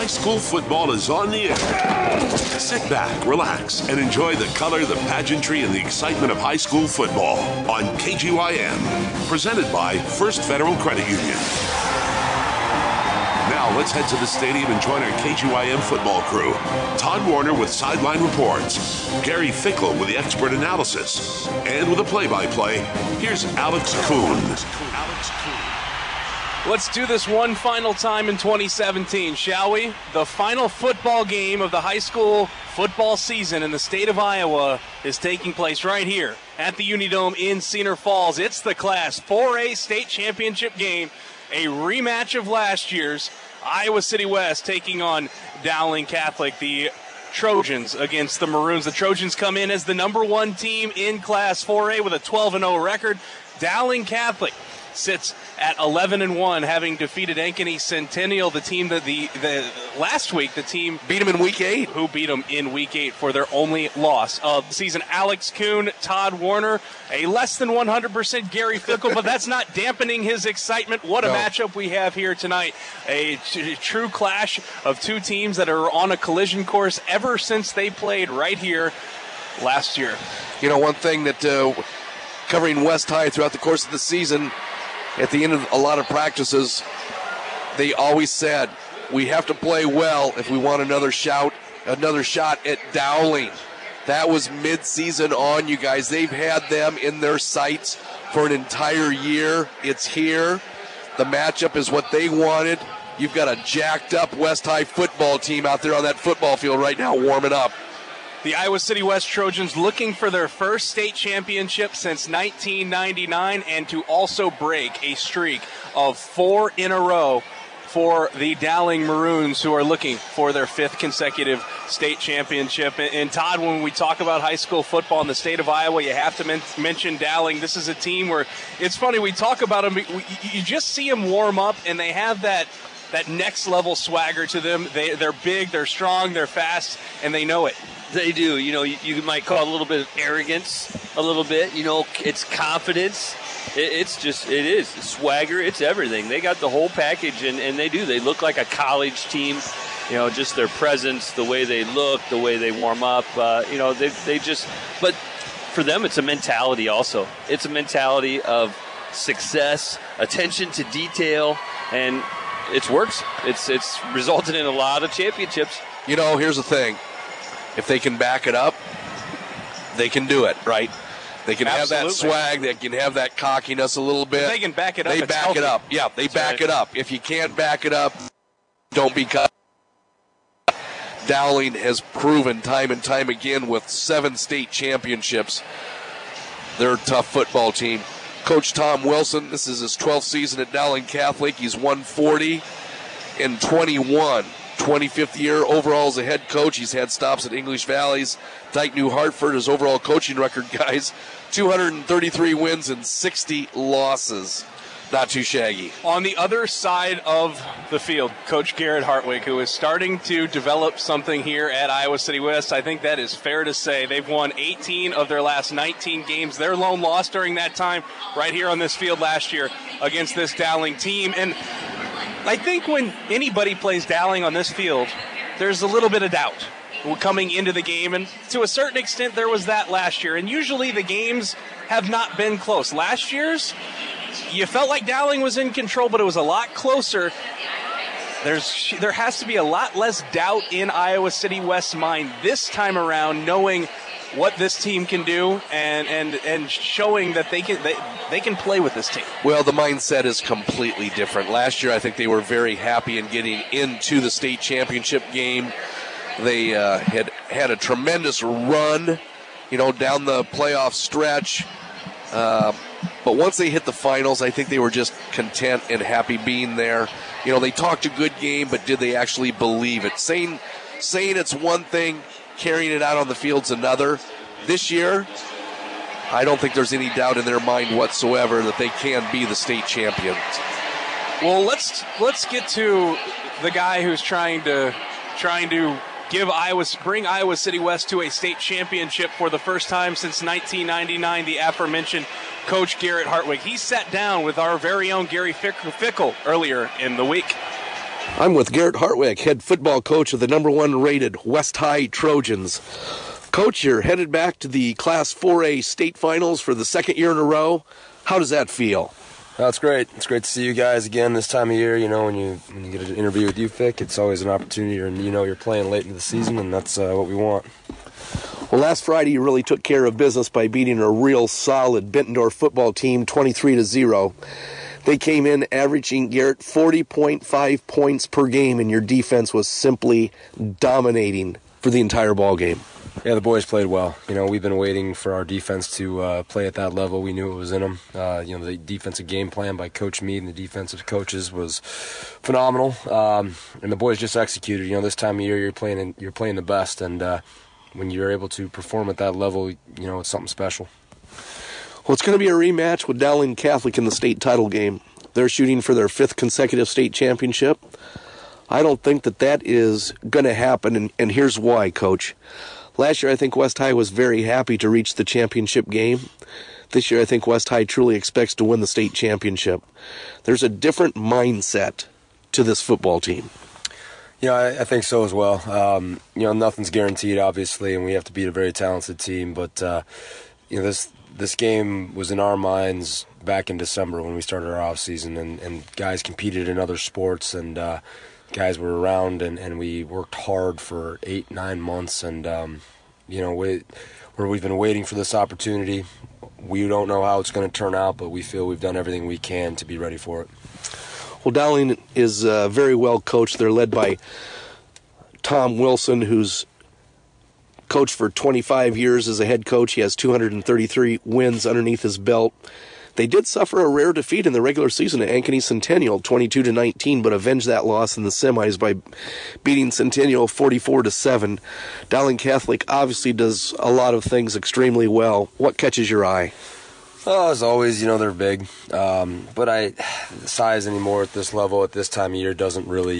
High school football is on the air. Sit back, relax, and enjoy the color, the pageantry, and the excitement of high school football on KGYM. Presented by First Federal Credit Union. Now let's head to the stadium and join our KGYM football crew. Todd Warner with sideline reports, Gary Fickle with the expert analysis, and with a play-by-play, here's Alex Kuhn. Let's do this one final time in 2017, shall we? The final football game of the high school football season in the state of Iowa is taking place right here at the Unidome in Cedar Falls. It's the Class 4A state championship game, a rematch of last year's. Iowa City West taking on Dowling Catholic, the Trojans against the Maroons. The Trojans come in as the number one team in Class 4A with a 12-0 record. Dowling Catholic sits at 11-1, having defeated Ankeny Centennial, the team that the last week the team beat them in Week 8. Who beat them in Week 8 for their only loss of the season. Alex Kuhn, Todd Warner, a less than 100% Gary Fickle, but that's not dampening his excitement. What a matchup we have here tonight. A true clash of two teams that are on a collision course ever since they played right here last year. You know, one thing that covering West High throughout the course of the season, at the end of a lot of practices, they always said, we have to play well if we want another shot at Dowling. That was mid-season on, you guys. They've had them in their sights for an entire year. It's here. The matchup is what they wanted. You've got a jacked-up West High football team out there on that football field right now warming up. The Iowa City West Trojans looking for their first state championship since 1999 and to also break a streak of 4 in a row for the Dowling Maroons, who are looking for their 5th consecutive state championship. And Todd, when we talk about high school football in the state of Iowa, you have to mention Dowling. This is a team where it's funny, we talk about them, you just see them warm up, and they have that next level swagger to them. They're big, they're strong, they're fast, and they know it. They do. You know, you might call it a little bit of arrogance, a little bit. You know, it's confidence. It is. It's swagger. It's everything. They got the whole package, and they do. They look like a college team. You know, just their presence, the way they look, the way they warm up. You know, they just – but for them, it's a mentality also. It's a mentality of success, attention to detail, and it works. It's resulted in a lot of championships. You know, here's the thing. If they can back it up, they can do it, right? They can have that swag. They can have that cockiness a little bit. If they can back it up, they back it up. Yeah, they back it up. If you can't back it up, don't be cut. Dowling has proven time and time again with 7 state championships. They're a tough football team. Coach Tom Wilson, this is his 12th season at Dowling Catholic. He's won 40 and 21. 25th year overall as a head coach. He's had stops at English Valleys, Dyke New Hartford. His overall coaching record, guys, 233 wins and 60 losses. Not too shaggy. On the other side of the field, Coach Garrett Hartwig, who is starting to develop something here at Iowa City West. I think that is fair to say. They've won 18 of their last 19 games. Their lone loss during that time right here on this field last year against this Dowling team. And I think when anybody plays Dowling on this field, there's a little bit of doubt coming into the game, and to a certain extent there was that last year, and usually the games have not been close. Last year's, you felt like Dowling was in control, but it was a lot closer. There has to be a lot less doubt in Iowa City West's mind this time around, knowing what this team can do and showing that they can play with this team. Well, the mindset is completely different. Last year, I think they were very happy in getting into the state championship game. They had a tremendous run, you know, down the playoff stretch. But once they hit the finals, I think they were just content and happy being there. You know, they talked a good game, but did they actually believe it? Saying it's one thing, carrying it out on the field's another. This year, I don't think there's any doubt in their mind whatsoever that they can be the state champions. Well, let's get to the guy who's trying to bring Iowa City West to a state championship for the first time since 1999, the aforementioned Coach Garrett Hartwig. He sat down with our very own Gary Fickle earlier in the week. I'm with Garrett Hartwick, head football coach of the number 1 rated West High Trojans. Coach, you're headed back to the Class 4A state finals for the second year in a row. How does that feel? It's great. It's great to see you guys again this time of year. You know, when you get an interview with UFIC, it's always an opportunity, and you know you're playing late into the season, and that's what we want. Well, last Friday you really took care of business by beating a real solid Bittendorf football team 23-0. They came in averaging, Garrett, 40.5 points per game, and your defense was simply dominating for the entire ball game. Yeah, the boys played well. You know, we've been waiting for our defense to play at that level. We knew it was in them. You know, the defensive game plan by Coach Mead and the defensive coaches was phenomenal, and the boys just executed. You know, this time of year you're playing the best, and when you're able to perform at that level, you know, it's something special. Well, it's going to be a rematch with Dowling Catholic in the state title game. They're shooting for their 5th consecutive state championship. I don't think that is going to happen, and here's why, Coach. Last year, I think West High was very happy to reach the championship game. This year, I think West High truly expects to win the state championship. There's a different mindset to this football team. Yeah, I think so as well. You know, nothing's guaranteed, obviously, and we have to beat a very talented team, but you know, this game was in our minds back in December when we started our off season, and guys competed in other sports, and guys were around, and we worked hard for 8-9 months, and you know, we've been waiting for this opportunity. We don't know how it's going to turn out, but we feel we've done everything we can to be ready for it. Well, Dowling is very well coached. They're led by Tom Wilson, who's coached for 25 years as a head coach. He has 233 wins underneath his belt. They did suffer a rare defeat in the regular season at Ankeny Centennial, 22-19, but avenged that loss in the semis by beating Centennial 44-7. Dowling Catholic obviously does a lot of things extremely well. What catches your eye? Well, as always, you know, they're big, but the size anymore at this level, at this time of year, doesn't really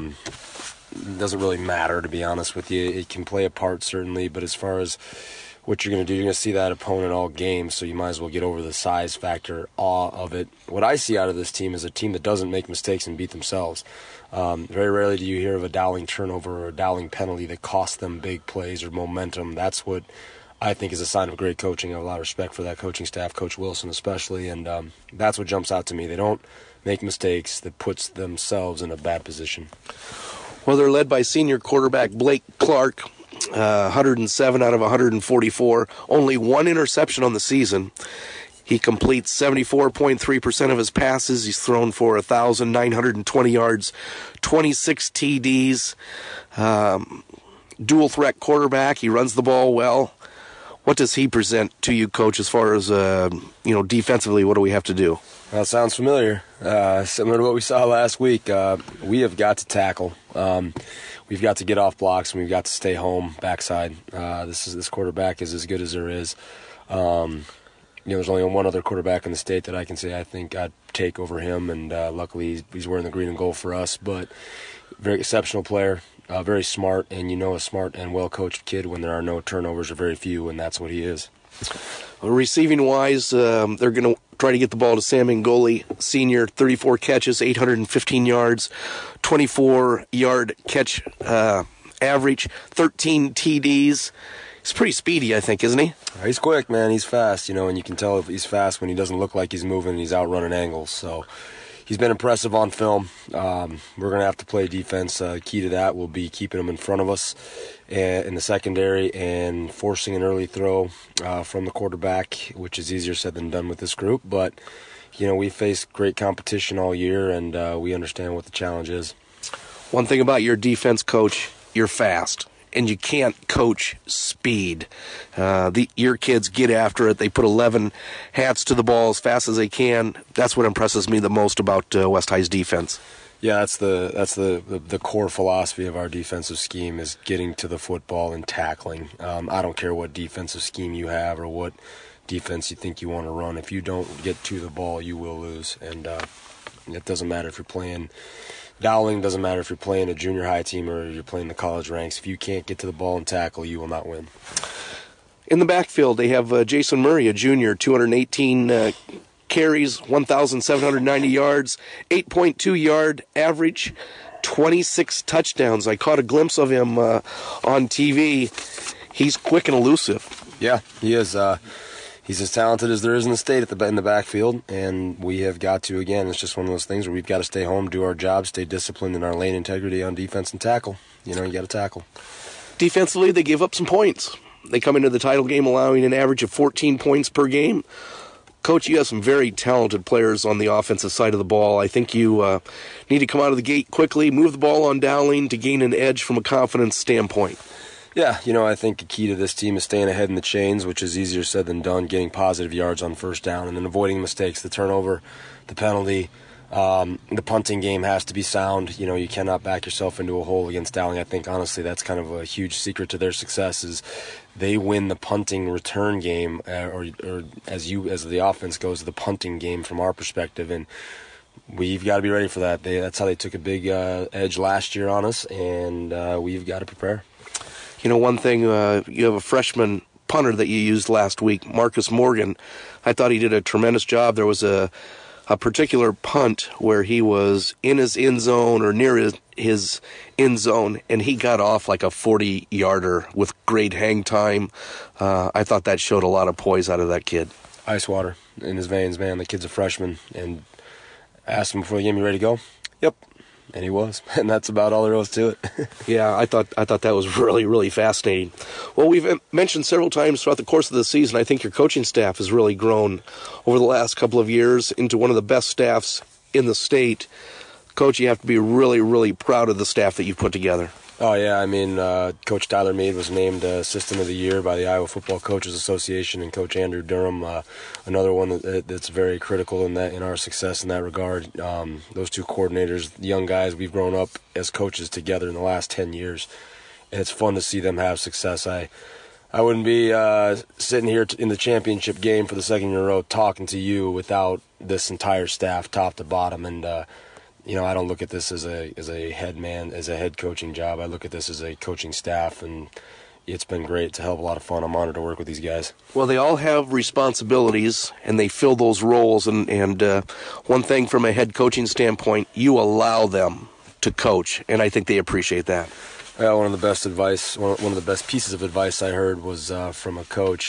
matter, to be honest with you. It can play a part, certainly, but as far as what you're going to do, you're going to see that opponent all game, so you might as well get over the size factor, awe of it. What I see out of this team is a team that doesn't make mistakes and beat themselves. Very rarely do you hear of a Dowling turnover or a Dowling penalty that costs them big plays or momentum. That's what I think is a sign of great coaching. I have a lot of respect for that coaching staff, Coach Wilson especially, and that's what jumps out to me. They don't make mistakes that puts themselves in a bad position. Well, they're led by senior quarterback Blake Clark, 107 out of 144, only 1 interception on the season. He completes 74.3% of his passes. He's thrown for 1,920 yards, 26 TDs. Dual threat quarterback. He runs the ball well. What does he present to you, Coach, as far as, defensively, what do we have to do? That sounds familiar. Similar to what we saw last week. We have got to tackle. We've got to get off blocks, and we've got to stay home backside. This quarterback is as good as there is. There's only one other quarterback in the state that I can say I think I'd take over him, and luckily he's wearing the green and gold for us. But very exceptional player. Very smart, and a smart and well-coached kid when there are no turnovers or very few, and that's what he is. Receiving-wise, they're going to try to get the ball to Sam Ngoli, senior, 34 catches, 815 yards, 24-yard catch average, 13 TDs. He's pretty speedy, I think, isn't he? He's quick, man. He's fast, and you can tell if he's fast when he doesn't look like he's moving and he's outrunning angles, so he's been impressive on film. We're going to have to play defense. Key to that will be keeping him in front of us in the secondary and forcing an early throw from the quarterback, which is easier said than done with this group. But, we faced great competition all year, and we understand what the challenge is. One thing about your defense, Coach, you're fast. And you can't coach speed. Your kids get after it. They put 11 hats to the ball as fast as they can. That's what impresses me the most about West High's defense. Yeah, that's the core philosophy of our defensive scheme is getting to the football and tackling. I don't care what defensive scheme you have or what defense you think you want to run. If you don't get to the ball, you will lose. And it doesn't matter if you're playing Dowling, doesn't matter if you're playing a junior high team or you're playing the college ranks. If you can't get to the ball and tackle, you will not win. In the backfield, they have Jason Murray, a junior, 218 carries, 1,790 yards, 8.2 yard average, 26 touchdowns. I caught a glimpse of him on TV. He's quick and elusive. Yeah, he is. He's as talented as there is in the state in the backfield, and we have got to, again, it's just one of those things where we've got to stay home, do our job, stay disciplined in our lane integrity on defense and tackle. You got to tackle. Defensively, they give up some points. They come into the title game allowing an average of 14 points per game. Coach, you have some very talented players on the offensive side of the ball. I think you need to come out of the gate quickly, move the ball on Dowling to gain an edge from a confidence standpoint. Yeah, I think the key to this team is staying ahead in the chains, which is easier said than done, getting positive yards on first down, and then avoiding mistakes, the turnover, the penalty. The punting game has to be sound. You cannot back yourself into a hole against Dowling. I think, honestly, that's kind of a huge secret to their success is they win the punting return game, or as the offense goes, the punting game from our perspective, and we've got to be ready for that. That's how they took a big edge last year on us, and we've got to prepare. One thing, you have a freshman punter that you used last week, Marcus Morgan. I thought he did a tremendous job. There was a particular punt where he was in his end zone or near his end zone, and he got off like a 40-yarder with great hang time. I thought that showed a lot of poise out of that kid. Ice water in his veins, man. The kid's a freshman, and asked him before the game, "You ready to go?" "Yep." And he was, and that's about all there was to it. Yeah, I thought that was really, really fascinating. Well, we've mentioned several times throughout the course of the season, I think your coaching staff has really grown over the last couple of years into one of the best staffs in the state. Coach, you have to be really, really proud of the staff that you've put together. Oh, yeah. Coach Tyler Meade was named Assistant of the Year by the Iowa Football Coaches Association, and Coach Andrew Durham, another one that's very critical in our success in that regard. Those two coordinators, the young guys, we've grown up as coaches together in the last 10 years, and it's fun to see them have success. I wouldn't be sitting here in the championship game for the second year in a row talking to you without this entire staff, top to bottom, and I don't look at this as a head coaching job. I look at this as a coaching staff, and it's been great. It's a hell of a lot of fun. I'm honored to work with these guys. Well, they all have responsibilities, and they fill those roles. And one thing from a head coaching standpoint, you allow them to coach, and I think they appreciate that. One of the best advice, one of the best pieces of advice I heard was from a coach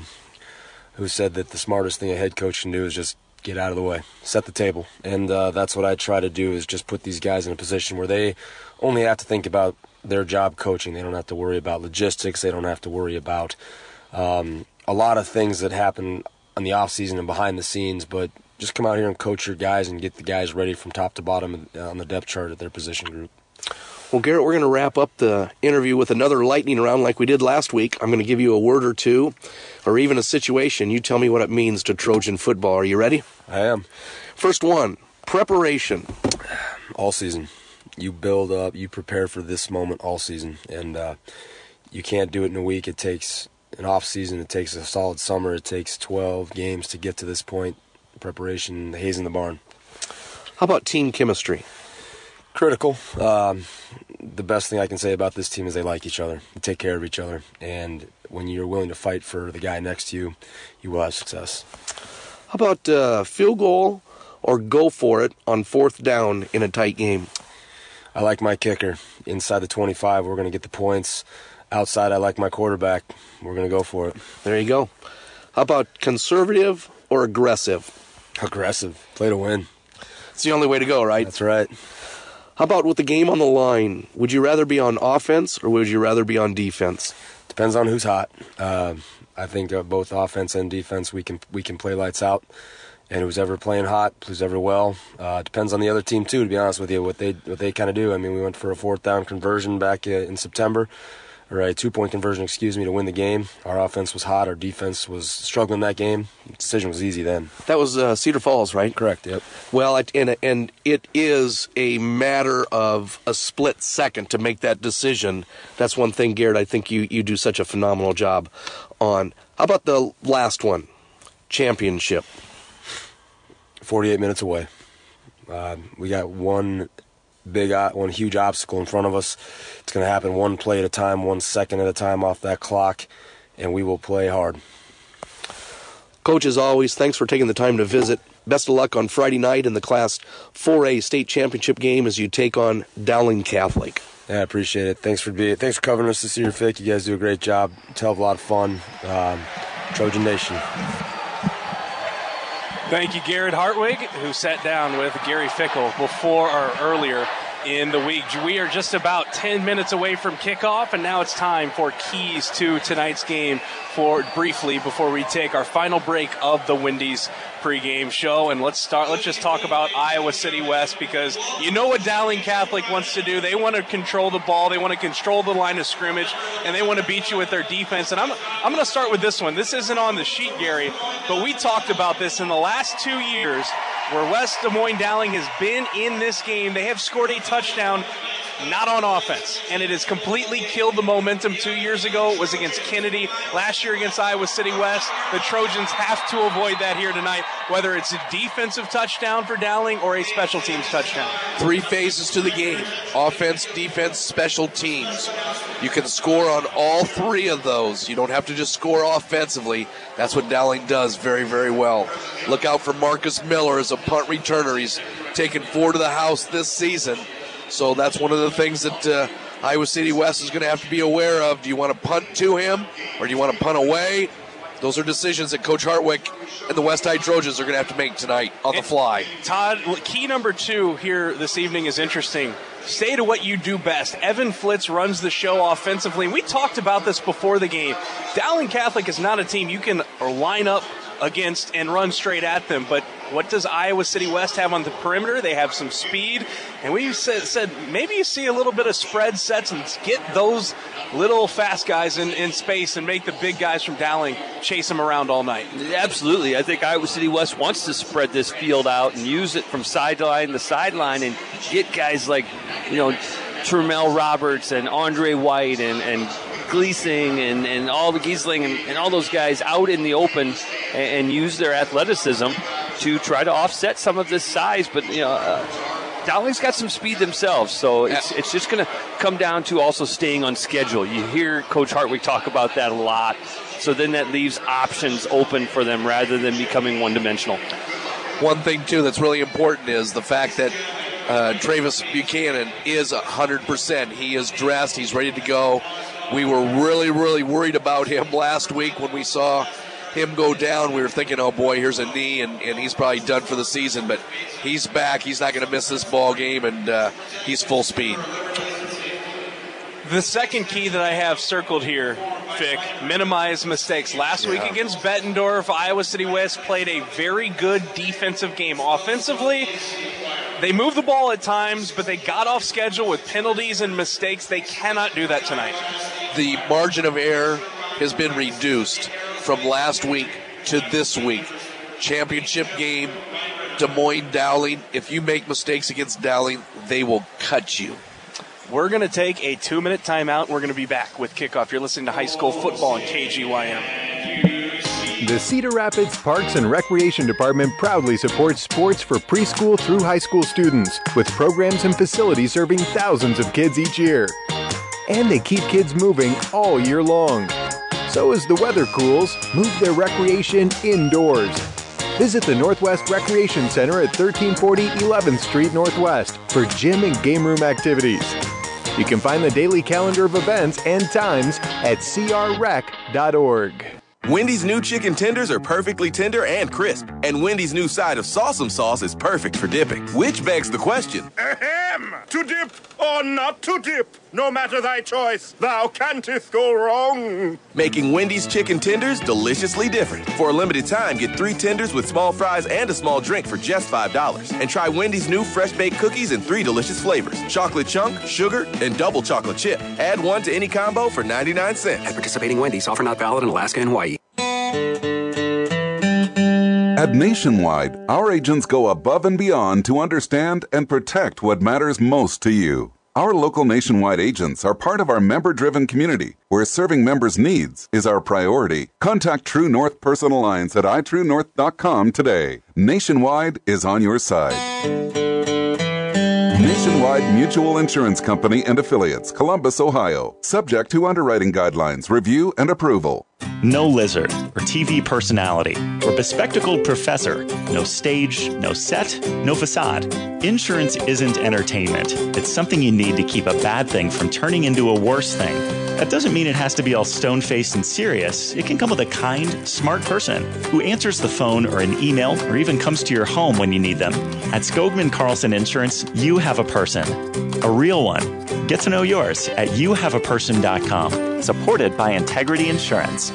who said that the smartest thing a head coach can do is just get out of the way, set the table. And that's what I try to do, is just put these guys in a position where they only have to think about their job coaching. They don't have to worry about logistics. They don't have to worry about a lot of things that happen on the off season and behind the scenes, but just come out here and coach your guys and get the guys ready from top to bottom on the depth chart at their position group. Well, Garrett, we're going to wrap up the interview with another lightning round like we did last week. I'm going to give you a word or two, or even a situation. You tell me what it means to Trojan football. Are you ready? I am. First one, preparation. All season. You build up, you prepare for this moment all season. And you can't do it in a week. It takes an off season. It takes a solid summer. It takes 12 games to get to this point. Preparation, the hay's in the barn. How about team chemistry? Critical. The best thing I can say about this team is they like each other. They take care of each other. And when you're willing to fight for the guy next to you, you will have success. How about field goal or go for it on fourth down in a tight game? I like my kicker. Inside the 25, we're going to get the points. Outside, I like my quarterback. We're going to go for it. There you go. How about conservative or aggressive? Aggressive. Play to win. It's the only way to go, right? That's right. How about with the game on the line? Would you rather be on offense or would you rather be on defense? Depends on who's hot. I think both offense and defense we can play lights out, and who's ever playing hot plays ever well. Depends on the other team too. To be honest with you, what they kind of do. I mean, we went for a fourth down conversion back in September, or a 2-point conversion, to win the game. Our offense was hot. Our defense was struggling that game. The decision was easy then. That was Cedar Falls, right? Correct. Yep. Well, and it is a matter of a split second to make that decision. That's one thing, Garrett, I think you do such a phenomenal job on. How about the last one? Championship. 48 minutes away. We got one huge obstacle in front of us. It's going to happen one play at a time, 1 second at a time off that clock, and we will play hard. Coach, as always, thanks for taking the time to visit. best of luck on Friday night in the Class 4A state championship game as you take on Dowling Catholic. Yeah, I appreciate it. Thanks for covering us this year, Fick. You guys do a great job. It's a hell of a lot of fun. Trojan Nation. Thank you, Garrett Hartwig, who sat down with Gary Fickle earlier in the week. We are just about 10 minutes away from kickoff, and now it's time for keys to tonight's game briefly before we take our final break of the Wendy's pregame show. And let's just talk about Iowa City West, because you know what Dowling Catholic wants to do. They want to control the ball. They want to control the line of scrimmage, and they want to beat you with their defense. And I'm going to start with this one. This isn't on the sheet, Gary, but we talked about this in the last 2 years where West Des Moines Dowling has been in this game. They have scored a touchdown, not on offense, and it has completely killed the momentum. 2 years ago, it was against Kennedy. Last year against Iowa City West. The Trojans have to avoid that here tonight, whether it's a defensive touchdown for Dowling or a special teams touchdown. 3 phases to the game: offense, defense, special teams. You can score on all 3 of those. You don't have to just score offensively. That's what Dowling does very, very well. Look out for Marcus Miller as a punt returner. He's taken 4 to the house this season. So that's one of the things that Iowa City West is going to have to be aware of. Do you want to punt to him, or do you want to punt away? Those are decisions that Coach Hartwick and the West Side Trojans are going to have to make tonight on the fly. Todd, key number 2 here this evening is interesting. Stay to what you do best. Evan Flitz runs the show offensively. We talked about this before the game. Dowling Catholic is not a team you can line up against and run straight at them, but what does Iowa City West have on the perimeter? They have some speed, and we said maybe you see a little bit of spread sets and get those little fast guys in space and make the big guys from Dowling chase them around all night. Absolutely. I think Iowa City West wants to spread this field out and use it from sideline to sideline and get guys like, Termel Roberts and Andre White and Gleasing and all the Giesling and all those guys out in the open and use their athleticism to try to offset some of this size. But, Dowling's got some speed themselves, so it's just going to come down to also staying on schedule. You hear Coach Hartwig talk about that a lot, so then that leaves options open for them rather than becoming one-dimensional. One thing, too, that's really important is the fact that Travis Buchanan is 100%. He is dressed. He's ready to go. We were really, really worried about him last week when we saw him go down. We were thinking, oh, boy, here's a knee, and he's probably done for the season. But he's back. He's not going to miss this ball game, and he's full speed. The second key that I have circled here, Fick, minimize mistakes. Last week against Bettendorf, Iowa City West played a very good defensive game. Offensively, they moved the ball at times, but they got off schedule with penalties and mistakes. They cannot do that tonight. The margin of error has been reduced from last week to this week. Championship game, Des Moines Dowling. If you make mistakes against Dowling, they will cut you. We're going to take a 2-minute timeout. We're going to be back with kickoff. You're listening to high school football on KGYM. The Cedar Rapids Parks and Recreation Department proudly supports sports for preschool through high school students with programs and facilities serving thousands of kids each year. And they keep kids moving all year long. So as the weather cools, move their recreation indoors. Visit the Northwest Recreation Center at 1340 11th Street Northwest for gym and game room activities. You can find the daily calendar of events and times at crrec.org. Wendy's new chicken tenders are perfectly tender and crisp. And Wendy's new side of Sawsome sauce is perfect for dipping. Which begs the question, Ahem! To dip or not to dip? No matter thy choice, thou canst go wrong. making Wendy's chicken tenders deliciously different. For a limited time, get 3 tenders with small fries and a small drink for just $5. And try Wendy's new fresh-baked cookies in 3 delicious flavors: chocolate chunk, sugar, and double chocolate chip. Add 1 to any combo for 99 cents. At participating Wendy's, offer not valid in Alaska and Hawaii. At Nationwide, our agents go above and beyond to understand and protect what matters most to you. Our local Nationwide agents are part of our member-driven community, where serving members' needs is our priority. Contact True North Personal Lines at itruenorth.com today. Nationwide is on your side. Nationwide Mutual Insurance Company and Affiliates, Columbus, Ohio. Subject to underwriting guidelines, review, and approval. No lizard or TV personality or bespectacled professor. No stage, no set, no facade. Insurance isn't entertainment. It's something you need to keep a bad thing from turning into a worse thing. That doesn't mean it has to be all stone-faced and serious. It can come with a kind, smart person who answers the phone or an email or even comes to your home when you need them. At Skogman Carlson Insurance, you have a person. A real one. Get to know yours at youhaveaperson.com. Supported by Integrity Insurance.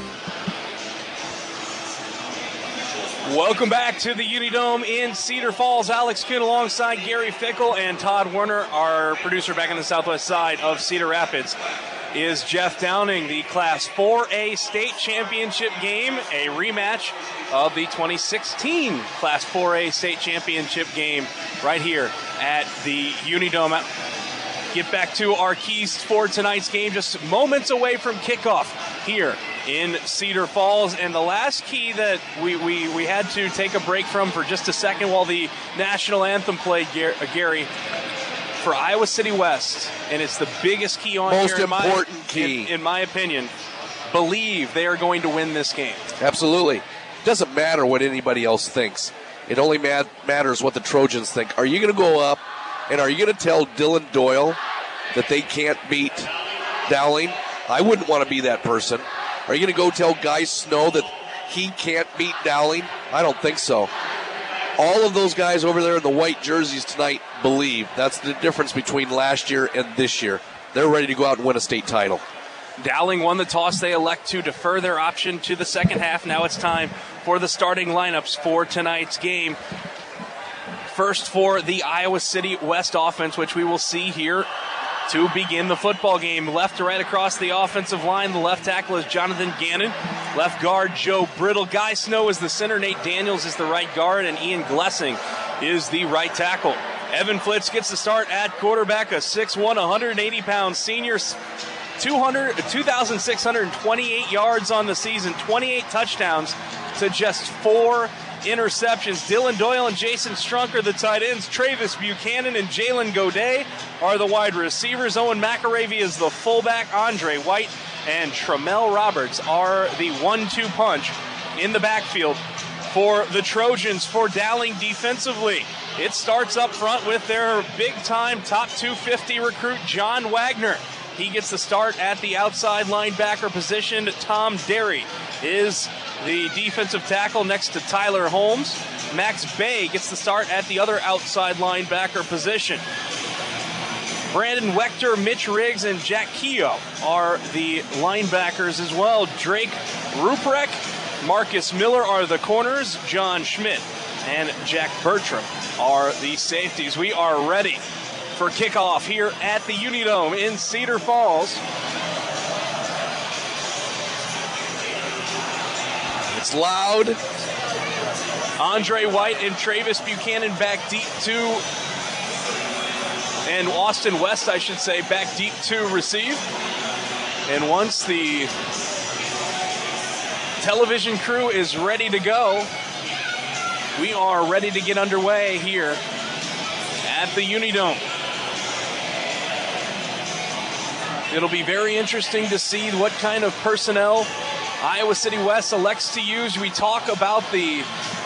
Welcome back to the Unidome in Cedar Falls. Alex Kuhn alongside Gary Fickle and Todd Werner, our producer back on the southwest side of Cedar Rapids, is Jeff Downing. The Class 4A state championship game, a rematch of the 2016 Class 4A state championship game right here at the Unidome. Get back to our keys for tonight's game, just moments away from kickoff here in Cedar Falls. And the last key that we had to take a break from for just a second while the national anthem played, Gary, for Iowa City West, and it's the biggest key on most here, important key. In my opinion, believe they are going to win this game. Absolutely. It doesn't matter what anybody else thinks. It only matters what the Trojans think. Are you going to go up and are you going to tell Dylan Doyle that they can't beat Dowling? I wouldn't want to be that person. Are you going to go tell Guy Snow that he can't beat Dowling? I don't think so. All of those guys over there in the white jerseys tonight believe. That's the difference between last year and this year. They're ready to go out and win a state title. Dowling won the toss. They elect to defer their option to the second half. Now it's time for the starting lineups for tonight's game. First for the Iowa City West offense, which we will see here to begin the football game. Left to right across the offensive line. The left tackle is Jonathan Gannon. Left guard, Joe Brittle. Guy Snow is the center. Nate Daniels is the right guard. And Ian Glessing is the right tackle. Evan Flitz gets the start at quarterback, a 6'1", 180-pound senior. 2,628 yards on the season, 28 touchdowns to just 4 interceptions. Dylan Doyle and Jason Strunk are the tight ends. Travis Buchanan and Jalen Godet are the wide receivers. Owen McAravey is the fullback. Andre White and Tramel Roberts are the 1-2 punch in the backfield for the Trojans. For Dowling defensively, it starts up front with their big-time top 250 recruit, John Wagner. He gets the start at the outside linebacker position. Tom Derry is the defensive tackle next to Tyler Holmes. Max Bay gets the start at the other outside linebacker position. Brandon Wechter, Mitch Riggs, and Jack Keogh are the linebackers as well. Drake Ruprecht, Marcus Miller are the corners. John Schmidt and Jack Bertram are the safeties. We are ready for kickoff here at the Unidome in Cedar Falls. It's loud. Andre White and Travis Buchanan back deep to, and Austin West, I should say, back deep to receive. And once the television crew is ready to go, we are ready to get underway here at the Unidome. It'll be very interesting to see what kind of personnel Iowa City West elects to use. We talk about the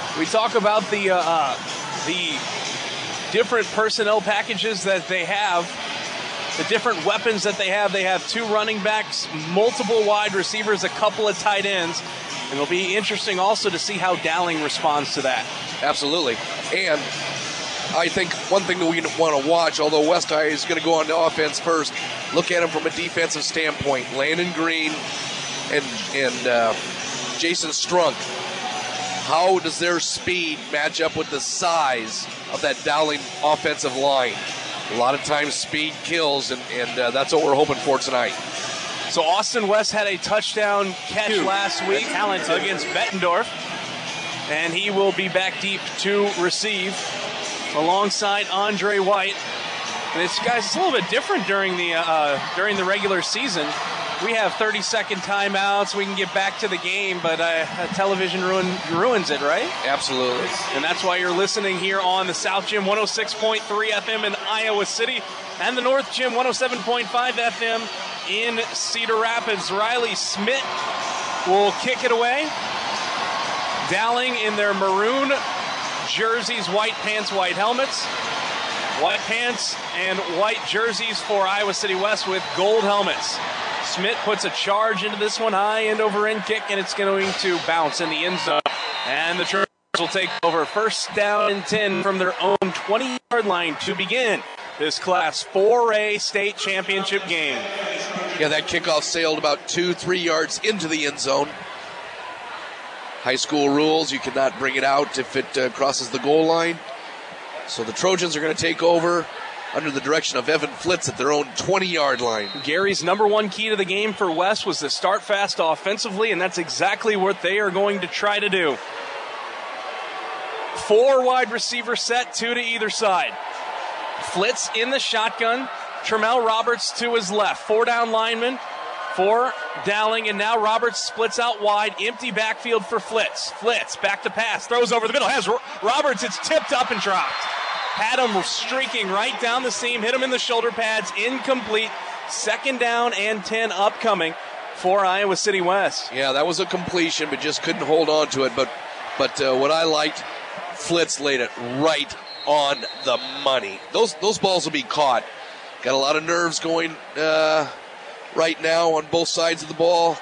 different personnel packages that they have, the different weapons that they have. They have 2 running backs, multiple wide receivers, a couple of tight ends. And it'll be interesting also to see how Dowling responds to that. Absolutely. And I think one thing that we want to watch, although West High is going to go on to offense first, look at them from a defensive standpoint. Landon Green and Jason Strunk. How does their speed match up with the size of that Dowling offensive line? A lot of times speed kills, and that's what we're hoping for tonight. So Austin West had a touchdown catch last week against Bettendorf, and he will be back deep to receive alongside Andre White. And this guy's a little bit different during the regular season. We have 30-second timeouts. We can get back to the game, but television ruins it, right? Absolutely. And that's why you're listening here on the South Gym 106.3 FM in Iowa City and the North Gym 107.5 FM in Cedar Rapids. Riley Smith will kick it away. Dowling in their maroon jerseys, white pants, white helmets. White pants and white jerseys for Iowa City West with gold helmets. Schmidt puts a charge into this one, high end over end kick, and it's going to bounce in the end zone. And the Trojans will take over first down and 10 from their own 20-yard line to begin this Class 4A state championship game. Yeah, that kickoff sailed about 2-3 yards into the end zone. High school rules, you cannot bring it out if it crosses the goal line. So the Trojans are going to take over under the direction of Evan Flitz at their own 20-yard line. Gary's number one key to the game for West was to start fast offensively, and that's exactly what they are going to try to do. 4 wide receiver set, 2 to either side. Flitz in the shotgun. Tremel Roberts to his left. 4 down linemen for Dowling, and now Roberts splits out wide. Empty backfield for Flitz. Flitz back to pass. Throws over the middle. Has Roberts. It's tipped up and dropped. Had him streaking right down the seam. Hit him in the shoulder pads. Incomplete. 2nd down and 10 upcoming for Iowa City West. Yeah, that was a completion, but just couldn't hold on to it. But what I liked, Flitz laid it right on the money. Those balls will be caught. Got a lot of nerves going right now on both sides of the ball.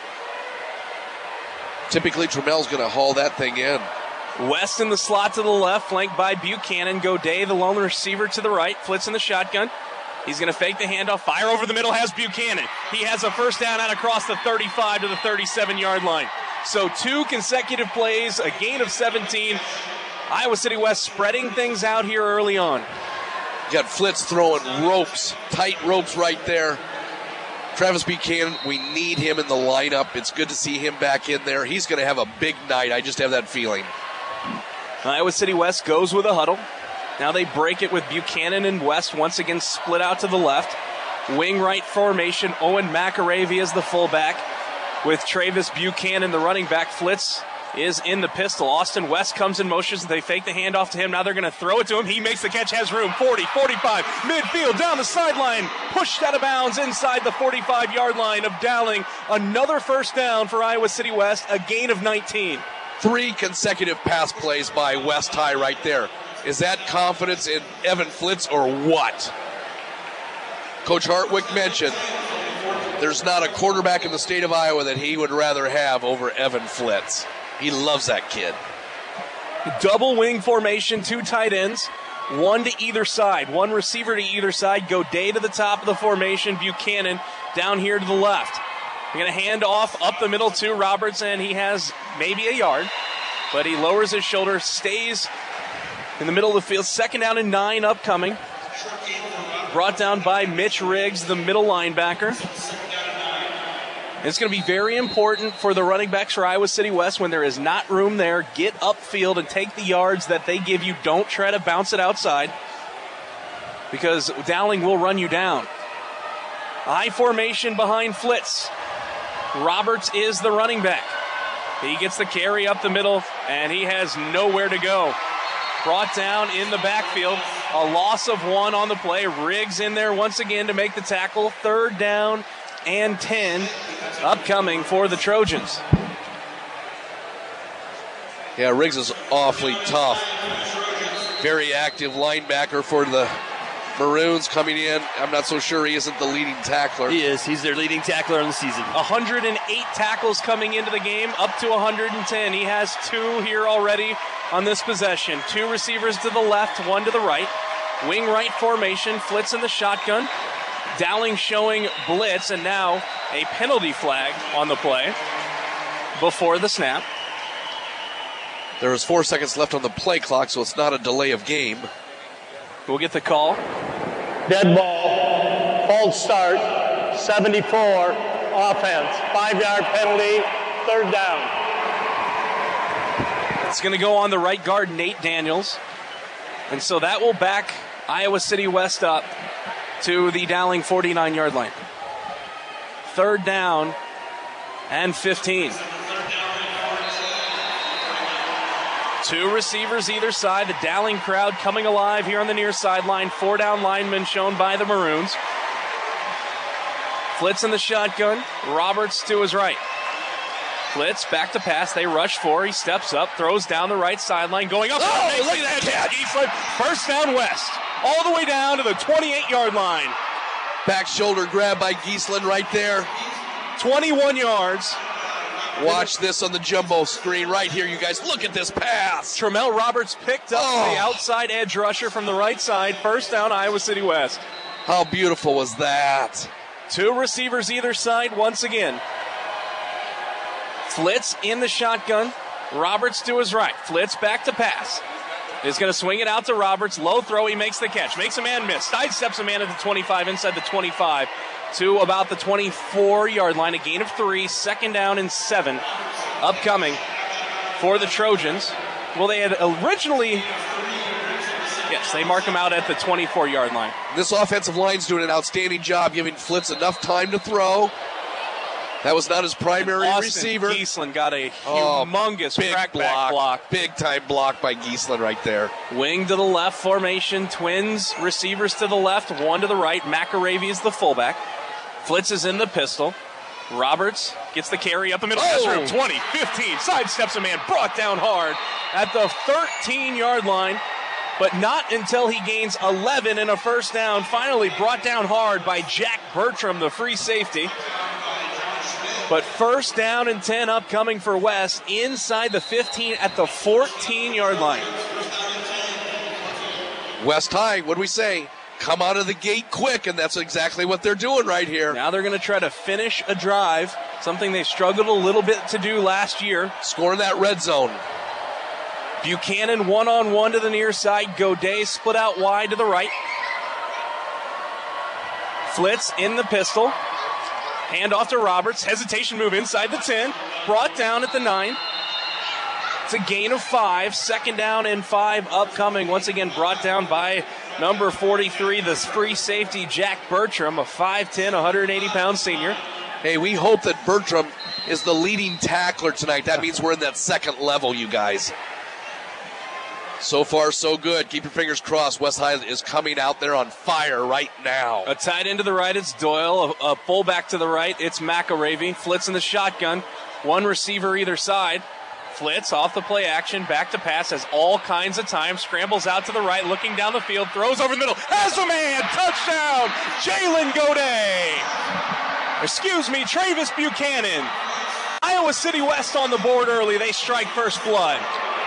Typically, Tremel's going to haul that thing in. West in the slot to the left, flanked by Buchanan. Godet, the lone receiver, to the right. Flitz in the shotgun. He's going to fake the handoff. Fire over the middle has Buchanan. He has a first down out across the 35 to the 37-yard line. So 2 consecutive plays, a gain of 17. Iowa City West spreading things out here early on. You got Flitz throwing ropes, tight ropes right there. Travis Buchanan, we need him in the lineup. It's good to see him back in there. He's going to have a big night. I just have that feeling. Iowa City West goes with a huddle. Now they break it with Buchanan and West once again split out to the left. Wing right formation. Owen McAravey is the fullback with Travis Buchanan, the running back. Flitz is in the pistol. Austin West comes in motions. They fake the handoff to him. Now they're going to throw it to him. He makes the catch, has room. 40, 45, midfield, down the sideline. Pushed out of bounds inside the 45-yard line of Dowling. Another first down for Iowa City West, a gain of 19. 3 consecutive pass plays by West High right there. Is that confidence in Evan Flitz or what? Coach Hartwick mentioned there's not a quarterback in the state of Iowa that he would rather have over Evan Flitz. He loves that kid. Double wing formation, 2 tight ends, 1 to either side, 1 receiver to either side. Godet to the top of the formation, Buchanan down here to the left. They're going to hand off up the middle to Roberts, and he has maybe a yard, but he lowers his shoulder, stays in the middle of the field. 2nd down and 9 upcoming. Brought down by Mitch Riggs, the middle linebacker. It's going to be very important for the running backs for Iowa City West when there is not room there. Get upfield and take the yards that they give you. Don't try to bounce it outside because Dowling will run you down. I formation behind Flitz. Roberts is the running back. He gets the carry up the middle, and he has nowhere to go. Brought down in the backfield. A loss of 1 on the play. Riggs in there once again to make the tackle. 3rd down and 10 upcoming for the Trojans. Yeah, Riggs is awfully tough. Very active linebacker for the Maroons coming in. I'm not so sure he isn't the leading tackler. He is. He's their leading tackler on the season. 108 tackles coming into the game, up to 110. He has 2 here already on this possession. 2 receivers to the left, 1 to the right. Wing right formation, Flitz in the shotgun. Dowling showing blitz, and now a penalty flag on the play before the snap. There is 4 seconds left on the play clock, so it's not a delay of game. We'll get the call. Dead ball, false start, 74, offense, 5-yard penalty, 3rd down. It's going to go on the right guard, Nate Daniels. And so that will back Iowa City West up to the Dowling 49-yard line. 3rd down and 15. 2 receivers either side. The Dowling crowd coming alive here on the near sideline. 4 down linemen shown by the Maroons. Flitz in the shotgun. Roberts to his right. Flitz back to pass. They rush 4. He steps up, throws down the right sideline, going up. Oh, look at that catch. First down West, all the way down to the 28-yard line. Back shoulder grab by Giesland right there. 21 yards. Watch this on the jumbo screen right here, you guys. Look at this pass. Tramel Roberts picked up the outside edge rusher from the right side. First down, Iowa City West. How beautiful was that? 2 receivers either side once again. Flitz in the shotgun. Roberts to his right. Flitz back to pass. Is going to swing it out to Roberts. Low throw. He makes the catch. Makes a man miss. Sidesteps a man at the 25, inside the 25 to about the 24-yard line. A gain of 3. Second down and 7 upcoming for the Trojans. Well, they had originally... Yes, they mark him out at the 24-yard line. This offensive line's doing an outstanding job giving Flitz enough time to throw. That was not his primary receiver. Giesland got a humongous crackback block. Big-time block by Giesland right there. Wing to the left formation. Twins receivers to the left, 1 to the right. McAravey is the fullback. Flitz is in the pistol. Roberts gets the carry up the middle. 20, 15. Sidesteps a man. Brought down hard at the 13-yard line. But not until he gains 11 in a first down. Finally brought down hard by Jack Bertram, the free safety. But first down and 10 upcoming for West inside the 15 at the 14-yard line. West High, what do we say? Come out of the gate quick, and that's exactly what they're doing right here. Now they're going to try to finish a drive, something they struggled a little bit to do last year. Scoring that red zone. Buchanan one-on-one to the near side. Godet split out wide to the right. Flitz in the pistol. Hand off to Roberts. Hesitation move inside the 10. Brought down at the 9. It's a gain of 5. Second down and 5 upcoming. Once again brought down by number 43, the free safety, Jack Bertram, a 5'10", 180-pound senior. Hey, we hope that Bertram is the leading tackler tonight. That means we're in that second level, you guys. So far, so good. Keep your fingers crossed. West High is coming out there on fire right now. A tight end to the right, it's Doyle. A fullback to the right, it's McAravey. Flitz in the shotgun. 1 receiver either side. Flitz off the play action, back to pass, has all kinds of time. Scrambles out to the right, looking down the field, throws over the middle. Has a man! Touchdown! Jalen Godet! Travis Buchanan. Iowa City West on the board early. They strike first blood.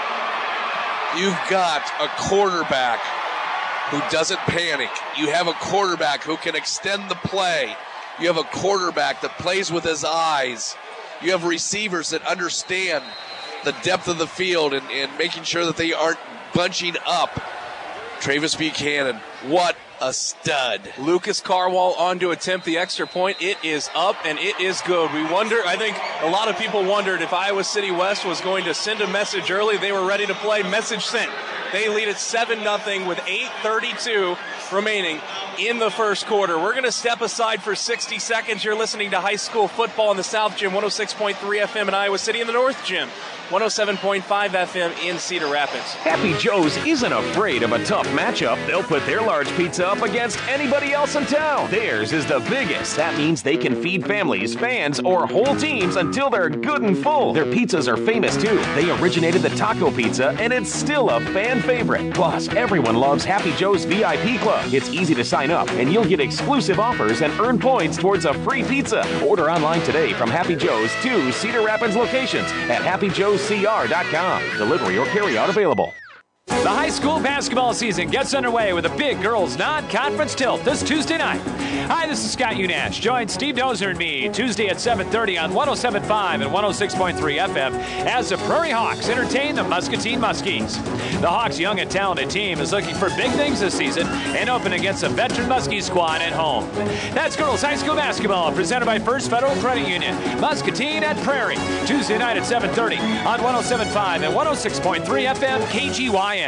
You've got a quarterback who doesn't panic. You have a quarterback who can extend the play. You have a quarterback that plays with his eyes. You have receivers that understand the depth of the field and making sure that they aren't bunching up. Travis Buchanan, what a stud. Lucas Carwall on to attempt the extra point. It is up and it is good. I think a lot of people wondered if Iowa City West was going to send a message early. They were ready to play. Message sent. They lead at 7-0 with 8:32 remaining in the first quarter. We're going to step aside for 60 seconds. You're listening to high school football in the South Gym, 106.3 FM in Iowa City, in the North Gym, 107.5 FM in Cedar Rapids. Happy Joe's isn't afraid of a tough matchup. They'll put their large pizza up against anybody else in town. Theirs is the biggest. That means they can feed families, fans, or whole teams until they're good and full. Their pizzas are famous too. They originated the taco pizza, and it's still a fan favorite. Plus, everyone loves Happy Joe's VIP Club. It's easy to sign up, and you'll get exclusive offers and earn points towards a free pizza. Order online today from Happy Joe's 2 Cedar Rapids locations at happyjoescr.com. Delivery or carryout available. The high school basketball season gets underway with a big girls' non-conference tilt this Tuesday night. Hi, this is Scott Unash. Join Steve Dozer and me Tuesday at 7:30 on 107.5 and 106.3 FM as the Prairie Hawks entertain the Muscatine Muskies. The Hawks' young and talented team is looking for big things this season and open against the veteran Muskie squad at home. That's girls' high school basketball presented by First Federal Credit Union. Muscatine at Prairie, Tuesday night at 7:30 on 107.5 and 106.3 FM KGYM.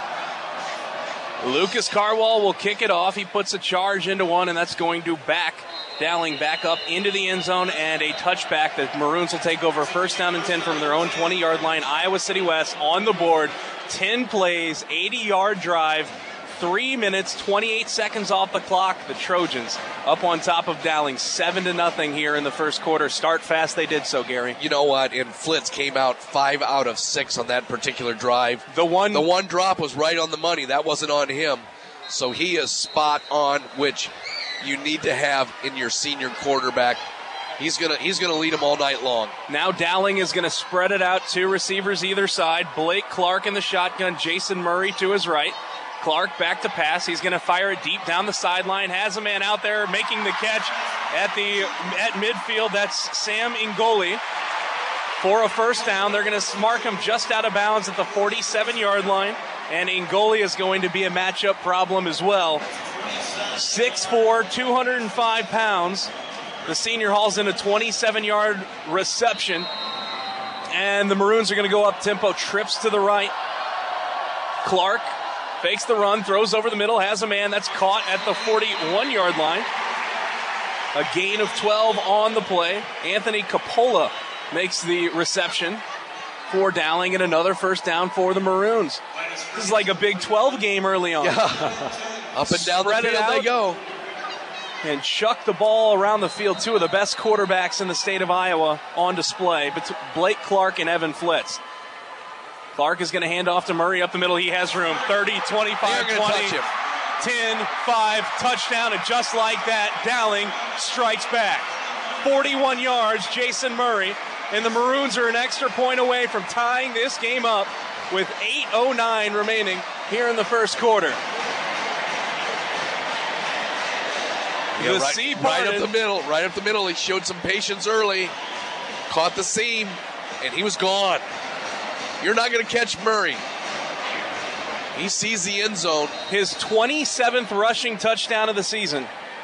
Lucas Carwall will kick it off. He puts a charge into one, and that's going to Dowling back up into the end zone, and a touchback. The Maroons will take over first down and 10 from their own 20-yard line. Iowa City West on the board. 10 plays, 80-yard drive, 3 minutes, 28 seconds off the clock. The Trojans up on top of Dowling, 7-0 here in the first quarter. Start fast, they did so, Gary. You know what? And Flitz came out 5 out of 6 on that particular drive. The one drop was right on the money. That wasn't on him. So he is spot on, which you need to have in your senior quarterback. He's gonna lead them all night long. Now Dowling is going to spread it out, 2 receivers either side. Blake Clark in the shotgun, Jason Murray to his right. Clark back to pass. He's going to fire it deep down the sideline. Has a man out there making the catch at midfield. That's Sam Ingoli for a first down. They're going to mark him just out of bounds at the 47-yard line. And Ingoli is going to be a matchup problem as well. 6'4", 205 pounds. The senior hauls in a 27-yard reception. And the Maroons are going to go up tempo. Trips to the right. Clark fakes the run, throws over the middle, has a man that's caught at the 41-yard line. A gain of 12 on the play. Anthony Capola makes the reception for Dowling, and another first down for the Maroons. This is like a Big 12 game early on. Yeah. Up and down the field they go. And chuck the ball around the field. 2 of the best quarterbacks in the state of Iowa on display, but Blake Clark and Evan Flitz. Clark is going to hand off to Murray up the middle. He has room. 30, 25, 20, 10, 5, touchdown. And just like that, Dowling strikes back. 41 yards, Jason Murray. And the Maroons are an extra point away from tying this game up with 8:09 remaining here in the first quarter. Yeah, right up the middle. He showed some patience early, caught the seam, and he was gone. You're not going to catch Murray. He sees the end zone. His 27th rushing touchdown of the season.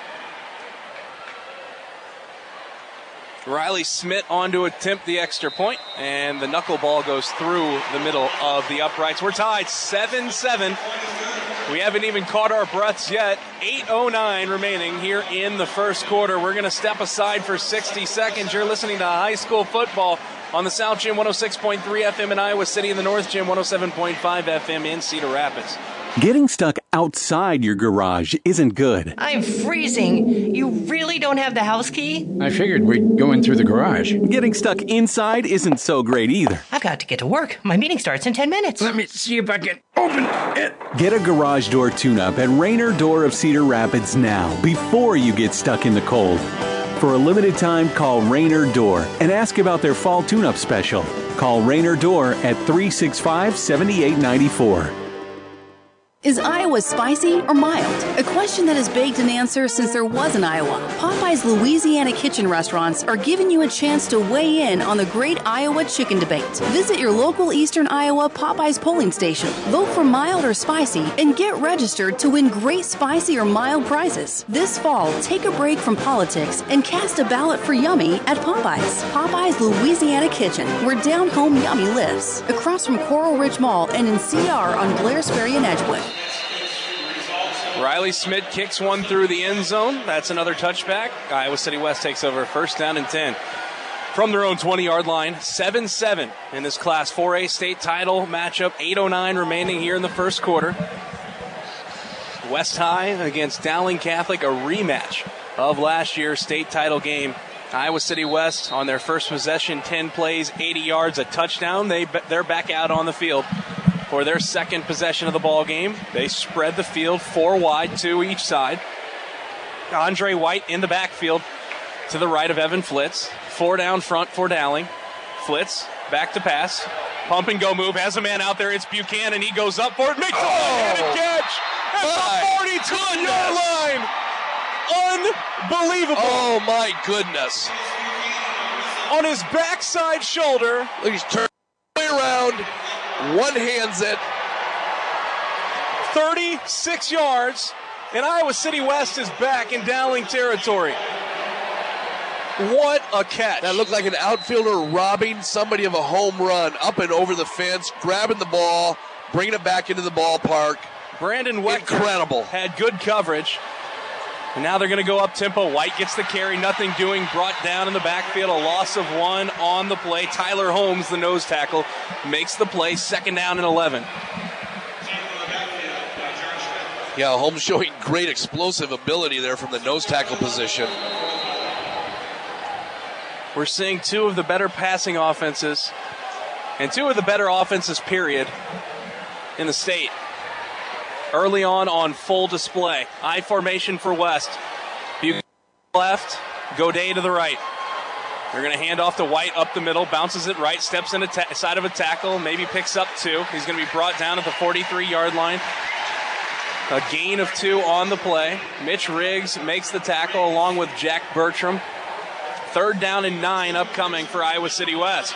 Riley Smith on to attempt the extra point, and the knuckleball goes through the middle of the uprights. We're tied 7-7. We haven't even caught our breaths yet. 8:09 remaining here in the first quarter. We're going to step aside for 60 seconds. You're listening to high school football on the South Gym 106.3 FM in Iowa City, and the North Gym 107.5 FM in Cedar Rapids. Getting stuck outside your garage isn't good. I'm freezing. You really don't have the house key? I figured we'd go in through the garage. Getting stuck inside isn't so great either. I've got to get to work. My meeting starts in 10 minutes. Let me see if I can open it. Get a garage door tune-up at Rainer Door of Cedar Rapids now, before you get stuck in the cold. For a limited time, call Rainer Door and ask about their fall tune-up special. Call Rainer Door at 365-7894. Is Iowa spicy or mild? A question that has begged an answer since there was an Iowa. Popeye's Louisiana Kitchen restaurants are giving you a chance to weigh in on the great Iowa chicken debate. Visit your local Eastern Iowa Popeye's polling station. Vote for mild or spicy and get registered to win great spicy or mild prizes. This fall, take a break from politics and cast a ballot for yummy at Popeye's. Popeye's Louisiana Kitchen, where down-home yummy lives. Across from Coral Ridge Mall and in CR on Blair's Ferry and Edgewood. Riley Smith kicks one through the end zone. That's another touchback. Iowa City West takes over first down and 10 from their own 20-yard line. 7-7 in this Class 4A state title matchup. 8:09 remaining here in the first quarter. West High against Dowling Catholic, a rematch of last year's state title game. Iowa City West on their first possession, 10 plays, 80 yards, a touchdown. They're back out on the field for their second possession of the ball game. They spread the field 4 wide, 2 each side. Andre White in the backfield to the right of Evan Flitz. 4 down front for Dowling. Flitz back to pass. Pump and go move. Has a man out there. It's Buchanan. He goes up for it. Makes a one-handed catch at the 42-yard line. Unbelievable. Oh, my goodness. On his backside shoulder. He's turned way around. One-hands it. 36 yards, and Iowa City West is back in Dowling territory. What a catch. That looked like an outfielder robbing somebody of a home run, up and over the fence, grabbing the ball, bringing it back into the ballpark. Brandon Wechter incredible. Had good coverage. And now they're going to go up tempo. White gets the carry, nothing doing, brought down in the backfield, a loss of 1 on the play. Tyler Holmes, the nose tackle, makes the play, second down and 11. Yeah, Holmes showing great explosive ability there from the nose tackle position. We're seeing two of the better passing offenses and two of the better offenses, period, in the state. Early on full display. I formation for West. Buchanan left, Godet to the right. They're going to hand off to White up the middle, bounces it right, steps in side of a tackle, maybe picks up 2. He's going to be brought down at the 43-yard line. A gain of 2 on the play. Mitch Riggs makes the tackle along with Jack Bertram. 3rd down and 9 upcoming for Iowa City West.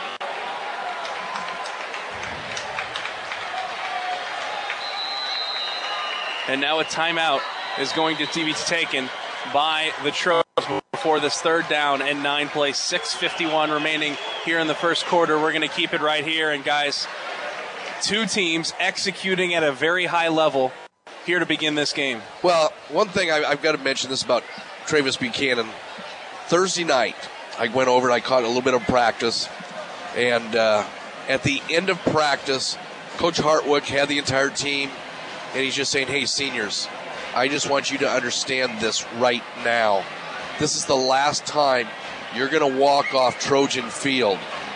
And now a timeout is going to be taken by the Trojans before this 3rd down and 9 play. 6:51 remaining here in the first quarter. We're going to keep it right here. And guys, two teams executing at a very high level here to begin this game. Well, one thing I've got to mention this about Travis Buchanan. Thursday night, I went over and I caught a little bit of practice. And at the end of practice, Coach Hartwick had the entire team, and he's just saying, hey, seniors, I just want you to understand this right now. This is the last time you're going to walk off Trojan Field.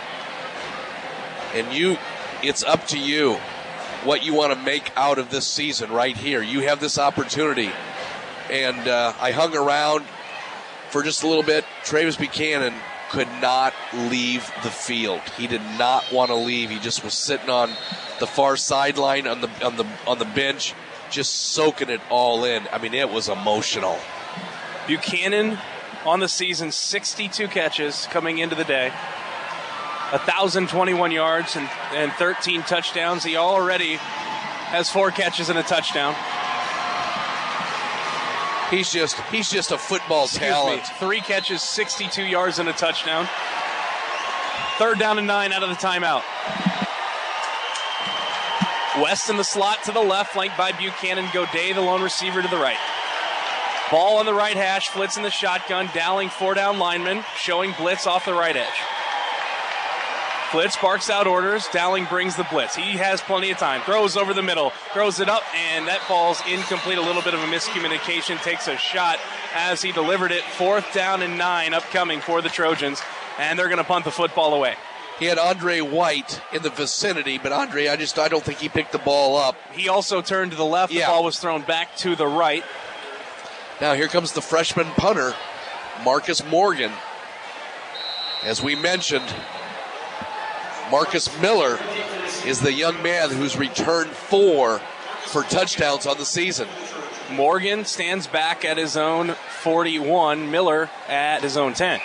And it's up to you what you want to make out of this season right here. You have this opportunity. And I hung around for just a little bit. Travis Buchanan could not leave the field. He did not want to leave. He just was sitting on the far sideline on the bench, just soaking it all in. I mean, it was emotional. Buchanan on the season, 62 catches coming into the day, 1,021 yards and 13 touchdowns. He already has 4 catches and a touchdown. He's just a football talent. 3 catches, 62 yards and a touchdown. 3rd down and 9 out of the timeout. West in the slot to the left, flanked by Buchanan. Godet, the lone receiver, to the right. Ball on the right hash, Flitz in the shotgun. Dowling, 4-down lineman, showing blitz off the right edge. Flitz barks out orders. Dowling brings the blitz. He has plenty of time. Throws over the middle. Throws it up, and that ball's incomplete. A little bit of a miscommunication. Takes a shot as he delivered it. 4th down and 9 upcoming for the Trojans, and they're going to punt the football away. He had Andre White in the vicinity, but Andre, I don't think he picked the ball up. He also turned to the left. The ball was thrown back to the right. Now here comes the freshman punter, Marcus Morgan. As we mentioned, Marcus Miller is the young man who's returned 4 for touchdowns on the season. Morgan stands back at his own 41, Miller at his own 10.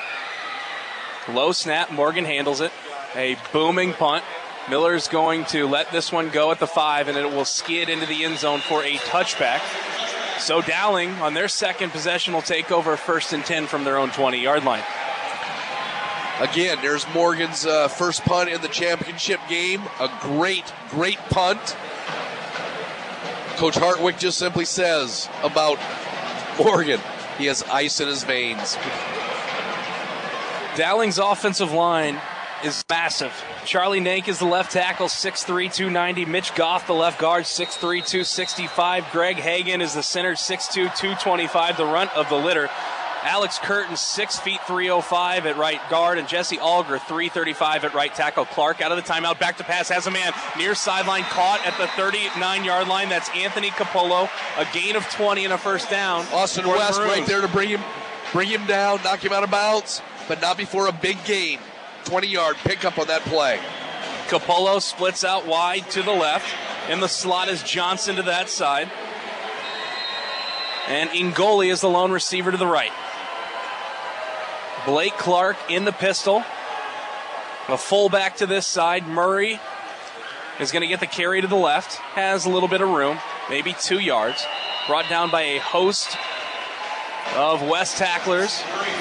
Low snap, Morgan handles it. A booming punt. Miller's going to let this one go at the 5, and it will skid into the end zone for a touchback. So Dowling, on their second possession, will take over 1st and 10 from their own 20-yard line. Again, there's Morgan's first punt in the championship game. A great punt. Coach Hartwick just simply says about Morgan, he has ice in his veins. Dowling's offensive line is massive. Charlie Nank is the left tackle, 6'3", 290. Mitch Goff, the left guard, 6'3", 265. Greg Hagan is the center, 6'2", 225, the runt of the litter. Alex Curtin, 6 feet, 305 at right guard, and Jesse Alger, 335 at right tackle. Clark out of the timeout, back to pass, has a man near sideline, caught at the 39-yard line. That's Anthony Capolo, a gain of 20 and a 1st down. Austin West right there to bring him down, knock him out of bounds, but not before a big gain. 20-yard pickup on that play. Capolo splits out wide to the left. In the slot is Johnson to that side. And Ingoli is the lone receiver to the right. Blake Clark in the pistol. A fullback to this side. Murray is going to get the carry to the left. Has a little bit of room, maybe 2 yards. Brought down by a host of West tacklers.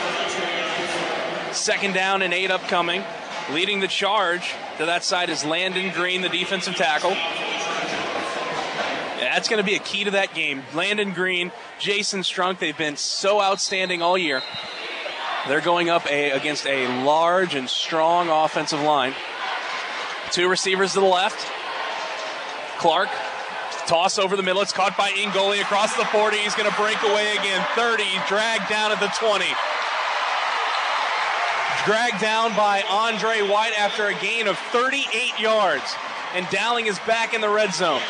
2nd down and 8 upcoming. Leading the charge to that side is Landon Green, the defensive tackle. That's going to be a key to that game. Landon Green, Jason Strunk, they've been so outstanding all year. They're going up against a large and strong offensive line. 2 receivers to the left. Clark Toss over the middle. It's caught by Ingoli across the 40. He's going to break away again. 30, dragged down at the 20. Dragged down by Andre White after a gain of 38 yards. And Dowling is back in the red zone.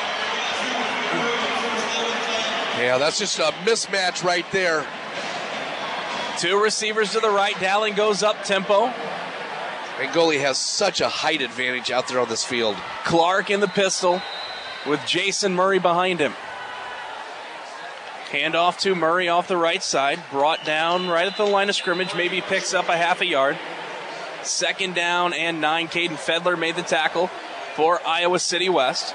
Yeah, that's just a mismatch right there. 2 receivers to the right. Dowling goes up tempo. Ingoli has such a height advantage out there on this field. Clark in the pistol with Jason Murray behind him. Handoff to Murray off the right side. Brought down right at the line of scrimmage. Maybe picks up a half a yard. 2nd down and 9. Caden Fedler made the tackle for Iowa City West.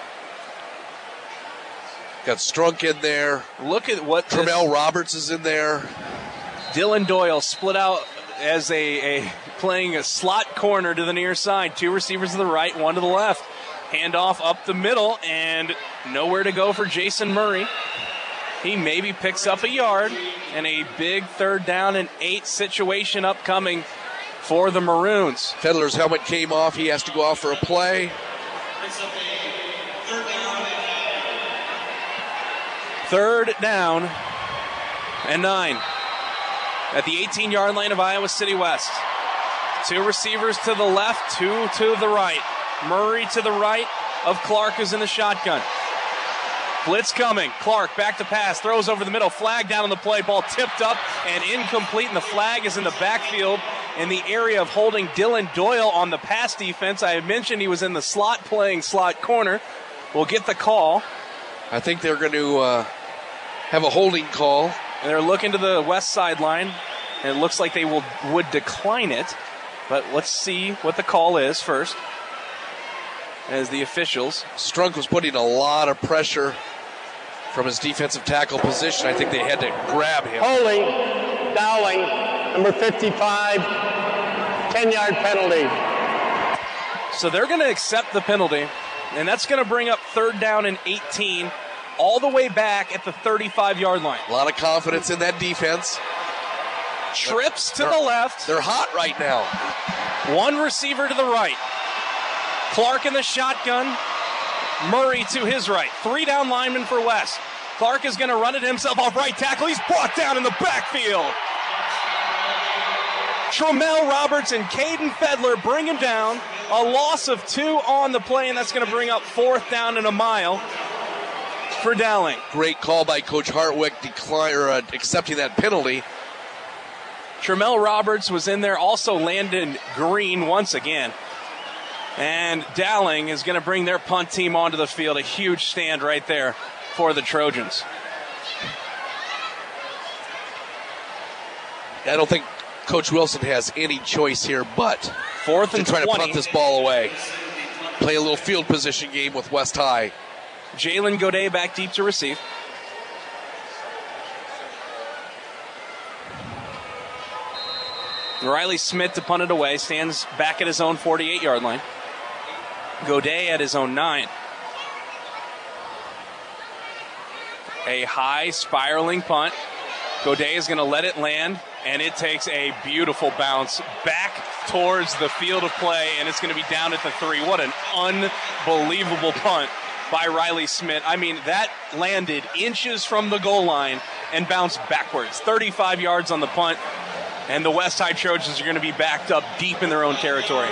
Got Strunk in there. Look at what Tramel Roberts is in there. Dylan Doyle split out as playing a slot corner to the near side. 2 receivers to the right, 1 to the left. Handoff up the middle, and nowhere to go for Jason Murray. He maybe picks up a yard, and a big 3rd down and 8 situation upcoming for the Maroons. Fedler's helmet came off. He has to go out for a play. 3rd down and 9 at the 18-yard line of Iowa City West. 2 receivers to the left, 2 to the right. Murray to the right of Clark, who's in the shotgun. Blitz coming. Clark back to pass. Throws over the middle. Flag down on the play. Ball tipped up and incomplete. And the flag is in the backfield in the area of holding Dylan Doyle on the pass defense. I had mentioned he was in the slot playing slot corner. We'll get the call. I think they're going to have a holding call. And they're looking to the west sideline. And it looks like they would decline it. But let's see what the call is first. As the officials. Strunk was putting a lot of pressure from his defensive tackle position. I think they had to grab him. Holding, Dowling, number 55, 10-yard penalty. So they're going to accept the penalty, and that's going to bring up 3rd down and 18, all the way back at the 35-yard line. A lot of confidence in that defense. Trips to the left. They're hot right now. 1 receiver to the right. Clark in the shotgun. Murray to his right. 3 down linemen for West. Clark is going to run it himself off right tackle. He's brought down in the backfield. Tramel Roberts and Caden Fedler bring him down. A loss of 2 on the play, and that's going to bring up 4th down and a mile for Dowling. Great call by Coach Hartwick accepting that penalty. Tramel Roberts was in there. Also Landon Green once again. And Dowling is going to bring their punt team onto the field. A huge stand right there for the Trojans. I don't think Coach Wilson has any choice here but 4th and to try 20. to punt this ball away. Play a little field position game with West High. Jalen Godet back deep to receive. Riley Smith to punt it away. Stands back at his own 48-yard line. Godet at his own 9. A high spiraling punt. Godet is going to let it land, and it takes a beautiful bounce back towards the field of play, and it's going to be down at the 3. What an unbelievable punt by Riley Smith. I mean, that landed inches from the goal line and bounced backwards. 35 yards on the punt, and the West High Trojans are going to be backed up deep in their own territory.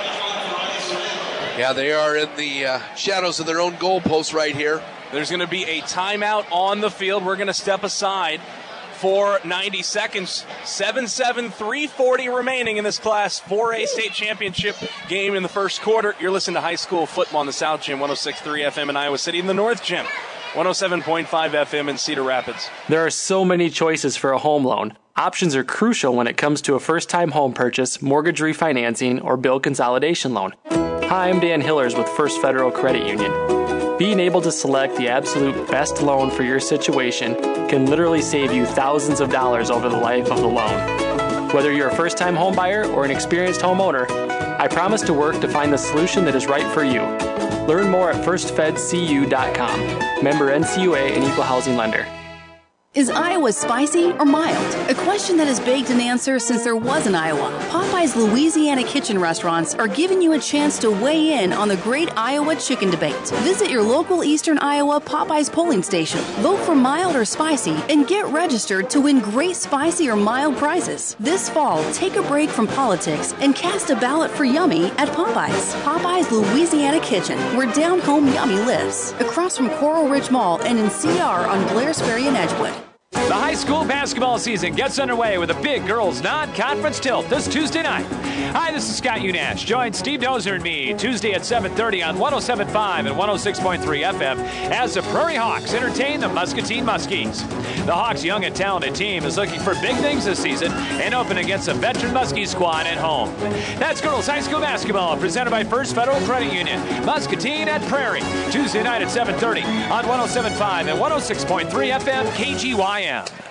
Yeah, they are in the shadows of their own goalpost right here. There's going to be a timeout on the field. We're going to step aside for 90 seconds. 7-7, 3:40 remaining in this Class 4A state championship game in the first quarter. You're listening to high school football on the South Gym, 106.3 FM in Iowa City, in the North Gym, 107.5 FM in Cedar Rapids. There are so many choices for a home loan. Options are crucial when it comes to a first-time home purchase, mortgage refinancing, or bill consolidation loan. Hi, I'm Dan Hillers with First Federal Credit Union. Being able to select the absolute best loan for your situation can literally save you thousands of dollars over the life of the loan. Whether you're a first-time home buyer or an experienced homeowner, I promise to work to find the solution that is right for you. Learn more at firstfedcu.com. Member NCUA and Equal Housing Lender. Is Iowa spicy or mild? A question that has begged an answer since there was an Iowa. Popeye's Louisiana Kitchen restaurants are giving you a chance to weigh in on the great Iowa chicken debate. Visit your local Eastern Iowa Popeye's polling station. Vote for mild or spicy and get registered to win great spicy or mild prizes. This fall, take a break from politics and cast a ballot for yummy at Popeye's. Popeye's Louisiana Kitchen, where down home yummy lives. Across from Coral Ridge Mall and in CR on Blair's Ferry and Edgewood. The high school basketball season gets underway with a big girls' non-conference tilt this Tuesday night. Hi, this is Scott Unash. Join Steve Dozer and me Tuesday at 7:30 on 107.5 and 106.3 FM as the Prairie Hawks entertain the Muscatine Muskies. The Hawks' young and talented team is looking for big things this season and open against a veteran Muskie squad at home. That's girls' high school basketball presented by First Federal Credit Union. Muscatine at Prairie. Tuesday night at 7:30 on 107.5 and 106.3 FM KGYM.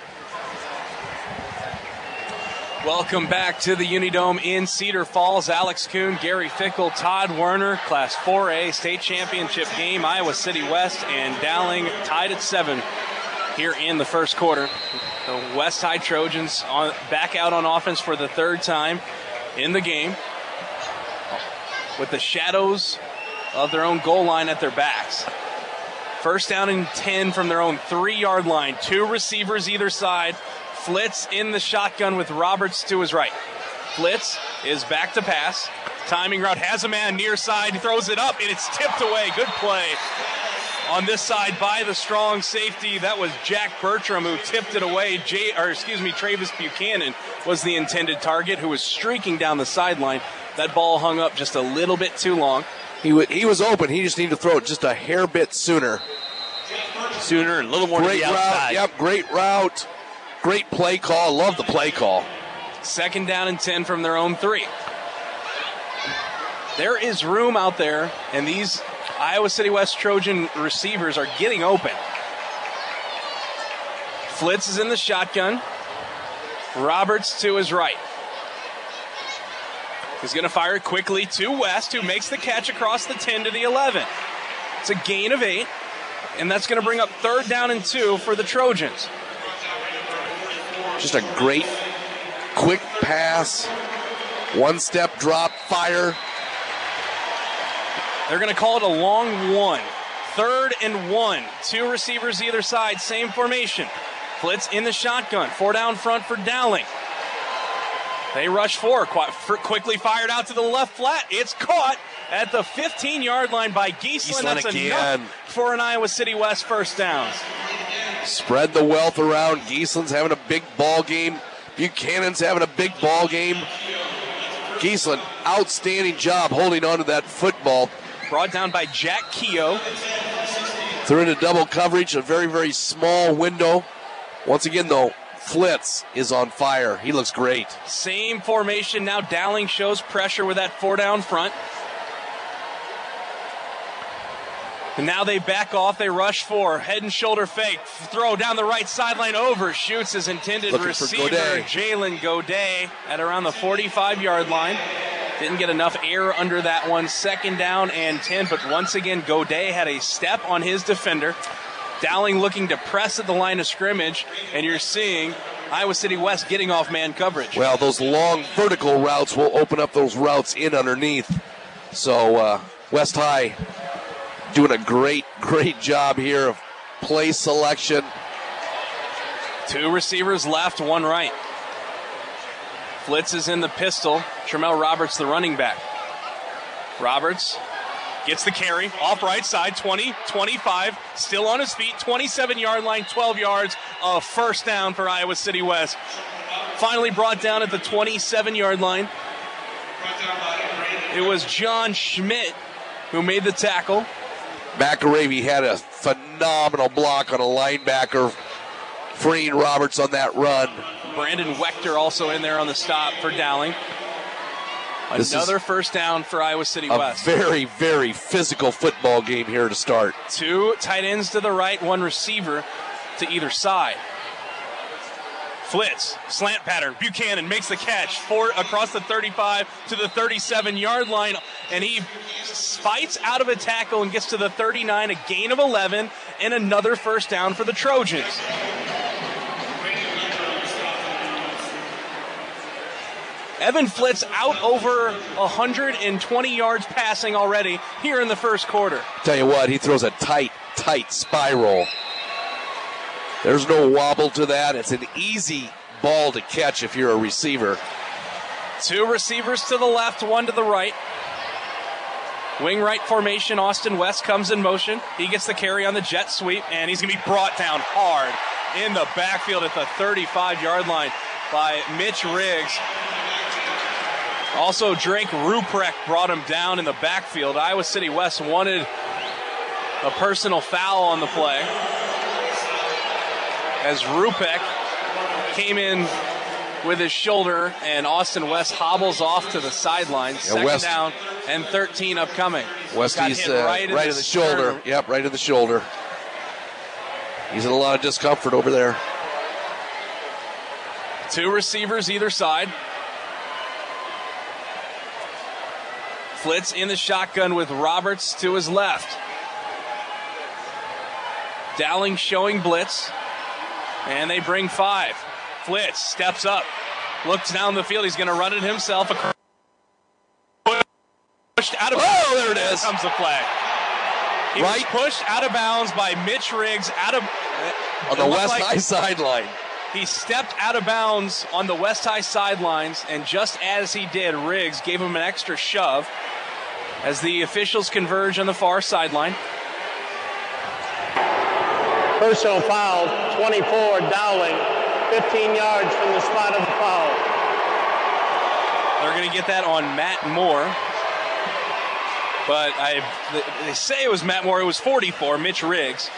Welcome back to the Unidome in Cedar Falls. Alex Kuhn, Gary Fickle, Todd Werner, Class 4A state championship game. Iowa City West and Dowling tied at 7 here in the first quarter. The West High Trojans back out on offense for the third time in the game with the shadows of their own goal line at their backs. First down and 10 from their own 3-yard line. 2 receivers either side. Flitz in the shotgun with Roberts to his right. Flitz is back to pass. Timing route, has a man near side. He throws it up, and it's tipped away. Good play on this side by the strong safety. That was Jack Bertram who tipped it away. Travis Buchanan was the intended target, who was streaking down the sideline. That ball hung up just a little bit too long. He was open. He just needed to throw it just a hair bit sooner. Sooner and a little more to the outside. Yep, great route. Great play call. Love the play call. Second down and 10 from their own 3. There is room out there, and these Iowa City West Trojan receivers are getting open. Flitz is in the shotgun. Roberts to his right. He's going to fire it quickly to West, who makes the catch across the 10 to the 11. It's a gain of 8, and that's going to bring up third down and 2 for the Trojans. Just a great, quick pass, one-step drop, fire. They're going to call it a long 1. Third and 1. 2 receivers either side, same formation. Flitz in the shotgun, 4 down front for Dowling. They rush 4, quickly fired out to the left flat. It's caught at the 15-yard line by Giesland. That's enough for an Iowa City West first down. Spread the wealth around. Giesland's having a big ball game. Buchanan's having a big ball game. Giesland, outstanding job holding on to that football. Brought down by Jack Keogh. Threw into double coverage, a very, very small window. Once again, though, Flitz is on fire. He looks great. Same formation. Now Dowling shows pressure with that 4 down front. And now they back off. They rush 4. Head and shoulder fake. Throw down the right sideline. Overshoots his intended receiver, Jalen Godet, at around the 45-yard line. Didn't get enough air under that one. Second down and 10. But once again, Godet had a step on his defender. Dowling looking to press at the line of scrimmage, and you're seeing Iowa City West getting off man coverage. Well, those long vertical routes will open up those routes in underneath. So West High doing a great job here of play selection. 2 receivers left, 1 right. Flitz is in the pistol. Tremel Roberts, the running back. Roberts gets the carry, off right side, 20, 25, still on his feet, 27-yard line, 12 yards, a first down for Iowa City West. Finally brought down at the 27-yard line. It was John Schmidt who made the tackle. McAravey had a phenomenal block on a linebacker, freeing Roberts on that run. Brandon Wechter also in there on the stop for Dowling. Another first down for Iowa City West. A very, very physical football game here to start. 2 tight ends to the right, 1 receiver to either side. Flitz, slant pattern. Buchanan makes the catch across the 35 to the 37-yard line, and he fights out of a tackle and gets to the 39, a gain of 11, and another first down for the Trojans. Evan Flitz out over 120 yards passing already here in the first quarter. Tell you what, he throws a tight spiral. There's no wobble to that. It's an easy ball to catch if you're a receiver. 2 receivers to the left, 1 to the right. Wing right formation, Austin West comes in motion. He gets the carry on the jet sweep, and he's going to be brought down hard in the backfield at the 35-yard line by Mitch Riggs. Also, Drake Ruprecht brought him down in the backfield. Iowa City West wanted a personal foul on the play as Ruprecht came in with his shoulder, and Austin West hobbles off to the sideline. Second down and 13 upcoming. Westy's right in the shoulder. Yep, right in the shoulder. He's in a lot of discomfort over there. 2 receivers either side. Flitz in the shotgun with Roberts to his left. Dowling showing blitz, and they bring 5. Flitz steps up, looks down the field. He's going to run it himself. Pushed out of bounds. Oh, there it is. Here comes the flag. He was pushed out of bounds by Mitch Riggs on the West High sideline. He stepped out of bounds on the West High sidelines, and just as he did, Riggs gave him an extra shove as the officials converge on the far sideline. Personal foul, 24, Dowling, 15 yards from the spot of the foul. They're going to get that on Matt Moore. But they say it was Matt Moore. It was 44, Mitch Riggs,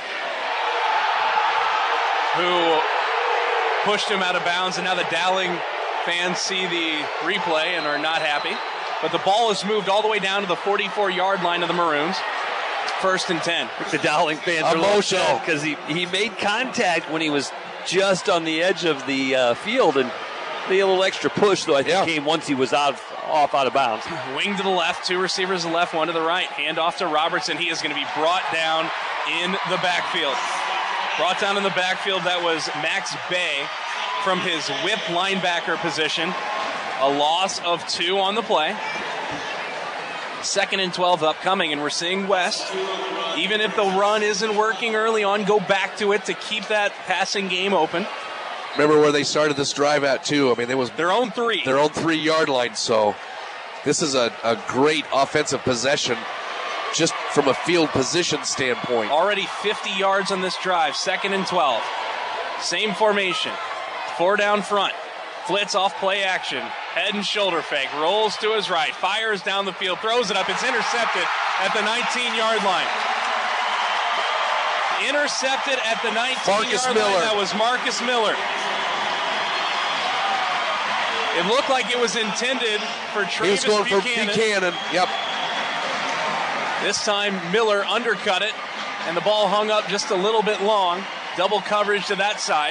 who pushed him out of bounds. And now the Dowling fans see the replay and are not happy. But the ball is moved all the way down to the 44-yard line of the Maroons. 1st and 10. The Dowling fans are emotional because he made contact when he was just on the edge of the field, and a little extra push, though, I think came once he was out of bounds. Wing to the left, 2 receivers to the left, 1 to the right. Hand off to Robertson. He is going to be brought down in the backfield. Brought down in the backfield, that was Max Bay from his whip linebacker position. A loss of 2 on the play. 2nd and 12 upcoming, and we're seeing West, even if the run isn't working early on, go back to it to keep that passing game open. Remember where they started this drive at, too. I mean, it was their own 3. Their own 3-yard line, so this is a great offensive possession just from a field position standpoint. Already 50 yards on this drive, 2nd and 12. Same formation, 4 down front. Flitz off play action, head and shoulder fake, rolls to his right, fires down the field, throws it up. It's intercepted at the 19-yard line. Intercepted at the 19-yard line. That was Marcus Miller. It looked like it was intended for Travis Buchanan. He was going for Buchanan, yep. This time Miller undercut it, and the ball hung up just a little bit long. Double coverage to that side.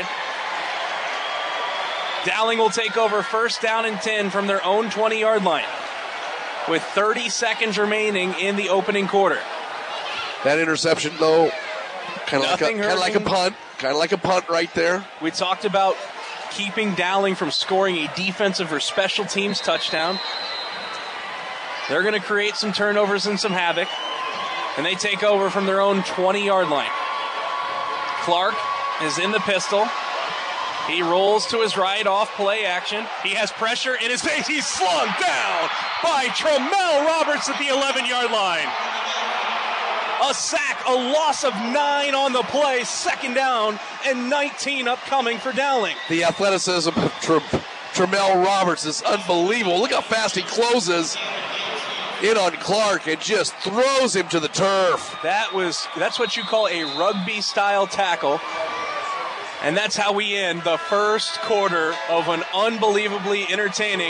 Dowling will take over 1st down and 10 from their own 20-yard line with 30 seconds remaining in the opening quarter. That interception, though, kind of like a punt. Kind of like a punt right there. We talked about keeping Dowling from scoring a defensive or special teams touchdown. They're going to create some turnovers and some havoc, and they take over from their own 20-yard line. Clark is in the pistol. He rolls to his right off play action. He has pressure in his face. He's slung down by Tramel Roberts at the 11-yard line. A sack, a loss of 9 on the play, 2nd down and 19 upcoming for Dowling. The athleticism of Tramel Roberts is unbelievable. Look how fast he closes in on Clark and just throws him to the turf. That's what you call a rugby-style tackle. And that's how we end the first quarter of an unbelievably entertaining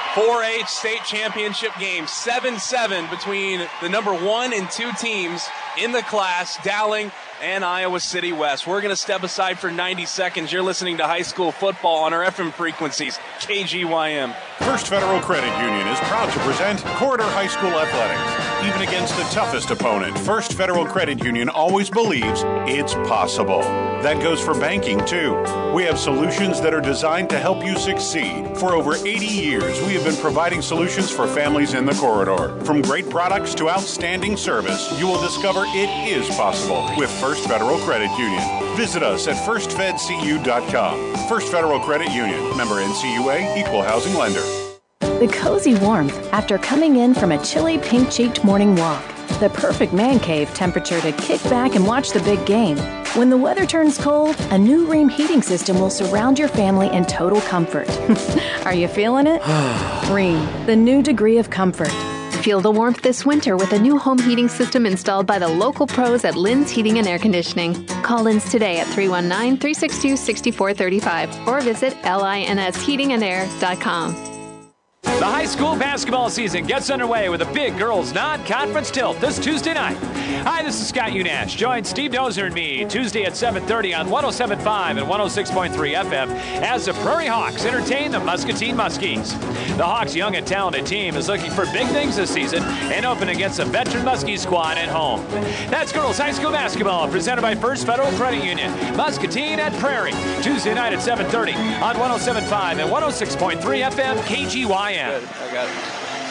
4-H state championship game. 7-7 between the number 1 and 2 teams in the class, Dowling and Iowa City West. We're going to step aside for 90 seconds. You're listening to high school football on our FM frequencies, KGYM. First Federal Credit Union is proud to present Corridor High School Athletics. Even against the toughest opponent, First Federal Credit Union always believes it's possible. That goes for banking, too. We have solutions that are designed to help you succeed. For over 80 years, we have been providing solutions for families in the corridor. From great products to outstanding service, you will discover it is possible with First Federal Credit Union. Visit us at firstfedcu.com. First Federal Credit Union, member NCUA, equal housing lender. The cozy warmth after coming in from a chilly pink-cheeked morning walk. The perfect man cave temperature to kick back and watch the big game. When the weather turns cold, a new Rheem heating system will surround your family in total comfort. Are you feeling it? Rheem, the new degree of comfort. Feel the warmth this winter with a new home heating system installed by the local pros at Lynn's Heating and Air Conditioning. Call Lynn's today at 319-362-6435 or visit linsheatingandair.com. The high school basketball season gets underway with a big girls' non-conference tilt this Tuesday night. Hi, this is Scott Unash. Join Steve Dozer and me Tuesday at 7:30 on 107.5 and 106.3 FM as the Prairie Hawks entertain the Muscatine Muskies. The Hawks' young and talented team is looking for big things this season and open against a veteran Muskie squad at home. That's girls' high school basketball presented by First Federal Credit Union. Muscatine at Prairie, Tuesday night at 7:30 on 107.5 and 106.3 FM KGYM. I got it.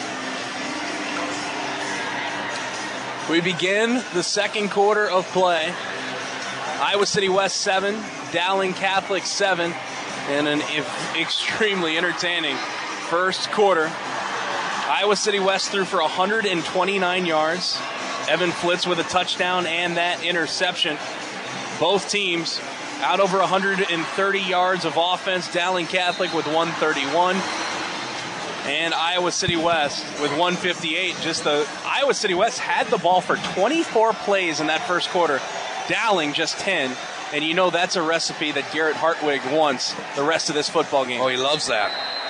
We begin the second quarter of play. Iowa City West 7, Dowling Catholic 7, and an extremely entertaining first quarter. Iowa City West threw for 129 yards. Evan Flitz with a touchdown and that interception. Both teams out over 130 yards of offense. Dowling Catholic with 131. And Iowa City West with 158. Iowa City West had the ball for 24 plays in that first quarter. Dowling just 10. And you know that's a recipe that Garrett Hartwig wants the rest of this football game. Oh, he loves that.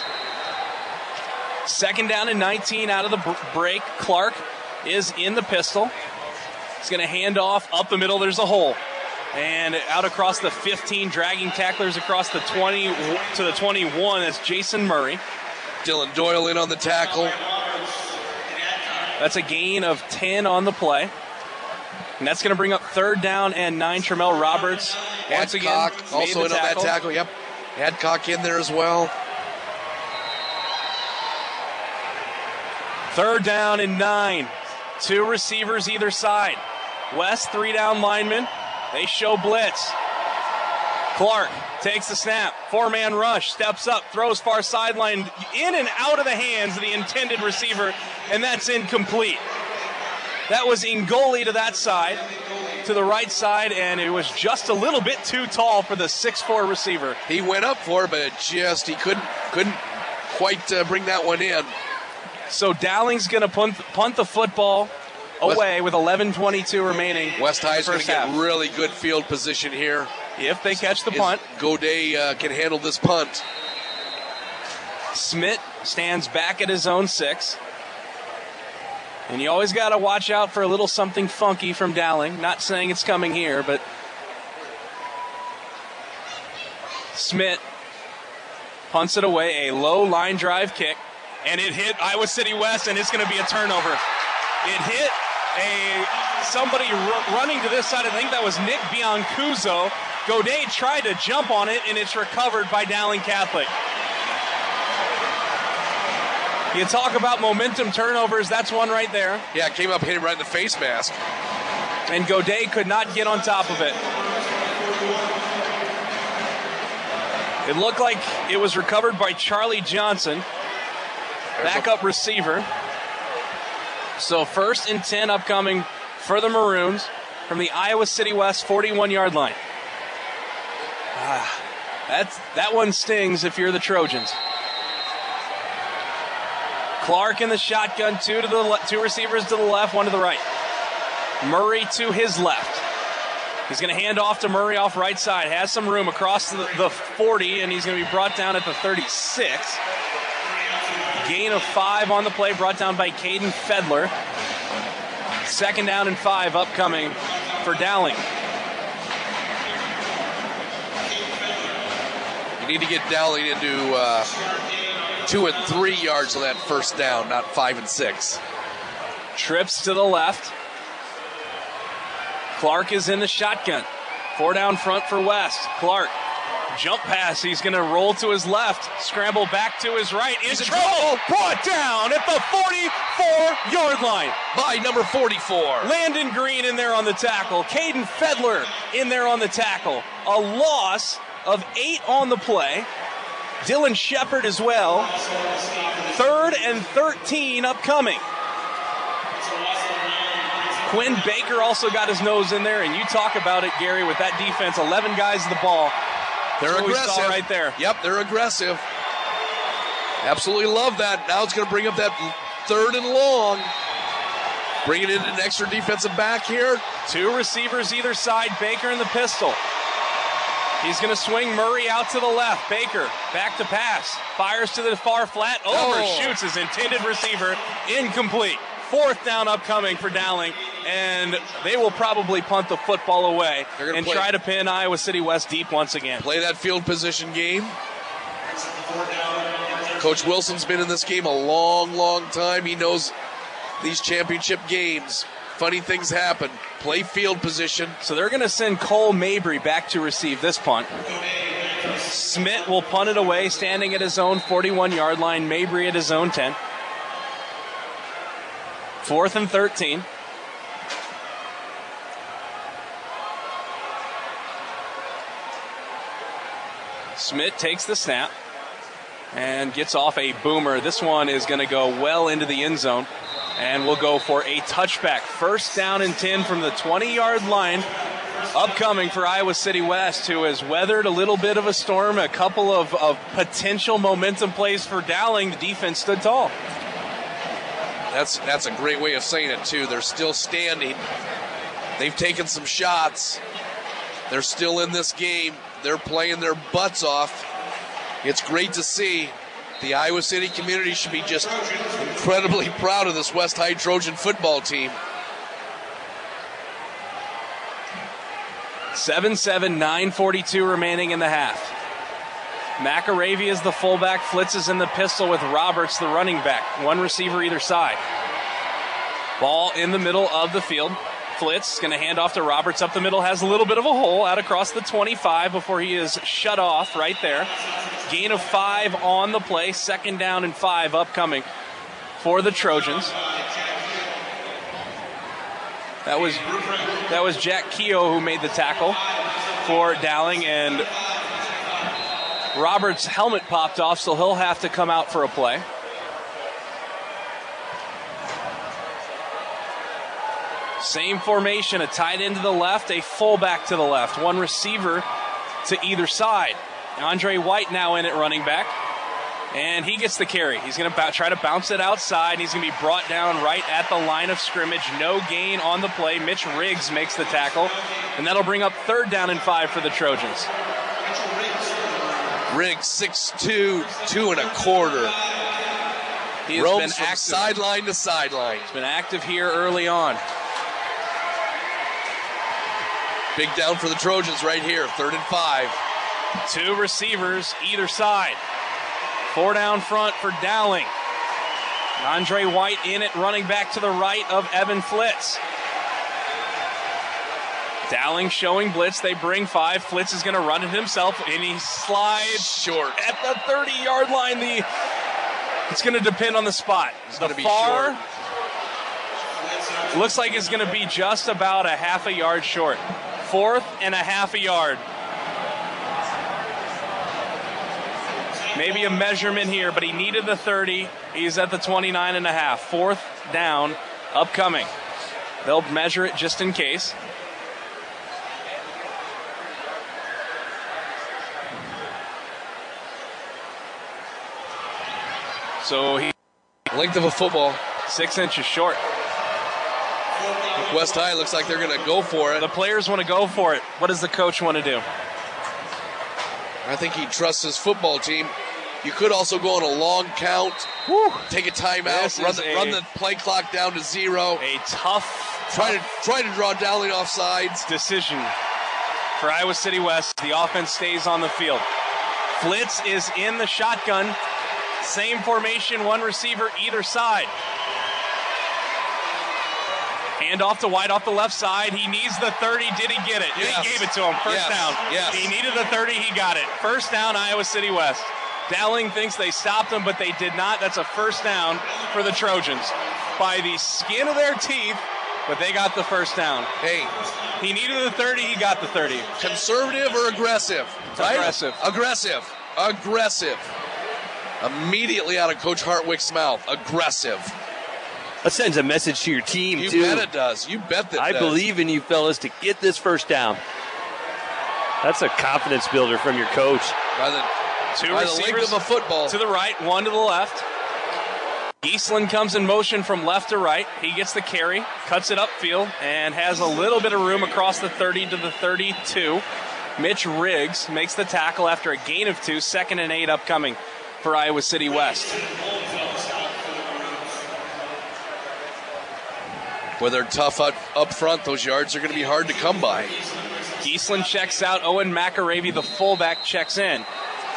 Second down and 19 out of the break. Clark is in the pistol. He's going to hand off up the middle. There's a hole. And out across the 15, dragging tacklers across the 20 to the 21. That's Jason Murray. Dylan Doyle in on the tackle. That's a gain of 10 on the play. And that's going to bring up third down and 9. Tramel Roberts once again also in on that tackle. Yep. Adcock in there as well. Third down and 9. 2 receivers either side. West, 3 down linemen. They show blitz. Clark takes the snap. 4-man rush. Steps up. Throws far sideline. In and out of the hands of the intended receiver. And that's incomplete. That was Ingoli to that side. To the right side. And it was just a little bit too tall for the 6'4 receiver. He went up for it, but he couldn't quite bring that one in. So Dowling's going to punt the football away with 11:22 remaining. West High's going to get really good field position here. If they catch the punt. Godet can handle this punt. Smith stands back at his own 6. And you always got to watch out for a little something funky from Dowling. Not saying it's coming here, but Smith punts it away. A low line drive kick. And it hit Iowa City West, and it's going to be a turnover. It hit somebody running to this side. I think that was Nick Biancuso. Godet tried to jump on it, and it's recovered by Dowling Catholic. You talk about momentum turnovers, that's one right there. Yeah, it came up, hit him right in the face mask. And Godet could not get on top of it. It looked like it was recovered by Charlie Johnson, backup receiver. So 1st and 10 upcoming for the Maroons from the Iowa City West 41-yard line. That one stings if you're the Trojans. Clark in the shotgun, 2 receivers to the left, 1 to the right. Murray to his left. He's going to hand off to Murray off right side. Has some room across the 40, and he's going to be brought down at the 36. Gain of 5 on the play, brought down by Caden Fedler. 2nd down and 5 upcoming for Dowling. You need to get Dowling into 2 and 3 yards on that first down, not 5 and 6. Trips to the left. Clark is in the shotgun. 4 down front for West. Clark, jump pass. He's going to roll to his left. Scramble back to his right. In trouble. Brought down at the 44-yard line by number 44. Landon Green in there on the tackle. Caden Fedler in there on the tackle. A loss of 8 on the play. Dylan Shepard as well. 3rd and 13 upcoming. Quinn Baker also got his nose in there, and you talk about it, Gary, with that defense, 11 guys at the ball. They're aggressive. We saw right there. Yep, they're aggressive. Absolutely love that. Now it's going to bring up that 3rd and long. Bringing in an extra defensive back here. 2 receivers either side. Baker in the pistol. He's going to swing Murray out to the left. Baker back to pass. Fires to the far flat. Overshoots his intended receiver. Incomplete. 4th down upcoming for Dowling, and they will probably punt the football away and try to pin Iowa City West deep once again. Play that field position game. Coach Wilson's been in this game a long, long time. He knows these championship games. Funny things happen. Play field position. So they're going to send Cole Mabry back to receive this punt. Smith will punt it away, standing at his own 41-yard line. Mabry at his own 10. 4th and 13. Smith takes the snap and gets off a boomer. This one is going to go well into the end zone, and we'll go for a touchback. 1st down and 10 from the 20-yard line. Upcoming for Iowa City West, who has weathered a little bit of a storm, a couple of potential momentum plays for Dowling. The defense stood tall. That's a great way of saying it, too. They're still standing. They've taken some shots. They're still in this game. They're playing their butts off. It's great to see. The Iowa City community should be just incredibly proud of this West High Trojan football team. 7-7, 9:42 remaining in the half. McAravey is the fullback. Flitz is in the pistol with Roberts, the running back. 1 receiver either side. Ball in the middle of the field. Flitz is going to hand off to Roberts up the middle. Has a little bit of a hole out across the 25 before he is shut off right there. Gain of 5 on the play. 2nd down and 5 upcoming for the Trojans. That was Jack Keogh who made the tackle for Dowling, and Roberts' helmet popped off, so he'll have to come out for a play. Same formation, a tight end to the left, a fullback to the left, 1 receiver to either side. Andre White now in at running back, and he gets the carry. He's going to try to bounce it outside, and he's going to be brought down right at the line of scrimmage. No gain on the play. Mitch Riggs makes the tackle, and that'll bring up 3rd down and 5 for the Trojans. Riggs, 6'2", 2 1/4. He has roams been from active. Sideline to sideline. He's been active here early on. Big down for the Trojans right here, 3rd and 5. 2 receivers either side. 4 down front for Dowling. Andre White in it, running back to the right of Evan Flitz. Dowling showing blitz. They bring 5. Flitz is going to run it himself, and he slides short at the 30-yard line. It's going to depend on the spot. It's the going to be far short. Looks like it's going to be just about a half a yard short. 4th and a half a yard. Maybe a measurement here, but he needed the 30. He's at the 29 and a half. 4th down upcoming. They'll measure it just in case. So he length of a football, 6 inches short. West High looks like they're going to go for it. The players want to go for it. What does the coach want to do? I think he trusts his football team. You could also go on a long count, take a timeout, run the play clock down to 0. A tough Try to draw Dowling off sides. Decision for Iowa City West. The offense stays on the field. Flitz is in the shotgun. Same formation, one receiver either side. Hand off to White off the left side. He needs the 30. Did he get it? Yes. He gave it to him. First down. Yes. He needed the 30. He got it. First down, Iowa City West. Dowling thinks they stopped him, but they did not. That's a first down for the Trojans. By the skin of their teeth, but they got the first down. Hey. He needed the 30. He got the 30. Conservative or aggressive? Right? Aggressive. Immediately out of Coach Hartwick's mouth. Aggressive. That sends a message to your team, You too. bet it does. You bet that I does. believe in you fellas to get this first down. That's a confidence builder from your coach. By the receivers length of a football. To the right, one to the left. Eastland comes in motion from left to right. He gets the carry, cuts it upfield, and has a little bit of room across the 30 to the 32. Mitch Riggs makes the tackle after a gain of 2. 2nd and 8 upcoming for Iowa City West. Where they're tough up front, those yards are going to be hard to come by. Eastland checks out. Owen McAravey, the fullback, checks in.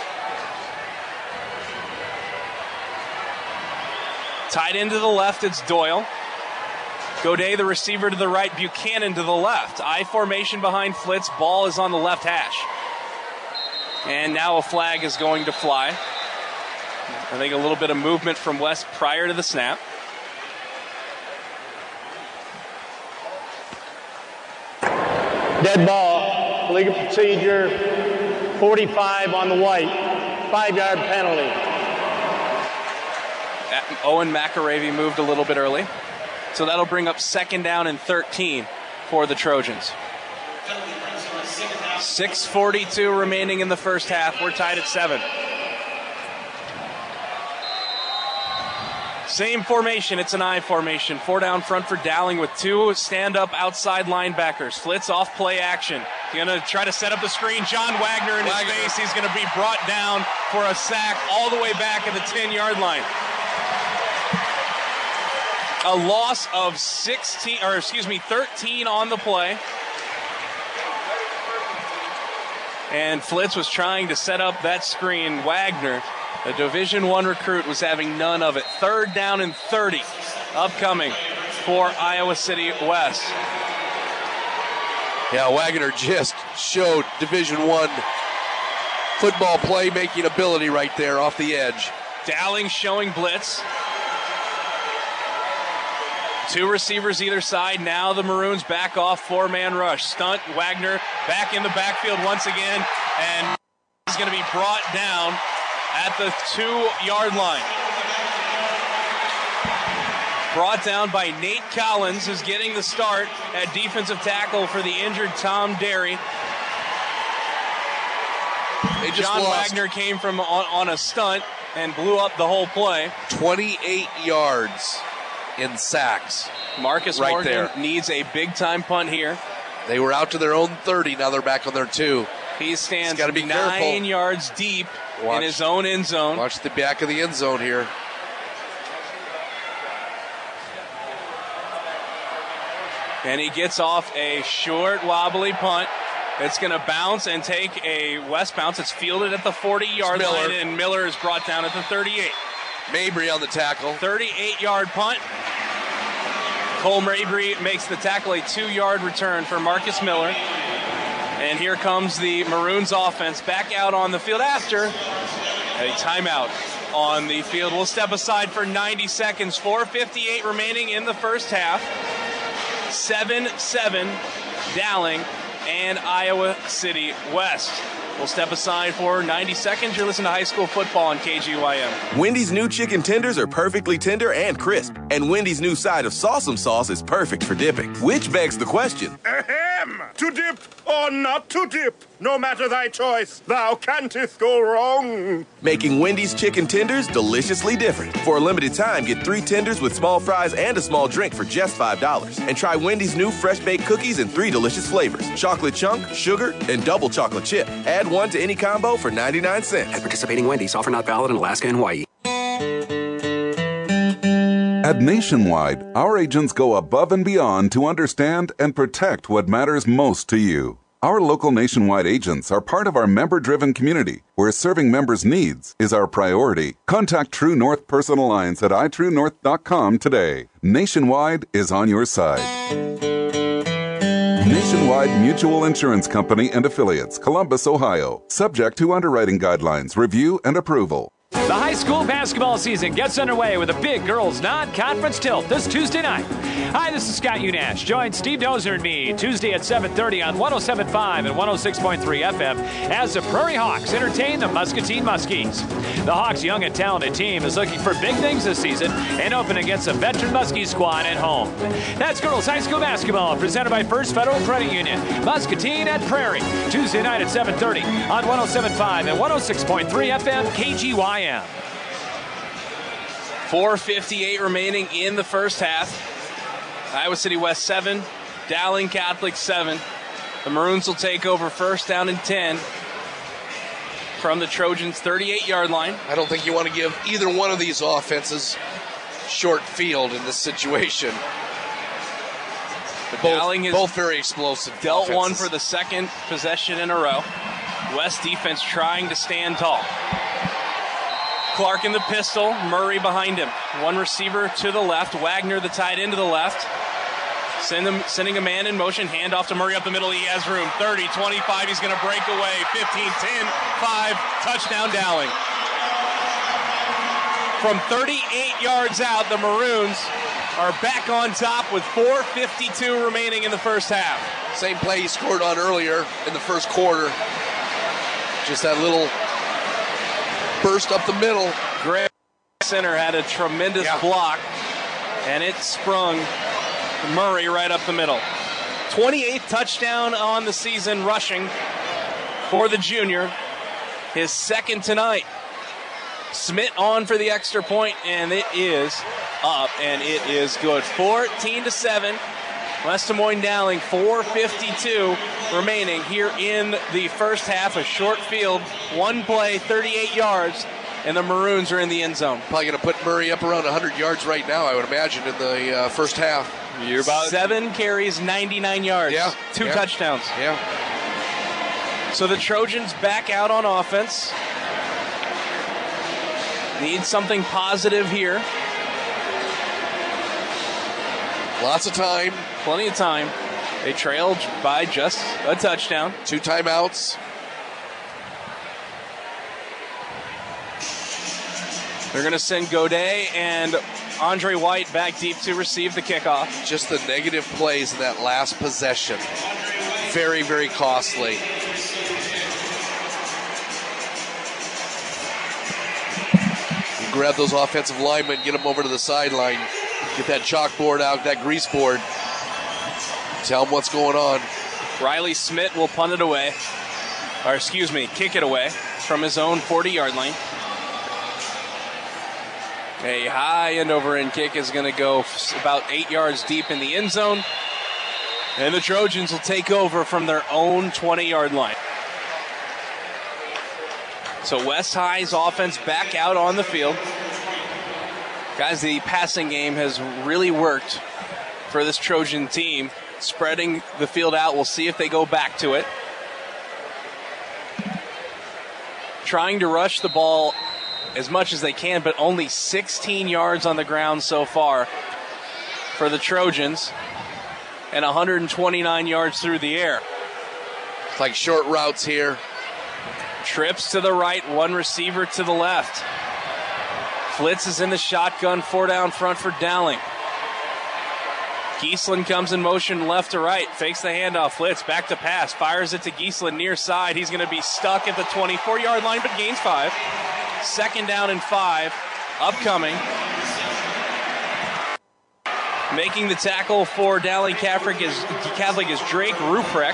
Tight end to the left, it's Doyle. Godet, the receiver, to the right. Buchanan to the left. I formation behind Flitz. Ball is on the left hash. And now a flag is going to fly. I think a little bit of movement from West prior to the snap. Dead ball. Legal procedure 45 on the White. 5-yard penalty. Owen McAravey moved a little bit early. So that'll bring up 2nd down and 13 for the Trojans. 6:42 remaining in the first half. We're tied at 7. Same formation. It's an I formation. 4 down front for Dowling with 2 stand-up outside linebackers. Flitz off play action. He's going to try to set up the screen. John Wagner in his face. He's going to be brought down for a sack all the way back at the 10-yard line. A loss of 13 on the play. And Flitz was trying to set up that screen. Wagner, a Division I recruit, was having none of it. 3rd down and 30 upcoming for Iowa City West. Yeah, Wagner just showed Division I football playmaking ability right there off the edge. Dowling showing blitz. 2 receivers either side. Now the Maroons back off, 4-man rush. Stunt, Wagner back in the backfield once again, and he's going to be brought down at the 2-yard line. Brought down by Nate Collins, who's getting the start at defensive tackle for the injured Tom Derry. John Wagner came from on a stunt and blew up the whole play. 28 yards in sacks. Marcus right Morgan there. needs a big-time punt here. They were out to their own 30. Now they're back on their 2. He stands gotta be 9 careful. yards deep in his own end zone. Watch the back of the end zone here. And he gets off a short, wobbly punt. It's going to bounce and take a west bounce. It's fielded at the 40-yard line, and Miller is brought down at the 38. Mabry on the tackle. 38-yard punt. Cole Mabry makes the tackle, a 2-yard return for Marcus Miller. And here comes the Maroons offense back out on the field after a timeout on the field. We'll step aside for 90 seconds. 4:58 remaining in the first half. 7-7 Dowling and Iowa City West. We'll step aside for 90 seconds. You're listening to High School Football on KGYM. Wendy's new chicken tenders are perfectly tender and crisp. And Wendy's new side of Salsam sauce is perfect for dipping. Which begs the question. Ahem! To dip or not to dip, no matter thy choice, thou canst go wrong. Making Wendy's chicken tenders deliciously different. For a limited time, get 3 tenders with small fries and a small drink for just $5. And try Wendy's new fresh baked cookies in 3 delicious flavors. Chocolate chunk, sugar, and double chocolate chip. Add 1 to any combo for 99 cents. At participating Wendy's, offer not valid in Alaska and Hawaii. At Nationwide, our agents go above and beyond to understand and protect what matters most to you. Our local Nationwide agents are part of our member-driven community, where serving members' needs is our priority. Contact True North Personal Lines at itruenorth.com today. Nationwide is on your side. Nationwide Mutual Insurance Company and Affiliates, Columbus, Ohio. Subject to underwriting guidelines, review, and approval. The high school basketball season gets underway with a big girls' non-conference tilt this Tuesday night. Hi, this is Scott Unash. Join Steve Dozer and me Tuesday at 7:30 on 107.5 and 106.3 FM as the Prairie Hawks entertain the Muscatine Muskies. The Hawks' young and talented team is looking for big things this season and open against a veteran Muskie squad at home. That's girls' high school basketball presented by First Federal Credit Union. Muscatine at Prairie, Tuesday night at 7:30 on 107.5 and 106.3 FM KGYM. 4:58 remaining in the first half. Iowa City West 7, Dowling Catholic 7. The Maroons will take over first down and 10 from the Trojans' 38-yard line. I don't think you want to give either one of these offenses short field in this situation. Both very explosive. Dealt offenses. one for the second possession in a row. West defense trying to stand tall. Clark in the pistol, Murray behind him. One receiver to the left, Wagner the tight end to the left. Sending a man in motion, handoff to Murray up the middle. He has room. 30, 25, he's going to break away. 15, 10, 5, touchdown Dowling. From 38 yards out, the Maroons are back on top with 4:52 remaining in the first half. Same play he scored on earlier in the first quarter. Just that little burst up the middle. Greg center had a tremendous block, and it sprung Murray right up the middle. 28th touchdown on the season rushing for the junior. His second tonight. Smith on for the extra point, and it is up, and it is good. 14-7. West Des Moines Dowling, 4:52 remaining here in the first half. A short field, one play, 38 yards, and the Maroons are in the end zone. Probably going to put Murray up around 100 yards right now, I would imagine, in the first half. You're about 7 carries, 99 yards. Yeah. Two touchdowns. Yeah. So the Trojans back out on offense. Need something positive here. Lots of time. Plenty of time. They trailed by just a touchdown. 2 timeouts. They're going to send Godet and Andre White back deep to receive the kickoff. Just the negative plays in that last possession. Very, very costly. You grab those offensive linemen, get them over to the sideline. Get that chalkboard out, that grease board. Tell them what's going on. Riley Smith will punt it away. Or excuse me, kick it away from his own 40-yard line. A high end over end kick is going to go about 8 yards deep in the end zone. And the Trojans will take over from their own 20-yard line. So West High's offense back out on the field. Guys, the passing game has really worked for this Trojan team. Spreading the field out. We'll see if they go back to it. Trying to rush the ball as much as they can, but only 16 yards on the ground so far for the Trojans, and 129 yards through the air. It's like short routes here. Trips to the right, one receiver to the left. Flitz is in the shotgun, 4 down front for Dowling. Giesland comes in motion left to right, fakes the handoff. Flitz back to pass, fires it to Giesland near side. He's going to be stuck at the 24-yard line, but gains 5. 2nd down and 5, upcoming. Making the tackle for Dowling Catholic is Drake Ruprecht.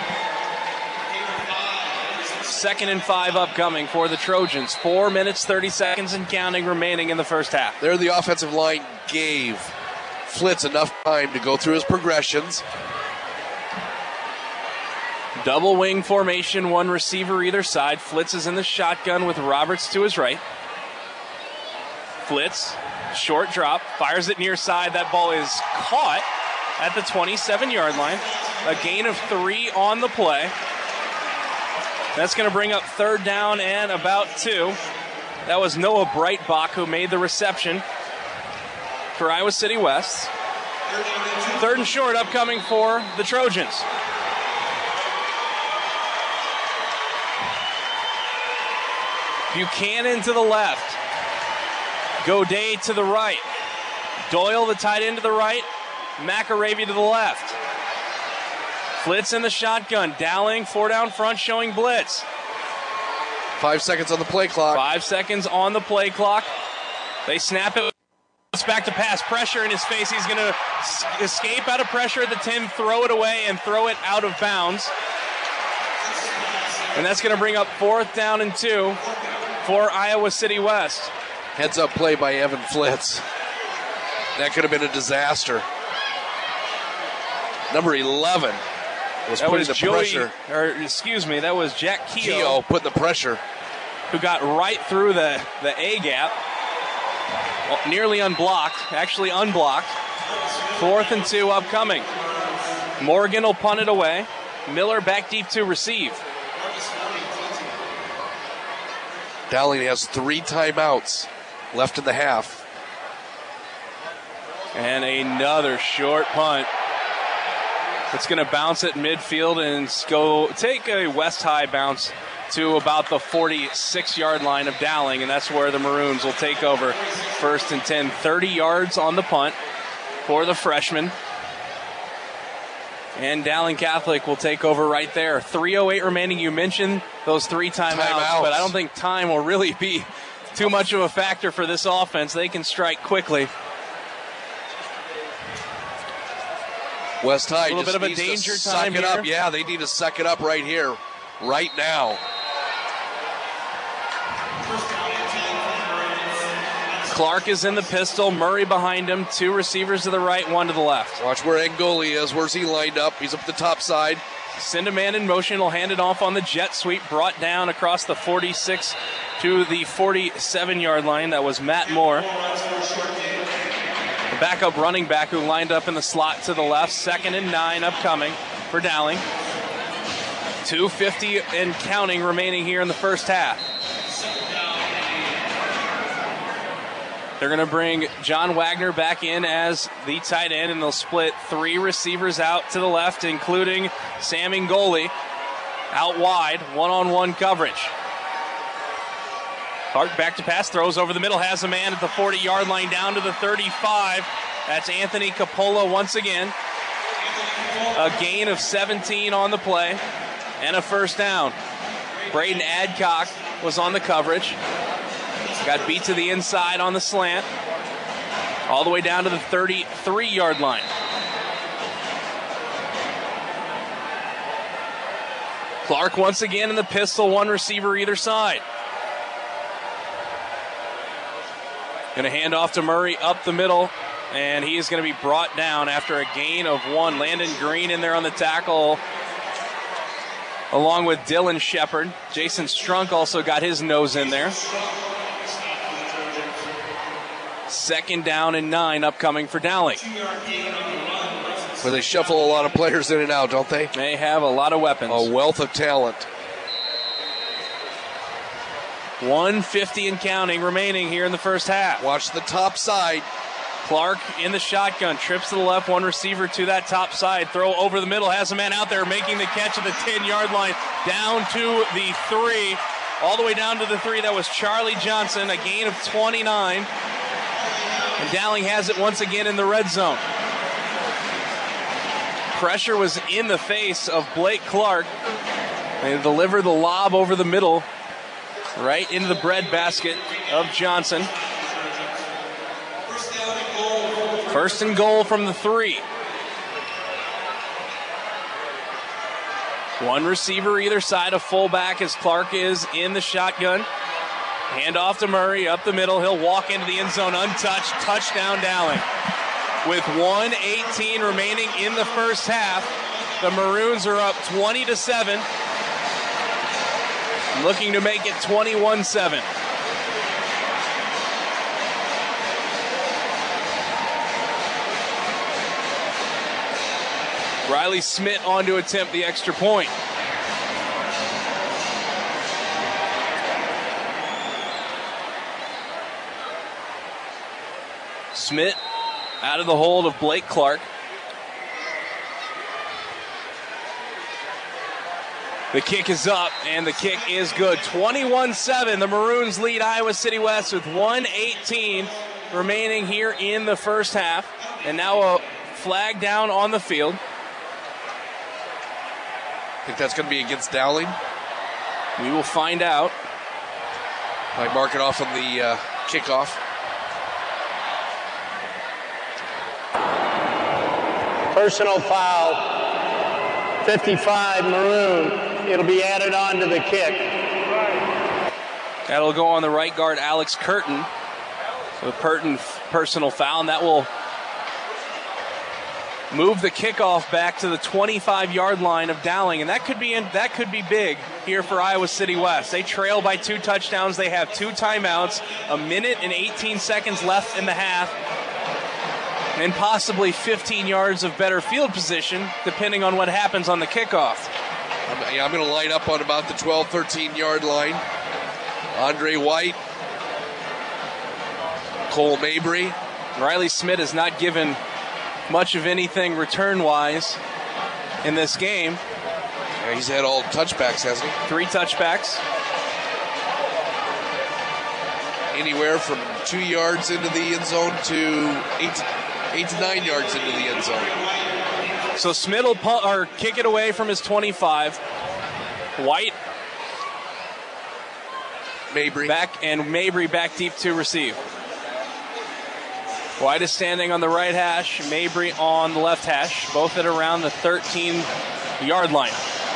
2nd and 5 upcoming for the Trojans. 4 minutes, 30 seconds and counting remaining in the first half. There the offensive line gave Flitz enough time to go through his progressions. Double wing formation, one receiver either side. Flitz is in the shotgun with Roberts to his right. Flitz Short drop, fires it near side. That ball is caught at the 27-yard line. A gain of 3 on the play. That's going to bring up 3rd down and about 2. That was Noah Breitbach who made the reception for Iowa City West. 3rd and short upcoming for the Trojans. Buchanan to the left. Godet to the right. Doyle, the tight end, to the right. McAravey to the left. Flitz in the shotgun. Dowling, 4 down front, showing blitz. 5 seconds on the play clock. 5 seconds on the play clock. They snap it. It's back to pass. Pressure in his face. He's going to escape out of pressure at the 10, throw it away, and throw it out of bounds. And that's going to bring up 4th down and 2 for Iowa City West. Heads up play by Evan Flitz. That could have been a disaster. Number 11 was putting the pressure. That was Jack Keogh. Keogh put the pressure. Who got right through the A gap. Nearly unblocked. Actually unblocked. 4th and 2 upcoming. Morgan will punt it away. Miller back deep to receive. Dowling has 3 timeouts left in the half. And another short punt. It's going to bounce at midfield and go take a West High bounce to about the 46-yard line of Dowling, and that's where the Maroons will take over. 1st and 10, 30 yards on the punt for the freshman. And Dowling Catholic will take over right there. 3:08 remaining. You mentioned those 3 timeouts, but I don't think time will really be too much of a factor for this offense. They can strike quickly. West High a little just bit of a needs danger to time suck it here. up. Yeah, they need to suck it up right here, right now. Clark is in the pistol. Murray behind him. 2 receivers to the right, 1 to the left. Watch where Angoli is. Where's he lined up? He's up the top side. Send a man in motion. He'll hand it off on the jet sweep. Brought down across the 46 to the 47-yard line. That was Matt Moore. The backup running back who lined up in the slot to the left. 2nd and 9 upcoming for Dowling. 2:50 and counting remaining here in the first half. They're going to bring John Wagner back in as the tight end, and they'll split 3 receivers out to the left, including Sam Ingoli. Out wide, one-on-one coverage. Clark back to pass, throws over the middle, has a man at the 40-yard line down to the 35. That's Anthony Capola once again. A gain of 17 on the play and a 1st down. Braden Adcock was on the coverage. Got beat to the inside on the slant. All the way down to the 33-yard line. Clark once again in the pistol, 1 receiver either side. Going to hand off to Murray up the middle, and he is going to be brought down after a gain of 1. Landon Green in there on the tackle, along with Dylan Shepard. Jason Strunk also got his nose in there. 2nd down and 9 upcoming for Dowling. Where they shuffle a lot of players in and out, don't they? They have a lot of weapons. A wealth of talent. 1:50 and counting remaining here in the first half. Watch the top side. Clark in the shotgun, trips to the left, 1 receiver to that top side. Throw over the middle, has a man out there making the catch at the 10-yard line. Down to the 3, all the way down to the 3. That was Charlie Johnson, a gain of 29. And Dowling has it once again in the red zone. Pressure was in the face of Blake Clark. They deliver the lob over the middle, right into the breadbasket of Johnson. 1st and goal from the 3. 1 receiver either side, a fullback as Clark is in the shotgun. Hand off to Murray, up the middle. He'll walk into the end zone untouched. Touchdown Dowling. With 1:18 remaining in the first half, the Maroons are up 20-7. Looking to make it 21-7. Riley Smith on to attempt the extra point. Smith out of the hold of Blake Clark. The kick is up, and the kick is good. 21-7, the Maroons lead Iowa City West with 1:18 remaining here in the first half. And now a flag down on the field. I think that's going to be against Dowling. We will find out. Might mark it off on the kickoff. Personal foul, 55 Maroon. It'll be added on to the kick. That'll go on the right guard, Alex Curtin. So Curtin personal foul, and that will move the kickoff back to the 25-yard line of Dowling, and that could be big here for Iowa City West. They trail by 2 touchdowns. They have 2 timeouts, 1 minute and 18 seconds left in the half, and possibly 15 yards of better field position, depending on what happens on the kickoff. I'm going to line up on about the 12, 13-yard line. Andre White, Cole Mabry. Riley Smith has not given much of anything return-wise in this game. Yeah, he's had all touchbacks, hasn't he? 3 touchbacks. Anywhere from 2 yards into the end zone to 8 to 9 yards into the end zone. So Smith will kick it away from his 25. White. Mabry. Mabry back deep to receive. White is standing on the right hash, Mabry on the left hash, both at around the 13-yard line.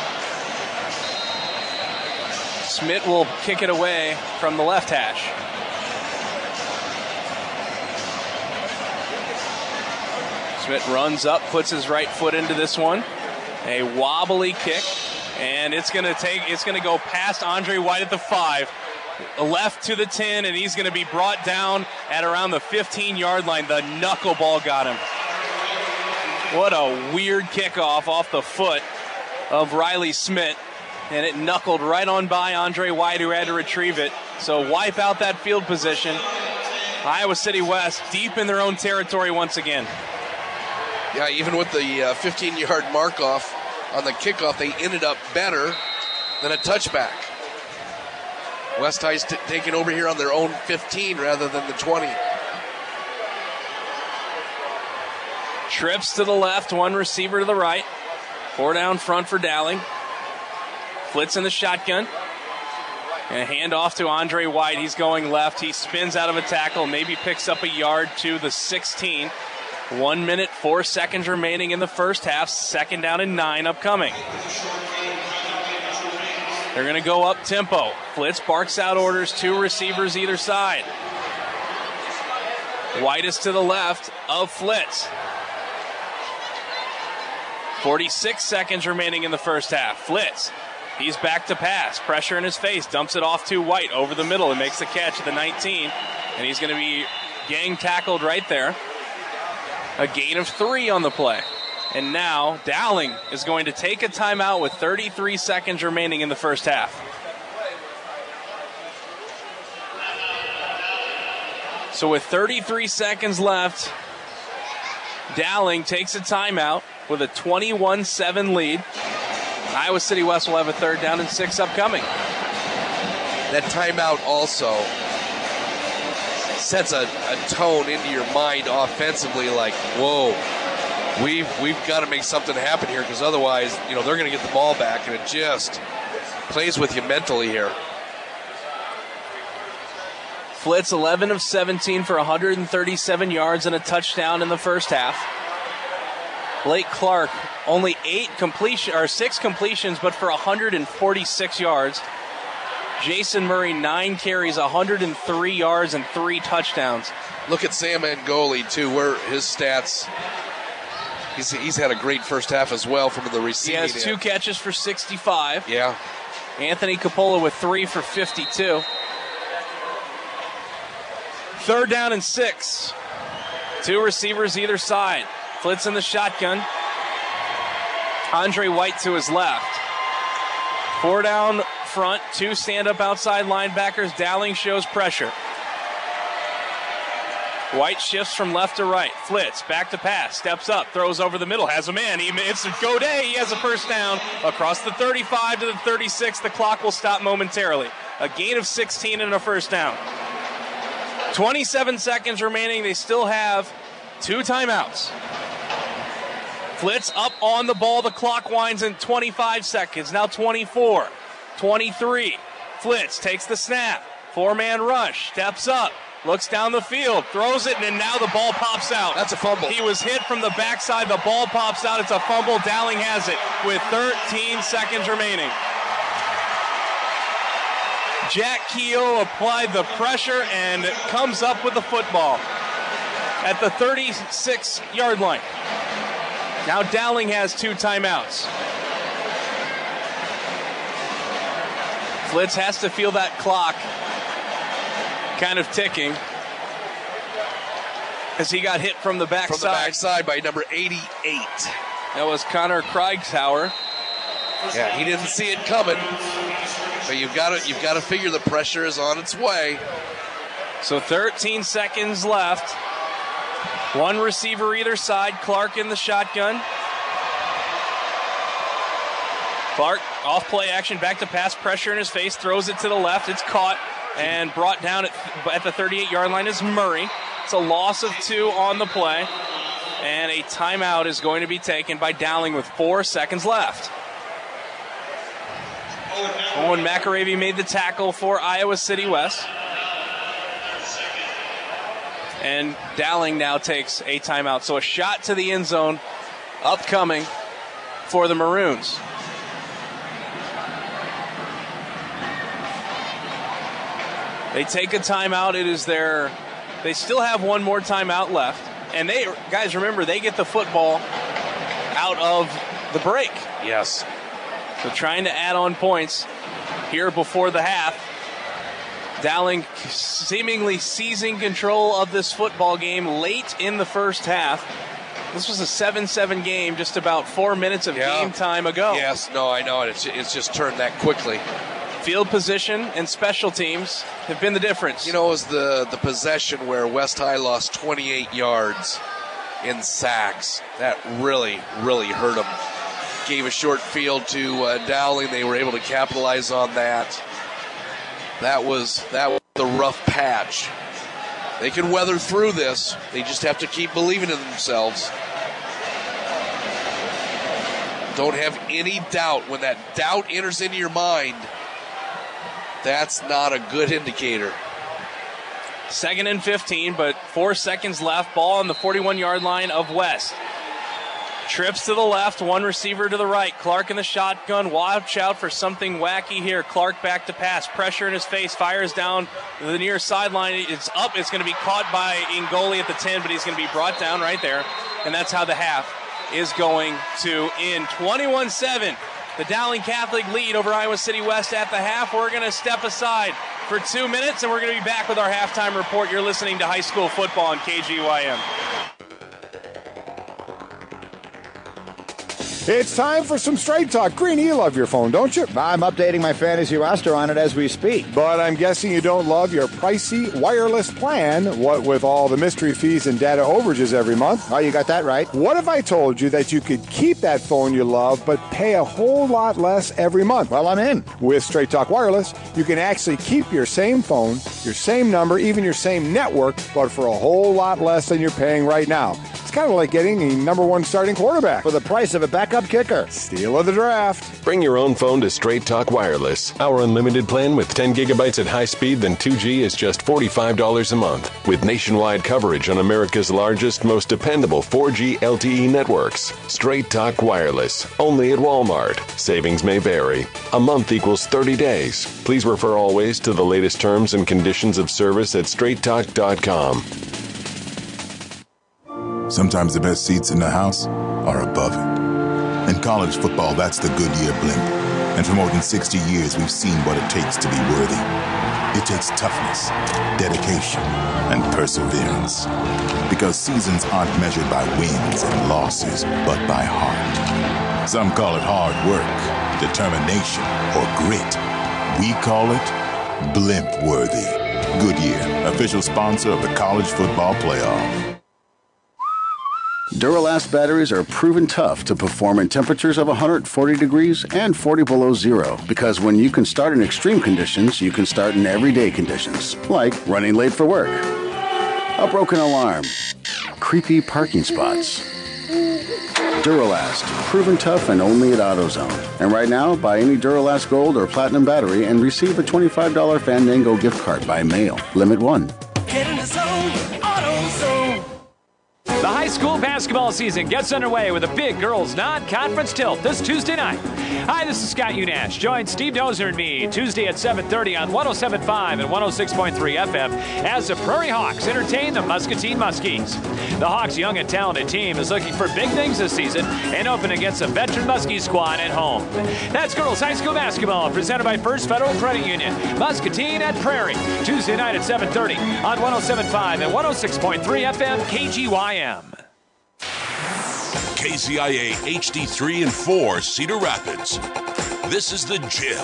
Smith will kick it away from the left hash. Smith runs up, puts his right foot into this one. A wobbly kick, and it's going to go past Andre White at the 5. Left to the 10, and he's going to be brought down at around the 15-yard line. The knuckleball got him. What a weird kickoff off the foot of Riley Smith, and it knuckled right on by Andre White, who had to retrieve it. So wipe out that field position. Iowa City West deep in their own territory once again. Yeah, even with the 15-yard mark off on the kickoff, they ended up better than a touchback. West High's taking over here on their own 15 rather than the 20. Trips to the left, 1 receiver to the right. 4 down front for Dowling. Flitz in the shotgun. And a handoff to Andre White. He's going left. He spins out of a tackle, maybe picks up a yard to the 16. 1 minute, 4 seconds remaining in the first half. 2nd down and 9 upcoming. They're going to go up tempo. Flitz barks out orders, 2 receivers either side. White is to the left of Flitz. 46 seconds remaining in the first half. Flitz, he's back to pass. Pressure in his face. Dumps it off to White over the middle and makes the catch at the 19. And he's going to be gang tackled right there. A gain of 3 on the play. And now Dowling is going to take a timeout with 33 seconds remaining in the first half. So with 33 seconds left, Dowling takes a timeout with a 21-7 lead. Iowa City West will have a 3rd down and 6 upcoming. That timeout also sets a tone into your mind offensively, like, whoa, we've got to make something happen here, because otherwise, they're going to get the ball back, and it just plays with you mentally here. Flitz 11 of 17 for 137 yards and a touchdown in the first half. Blake Clark only 6 completions, but for 146 yards. Jason Murray 9 carries, 103 yards and 3 touchdowns. Look at Sam Angoli too, where his stats. He's had a great first half as well from the receiving. He has 2 catches for 65. Yeah. Anthony Coppola with 3 for 52. 3rd down and 6. 2 receivers either side. Flitz in the shotgun. Andre White to his left. 4 down front, 2 stand-up outside linebackers. Dowling shows pressure. White shifts from left to right. Flitz, back to pass, steps up, throws over the middle, has a man. It's a Godet. He has a first down across the 35 to the 36. The clock will stop momentarily. A gain of 16 and a first down. 27 seconds remaining. They still have 2 timeouts. Flitz up on the ball. The clock winds in 25 seconds. Now 24, 23. Flitz takes the snap. 4-man rush. Steps up. Looks down the field, throws it, and now the ball pops out. That's a fumble. He was hit from the backside. The ball pops out. It's a fumble. Dowling has it with 13 seconds remaining. Jack Keogh applied the pressure and comes up with the football at the 36-yard line. Now Dowling has 2 timeouts. Flitz has to feel that clock kind of ticking as he got hit from the backside. From the backside by number 88. That was Connor Kreigtauer. Yeah, he didn't see it coming. But you've got to figure the pressure is on its way. So 13 seconds left. 1 receiver either side. Clark in the shotgun. Clark off play action, back to pass, pressure in his face, throws it to the left. It's caught and brought down at the 38-yard line is Murray. It's a loss of 2 on the play. And a timeout is going to be taken by Dowling with 4 seconds left. Owen McAravey made the tackle for Iowa City West. And Dowling now takes a timeout. So a shot to the end zone upcoming for the Maroons. They take a timeout. They still have 1 more timeout left. And guys, remember, they get the football out of the break. Yes. So trying to add on points here before the half. Dowling seemingly seizing control of this football game late in the first half. This was a 7-7 game just about 4 minutes of game time ago. Yes, no, I know. It's just turned that quickly. Field position and special teams have been the difference. You know, it was the possession where West High lost 28 yards in sacks. That really, really hurt them. Gave a short field to Dowling. They were able to capitalize on that. That was the rough patch. They can weather through this. They just have to keep believing in themselves. Don't have any doubt. When that doubt enters into your mind, that's not a good indicator. 2nd and 15, but 4 seconds left. Ball on the 41-yard line of West. Trips to the left, 1 receiver to the right. Clark in the shotgun. Watch out for something wacky here. Clark back to pass. Pressure in his face. Fires down the near sideline. It's up. It's going to be caught by Ingoli at the 10, but he's going to be brought down right there. And that's how the half is going to end. 21-7. The Dowling Catholic lead over Iowa City West at the half. We're going to step aside for 2 minutes, and we're going to be back with our halftime report. You're listening to High School Football on KGYM. It's time for some Straight Talk. Greeny, you love your phone, don't you? I'm updating my fantasy roster on it as we speak. But I'm guessing you don't love your pricey wireless plan, what with all the mystery fees and data overages every month. Oh, you got that right. What if I told you that you could keep that phone you love, but pay a whole lot less every month? Well, I'm in. With Straight Talk Wireless, you can actually keep your same phone, your same number, even your same network, but for a whole lot less than you're paying right now. It's kind of like getting a number 1 starting quarterback. For the price of a backup kicker. Steal of the draft. Bring your own phone to Straight Talk Wireless. Our unlimited plan with 10 gigabytes at high speed than 2G is just $45 a month. With nationwide coverage on America's largest, most dependable 4G LTE networks. Straight Talk Wireless. Only at Walmart. Savings may vary. A month equals 30 days. Please refer always to the latest terms and conditions of service at straighttalk.com. Sometimes the best seats in the house are above it. In college football, that's the Goodyear blimp. And for more than 60 years, we've seen what it takes to be worthy. It takes toughness, dedication, and perseverance. Because seasons aren't measured by wins and losses, but by heart. Some call it hard work, determination, or grit. We call it Blimp-worthy. Goodyear, official sponsor of the College Football Playoff. Duralast batteries are proven tough to perform in temperatures of 140 degrees and 40 below zero, because when you can start in extreme conditions, you can start in everyday conditions, like running late for work, a broken alarm, creepy parking spots. Duralast, proven tough and only at AutoZone. And right now, buy any Duralast Gold or Platinum battery and receive a $25 Fandango gift card by mail. Limit 1. Get in the zone, AutoZone. The high school basketball season gets underway with a big girls' non-conference tilt this Tuesday night. Hi, this is Scott Unash. Join Steve Dozer and me Tuesday at 7:30 on 107.5 and 106.3 FM as the Prairie Hawks entertain the Muscatine Muskies. The Hawks' young and talented team is looking for big things this season and open against a veteran Muskie squad at home. That's girls' high school basketball presented by First Federal Credit Union. Muscatine at Prairie, Tuesday night at 7:30 on 107.5 and 106.3 FM KGYM. KCIA HD3 and 4 Cedar Rapids. This is the Gym.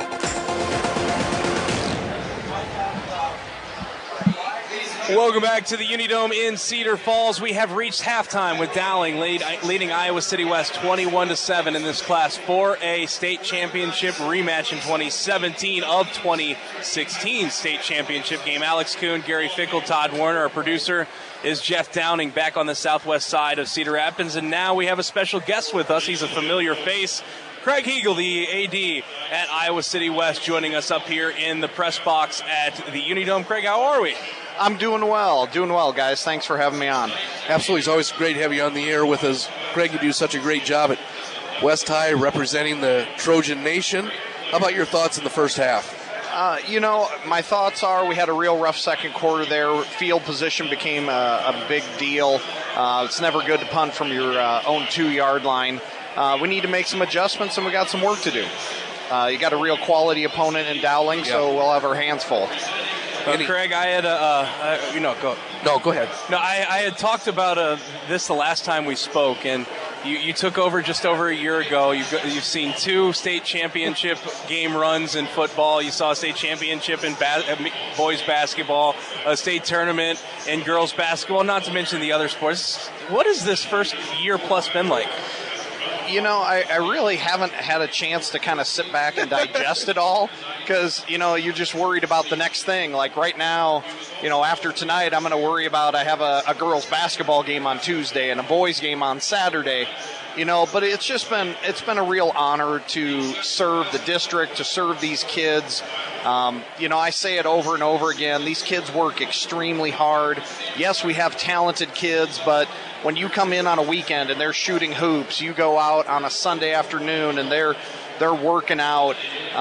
Welcome back to the Unidome in Cedar Falls. We have reached halftime with Dowling leading Iowa City West 21-7 in this Class 4A state championship rematch in 2017 of 2016 state championship game. Alex Kuhn, Gary Fickle, Todd Warner, our producer, is Jeff Downing back on the southwest side of Cedar Rapids. And now we have a special guest with us. He's a familiar face. Craig Hegel, the AD at Iowa City West, joining us up here in the press box at the Unidome. Craig, how are we? I'm doing well, guys. Thanks for having me on. Absolutely. It's always great to have you on the air with us. Craig, you do such a great job at West High representing the Trojan Nation. How about your thoughts in the first half? My thoughts are we had a real rough second quarter there. Field position became a big deal. It's never good to punt from your own 2-yard line. We need to make some adjustments, and we got some work to do. You got a real quality opponent in Dowling, so we'll have our hands full. Craig, I had go. No, go ahead. No, I had talked about this the last time we spoke, and you took over just over a year ago. You've seen 2 state championship game runs in football. You saw a state championship in boys basketball, a state tournament in girls basketball, not to mention the other sports. What has this first year plus been like? I really haven't had a chance to kind of sit back and digest it all because, you're just worried about the next thing. Like right now, after tonight, I'm going to worry about I have a girls basketball game on Tuesday and a boys game on Saturday. But it's been a real honor to serve the district, to serve these kids. I say it over and over again. These kids work extremely hard. Yes, we have talented kids, but when you come in on a weekend and they're shooting hoops, you go out on a Sunday afternoon and they're working out.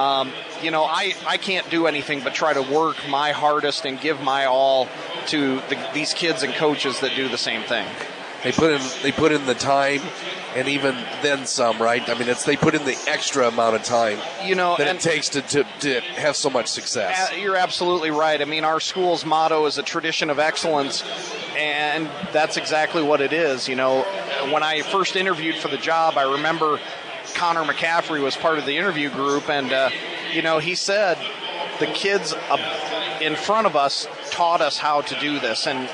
I can't do anything but try to work my hardest and give my all to these kids and coaches that do the same thing. They put in the time, and even then some, right? I mean, they put in the extra amount of time that it takes to have so much success. You're absolutely right. I mean, our school's motto is a tradition of excellence, and that's exactly what it is. When I first interviewed for the job, I remember Connor McCaffrey was part of the interview group, and he said the kids in front of us taught us how to do this, and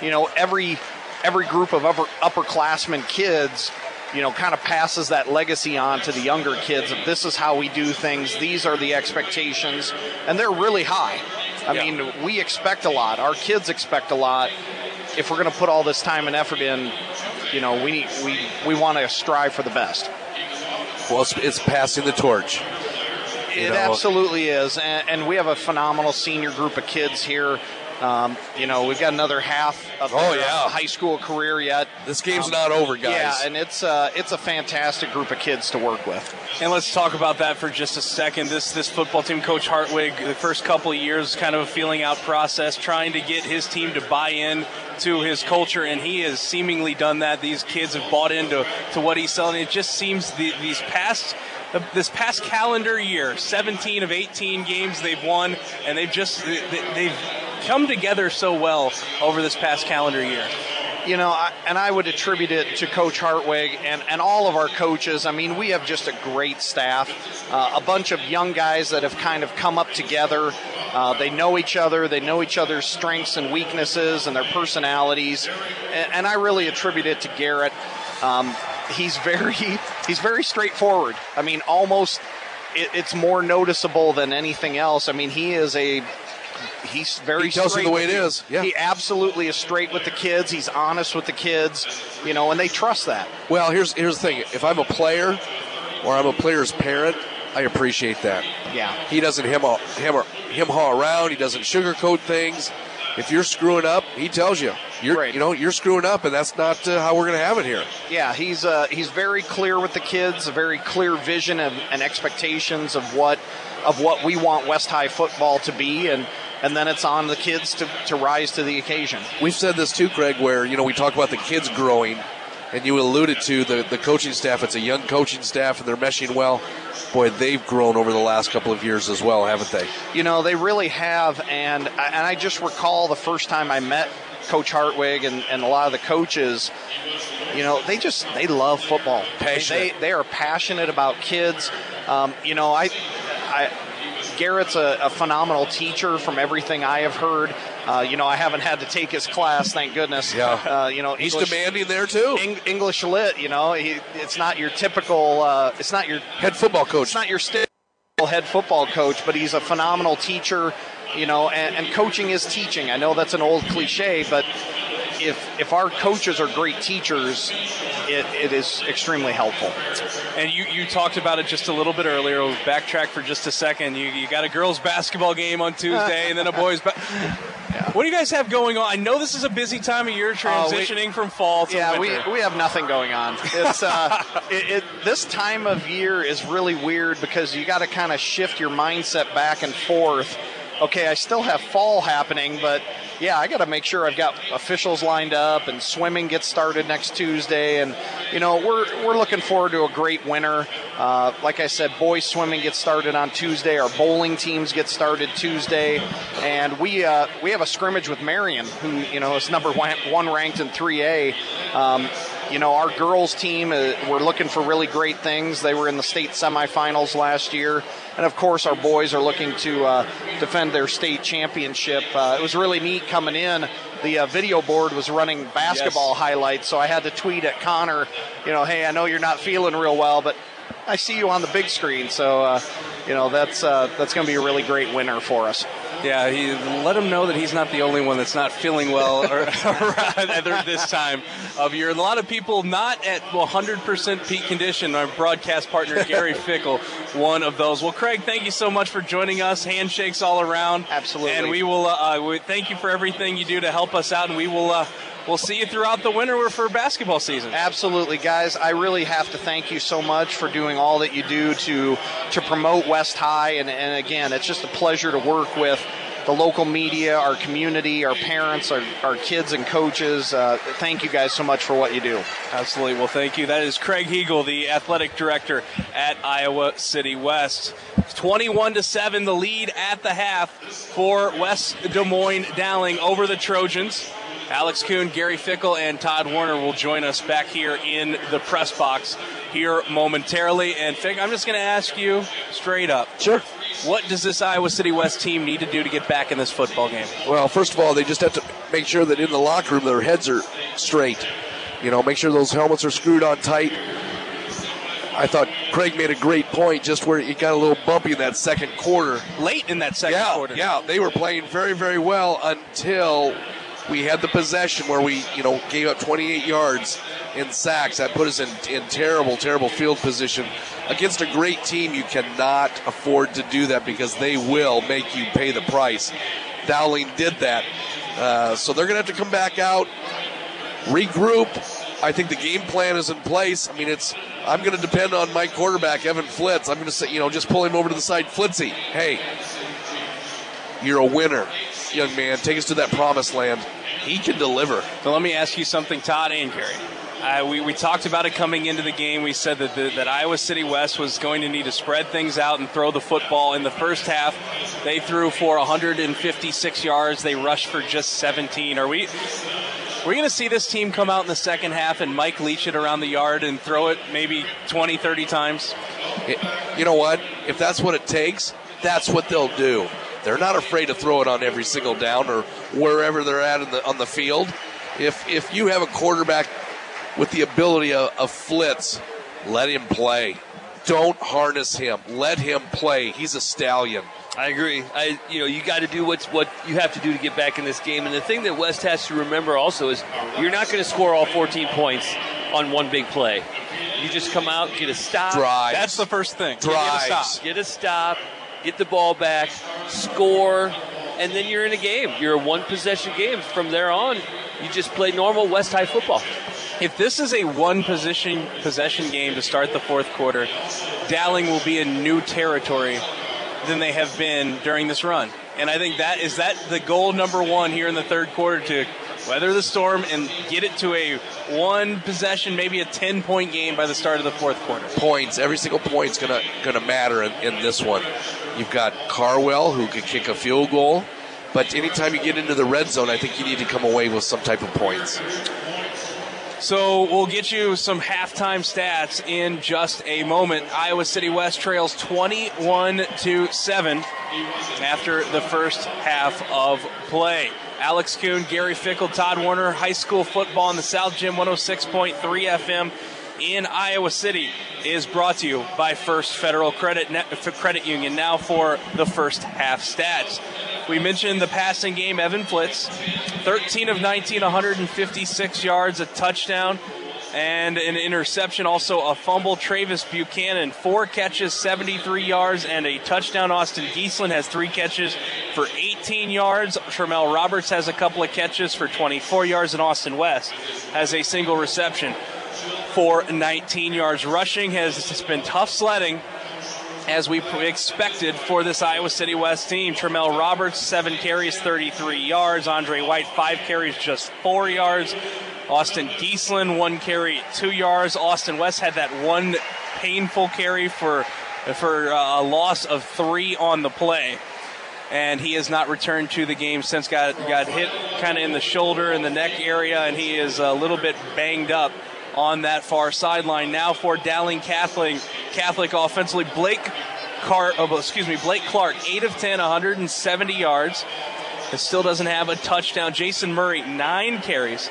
every group of upperclassmen kids, kind of passes that legacy on to the younger kids of this is how we do things, these are the expectations, and they're really high. I mean, we expect a lot. Our kids expect a lot. If we're going to put all this time and effort in, we want to strive for the best. Well, it's passing the torch. It absolutely is, and we have a phenomenal senior group of kids here. We've got another half of their high school career yet. This game's not over, guys. Yeah, and it's a fantastic group of kids to work with. And let's talk about that for just a second. This football team, Coach Hartwig, the first couple of years, kind of a feeling out process, trying to get his team to buy in to his culture, and he has seemingly done that. These kids have bought into what he's selling. It just seems this past calendar year, 17 of 18 games they've won, and they've come together so well over this past calendar year. I would attribute it to Coach Hartwig and all of our coaches. I mean, we have just a great staff, a bunch of young guys that have kind of come up together. They know each other. They know each other's strengths and weaknesses and their personalities. And I really attribute it to Garrett. He's very straightforward. I mean, almost it's more noticeable than anything else. I mean, he's very he tells straight. You the way it is. Yeah. He absolutely is straight with the kids. He's honest with the kids, and they trust that. Well, here's the thing. If I'm a player or I'm a player's parent, I appreciate that. Yeah. He doesn't hem-haw around. He doesn't sugarcoat things. If you're screwing up, he tells you. You're screwing up, and that's not how we're going to have it here. Yeah, he's very clear with the kids, a very clear vision and expectations of what we want West High football to be, and then it's on the kids to rise to the occasion. We've said this too, Craig, where we talk about the kids growing, and you alluded to the coaching staff. It's a young coaching staff, and they're meshing well. Boy, they've grown over the last couple of years as well, haven't they? They really have, and I just recall the first time I met Coach Hartwig and a lot of the coaches. They love football. Passionate. They are passionate about kids. Garrett's a phenomenal teacher from everything I have heard. I haven't had to take his class, thank goodness. Yeah. He's English, demanding there too. English lit. It's not your typical. It's not your head football coach. It's not your head football coach, but he's a phenomenal teacher. And coaching is teaching. I know that's an old cliche, but if our coaches are great teachers, it is extremely helpful. And you talked about it just a little bit earlier. We'll backtrack for just a second. You got a girls' basketball game on Tuesday and then a boys' What do you guys have going on? I know this is a busy time of year, transitioning from fall to winter. We have nothing going on. It's this time of year is really weird because you got to kind of shift your mindset back and forth. Okay, I still have fall happening, but I got to make sure I've got officials lined up, and swimming gets started next Tuesday, and we're looking forward to a great winter. Like I said, boys swimming gets started on Tuesday. Our bowling teams get started Tuesday, and we have a scrimmage with Marion, who is number one ranked in 3A. Our girls team, we're looking for really great things. They were in the state semifinals last year. And, of course, our boys are looking to defend their state championship. It was really neat coming in. The video board was running basketball highlights, so I had to tweet at Connor, hey, I know you're not feeling real well, but I see you on the big screen. So, that's going to be a really great winner for us. Yeah, let him know that he's not the only one that's not feeling well around this time of year. And a lot of people not at 100% peak condition. Our broadcast partner, Gary Fickle, one of those. Well, Craig, thank you so much for joining us. Handshakes all around. Absolutely. And we will thank you for everything you do to help us out, and we will we'll see you throughout the winter for basketball season. Absolutely, guys. I really have to thank you so much for doing all that you do to promote West High. And again, it's just a pleasure to work with the local media, our community, our parents, our kids and coaches. Thank you guys so much for what you do. Absolutely. Well, thank you. That is Craig Hegel, the athletic director at Iowa City West. 21-7, the lead at the half for West Des Moines Dowling over the Trojans. Alex Kuhn, Gary Fickle, and Todd Warner will join us back here in the press box here momentarily. And Fick, I'm just going to ask you straight up. Sure. What does this Iowa City West team need to do to get back in this football game? Well, first of all, they just have to make sure that in the locker room their heads are straight. Make sure those helmets are screwed on tight. I thought Craig made a great point just where it got a little bumpy in that second quarter. Late in that second quarter. Yeah, they were playing very, very well until we had the possession where we, gave up 28 yards in sacks. That put us in terrible, terrible field position. Against a great team, you cannot afford to do that because they will make you pay the price. Dowling did that. So they're going to have to come back out, regroup. I think the game plan is in place. I mean, I'm going to depend on my quarterback, Evan Flitz. I'm going to say, just pull him over to the side. Flitzy, hey, you're a winner, young man. Take us to that promised land. He can deliver. So let me ask you something, Todd and Gary. We talked about it coming into the game. We said that Iowa City West was going to need to spread things out and throw the football. In the first half, they threw for 156 yards. They rushed for just 17. We're going to see this team come out in the second half and Mike Leach it around the yard and throw it maybe 20, 30 times. You know what? If that's what it takes, that's what they'll do. They're not afraid to throw it on every single down or wherever they're at on the field. If you have a quarterback with the ability of flitz, let him play. Don't harness him. Let him play. He's a stallion. I agree. You got to do what you have to do to get back in this game. And the thing that West has to remember also is you're not going to score all 14 points on one big play. You just come out, get a stop. Drives. That's the first thing. Drives. Get a stop, get the ball back, score, and then you're in a game. You're a one-possession game. From there on, you just play normal West High football. If this is a one-possession game to start the fourth quarter, Dowling will be in new territory than they have been during this run. And I think that the goal number one here in the third quarter, to weather the storm and get it to a one-possession, maybe a 10-point game by the start of the fourth quarter. Points. Every single point's gonna matter in this one. You've got Carwell, who could kick a field goal, but anytime you get into the red zone, I think you need to come away with some type of points. So we'll get you some halftime stats in just a moment. Iowa City West trails 21-7 after the first half of play. Alex Kuhn, Gary Fickle, Todd Warner, high school football in the South Gym 106.3 FM in Iowa City is brought to you by First Federal Credit Union. Now for the first half stats. We mentioned the passing game, Evan Flitz, 13 of 19, 156 yards, a touchdown, and an interception. Also a fumble. Travis Buchanan, 4 catches, 73 yards, and a touchdown. Austin Giesland has 3 catches for 18 yards. Tremel Roberts has a couple of catches for 24 yards, and Austin West has a single reception for 19 yards. Rushing has been tough sledding, as we expected for this Iowa City West team. Tremel Roberts, 7 carries, 33 yards. Andre White, 5 carries, just 4 yards. Austin Giesland, 1 carry, 2 yards. Austin West had that one painful carry for a loss of 3 on the play. And he has not returned to the game since. Got hit kind of in the shoulder and the neck area, and he is a little bit banged up on that far sideline. Now for Dowling Catholic offensively, Blake Clark, 8 of 10, 170 yards. It still doesn't have a touchdown. Jason Murray, 9 carries,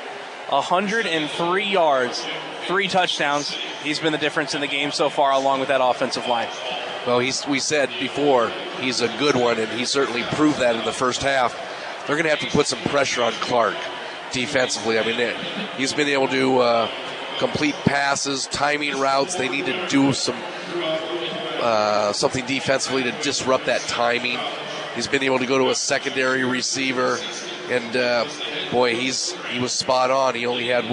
103 yards, 3 touchdowns. He's been the difference in the game so far, along with that offensive line. Well, we said before he's a good one, and he certainly proved that in the first half. They're going to have to put some pressure on Clark defensively. I mean, he's been able to complete passes, timing routes. They need to do something defensively to disrupt that timing. He's been able to go to a secondary receiver, and he was spot on. He only had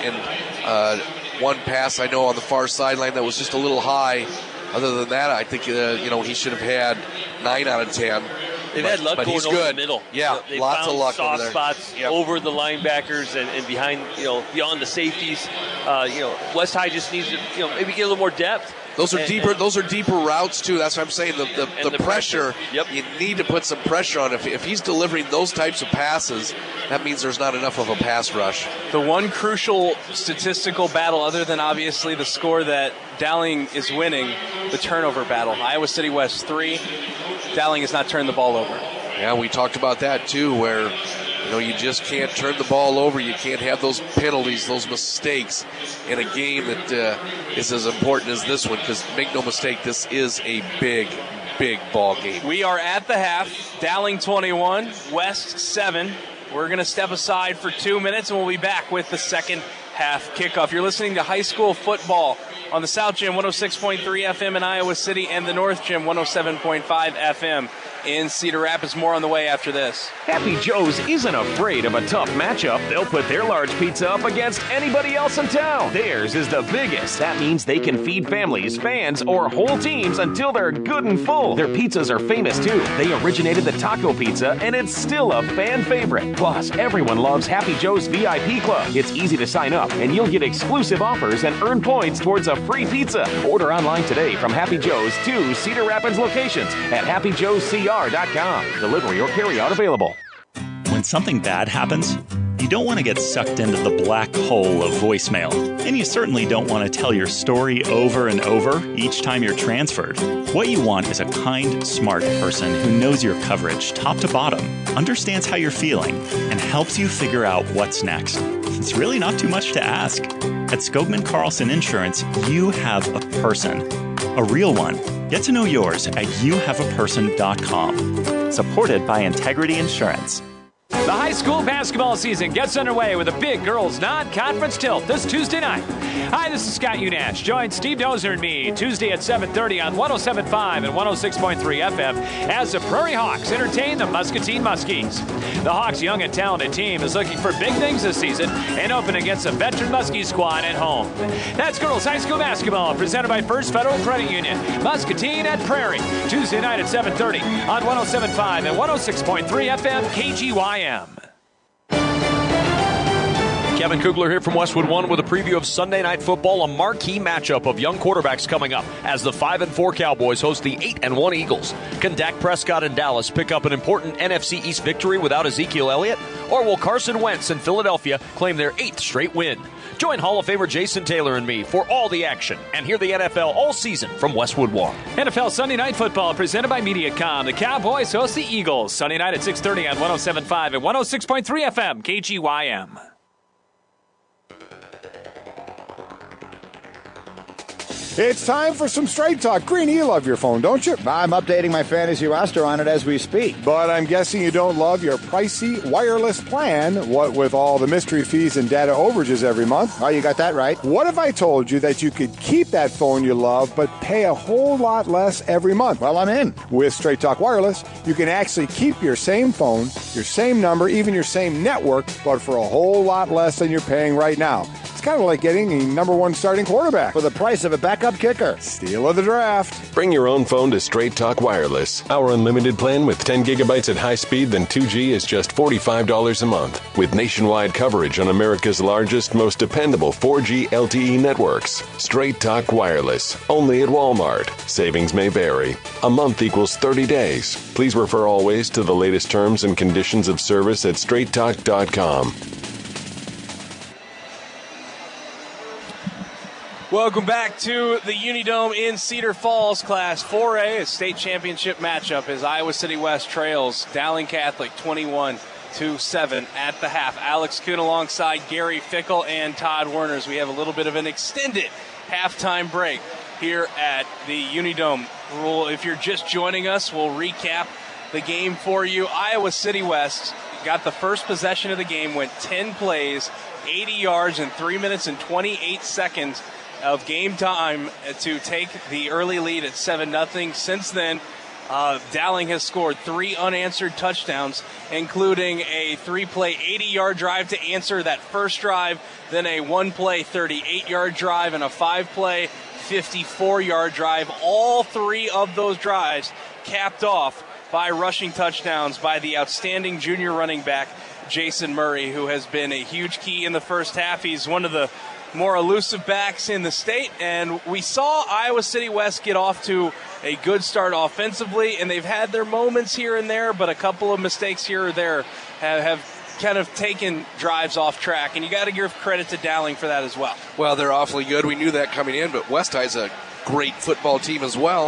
one pass I know on the far sideline that was just a little high. Other than that, I think he should have had 9 out of 10. They've had luck going over the middle. Yeah, they lots of luck soft over there. spots over the linebackers and behind, beyond the safeties. West High just needs to, maybe get a little more depth. Those are deeper routes too. That's what I'm saying. The pressure. Yep. You need to put some pressure on. If he's delivering those types of passes, that means there's not enough of a pass rush. The one crucial statistical battle, other than obviously the score that Dowling is winning, the turnover battle. Iowa City West 3. Dowling has not turned the ball over. Yeah, we talked about that too, where you just can't turn the ball over. You can't have those penalties, those mistakes in a game that is as important as this one, because make no mistake, this is a big ball game. We are at the half. Dowling 21, West 7. We're going to step aside for 2 minutes, and we'll be back with the second half kickoff. You're listening to high school football on the South Gym 106.3 FM in Iowa City and the North Gym 107.5 FM in Cedar Rapids. More on the way after this. Happy Joe's isn't afraid of a tough matchup. They'll put their large pizza up against anybody else in town. Theirs is the biggest. That means they can feed families, fans, or whole teams until they're good and full. Their pizzas are famous too. They originated the taco pizza, and it's still a fan favorite. Plus, everyone loves Happy Joe's VIP Club. It's easy to sign up, and you'll get exclusive offers and earn points towards a free pizza. Order online today from Happy Joe's 2 Cedar Rapids locations at happyjoescr.com. Delivery or carry out available. When something bad happens, You don't want to get sucked into the black hole of voicemail, and you certainly don't want to tell your story over and over each time you're transferred. What you want is a kind, smart person who knows your coverage top to bottom, understands how you're feeling, and helps you figure out what's next. It's really not too much to ask. At Skogman Carlson Insurance, you have a person. A real one. Get to know yours at youhaveaperson.com. Supported by Integrity Insurance. The high school basketball season gets underway with a big girls' non-conference tilt this Tuesday night. Hi, this is Scott Unash. Join Steve Dozer and me Tuesday at 7:30 on 107.5 and 106.3 FM as the Prairie Hawks entertain the Muscatine Muskies. The Hawks' young and talented team is looking for big things this season and open against the veteran Muskie squad at home. That's girls' high school basketball presented by First Federal Credit Union. Muscatine at Prairie, Tuesday night at 7:30 on 107.5 and 106.3 FM KGYM. Kevin Kugler here from Westwood One with a preview of Sunday Night Football, a marquee matchup of young quarterbacks coming up as the 5-4 Cowboys host the 8-1 Eagles. Can Dak Prescott and Dallas pick up an important NFC East victory without Ezekiel Elliott? Or will Carson Wentz and Philadelphia claim their 8th straight win? Join Hall of Famer Jason Taylor and me for all the action and hear the NFL all season from Westwood One. NFL Sunday Night Football presented by Mediacom. The Cowboys host the Eagles Sunday night at 6:30 on 107.5 and 106.3 FM KGYM. It's time for some Straight Talk. Greeny, you love your phone, don't you? I'm updating my fantasy roster on it as we speak. But I'm guessing you don't love your pricey wireless plan, what with all the mystery fees and data overages every month. Oh, you got that right. What if I told you that you could keep that phone you love, but pay a whole lot less every month? Well, I'm in. With Straight Talk Wireless, you can actually keep your same phone, your same number, even your same network, but for a whole lot less than you're paying right now. It's kind of like getting a number one starting quarterback. For the price of a backup kicker. Steal of the draft. Bring your own phone to Straight Talk Wireless. Our unlimited plan with 10 gigabytes at high speed, then 2G is just $45 a month. With nationwide coverage on America's largest, most dependable 4G LTE networks. Straight Talk Wireless. Only at Walmart. Savings may vary. A month equals 30 days. Please refer always to the latest terms and conditions of service at straighttalk.com. Welcome back to the Unidome in Cedar Falls. Class 4A, a state championship matchup as Iowa City West trails Dowling Catholic 21-7 at the half. Alex Kuhn alongside Gary Fickle and Todd Werners. We have a little bit of an extended halftime break here at the Unidome. If you're just joining us, we'll recap the game for you. Iowa City West got the first possession of the game, went 10 plays, 80 yards in 3 minutes and 28 seconds of game time to take the early lead at 7-0. Since then, Dowling has scored 3 unanswered touchdowns, including a 3-play 80-yard drive to answer that first drive, then a 1-play 38-yard drive, and a 5-play 54-yard drive. All 3 of those drives capped off by rushing touchdowns by the outstanding junior running back, Jason Murray, who has been a huge key in the first half. He's one of the more elusive backs in the state, and we saw Iowa City West get off to a good start offensively, and they've had their moments here and there, but a couple of mistakes here or there have kind of taken drives off track, and you got to give credit to Dowling for that as well. Well, they're awfully good. We knew that coming in, but West High's a great football team as well.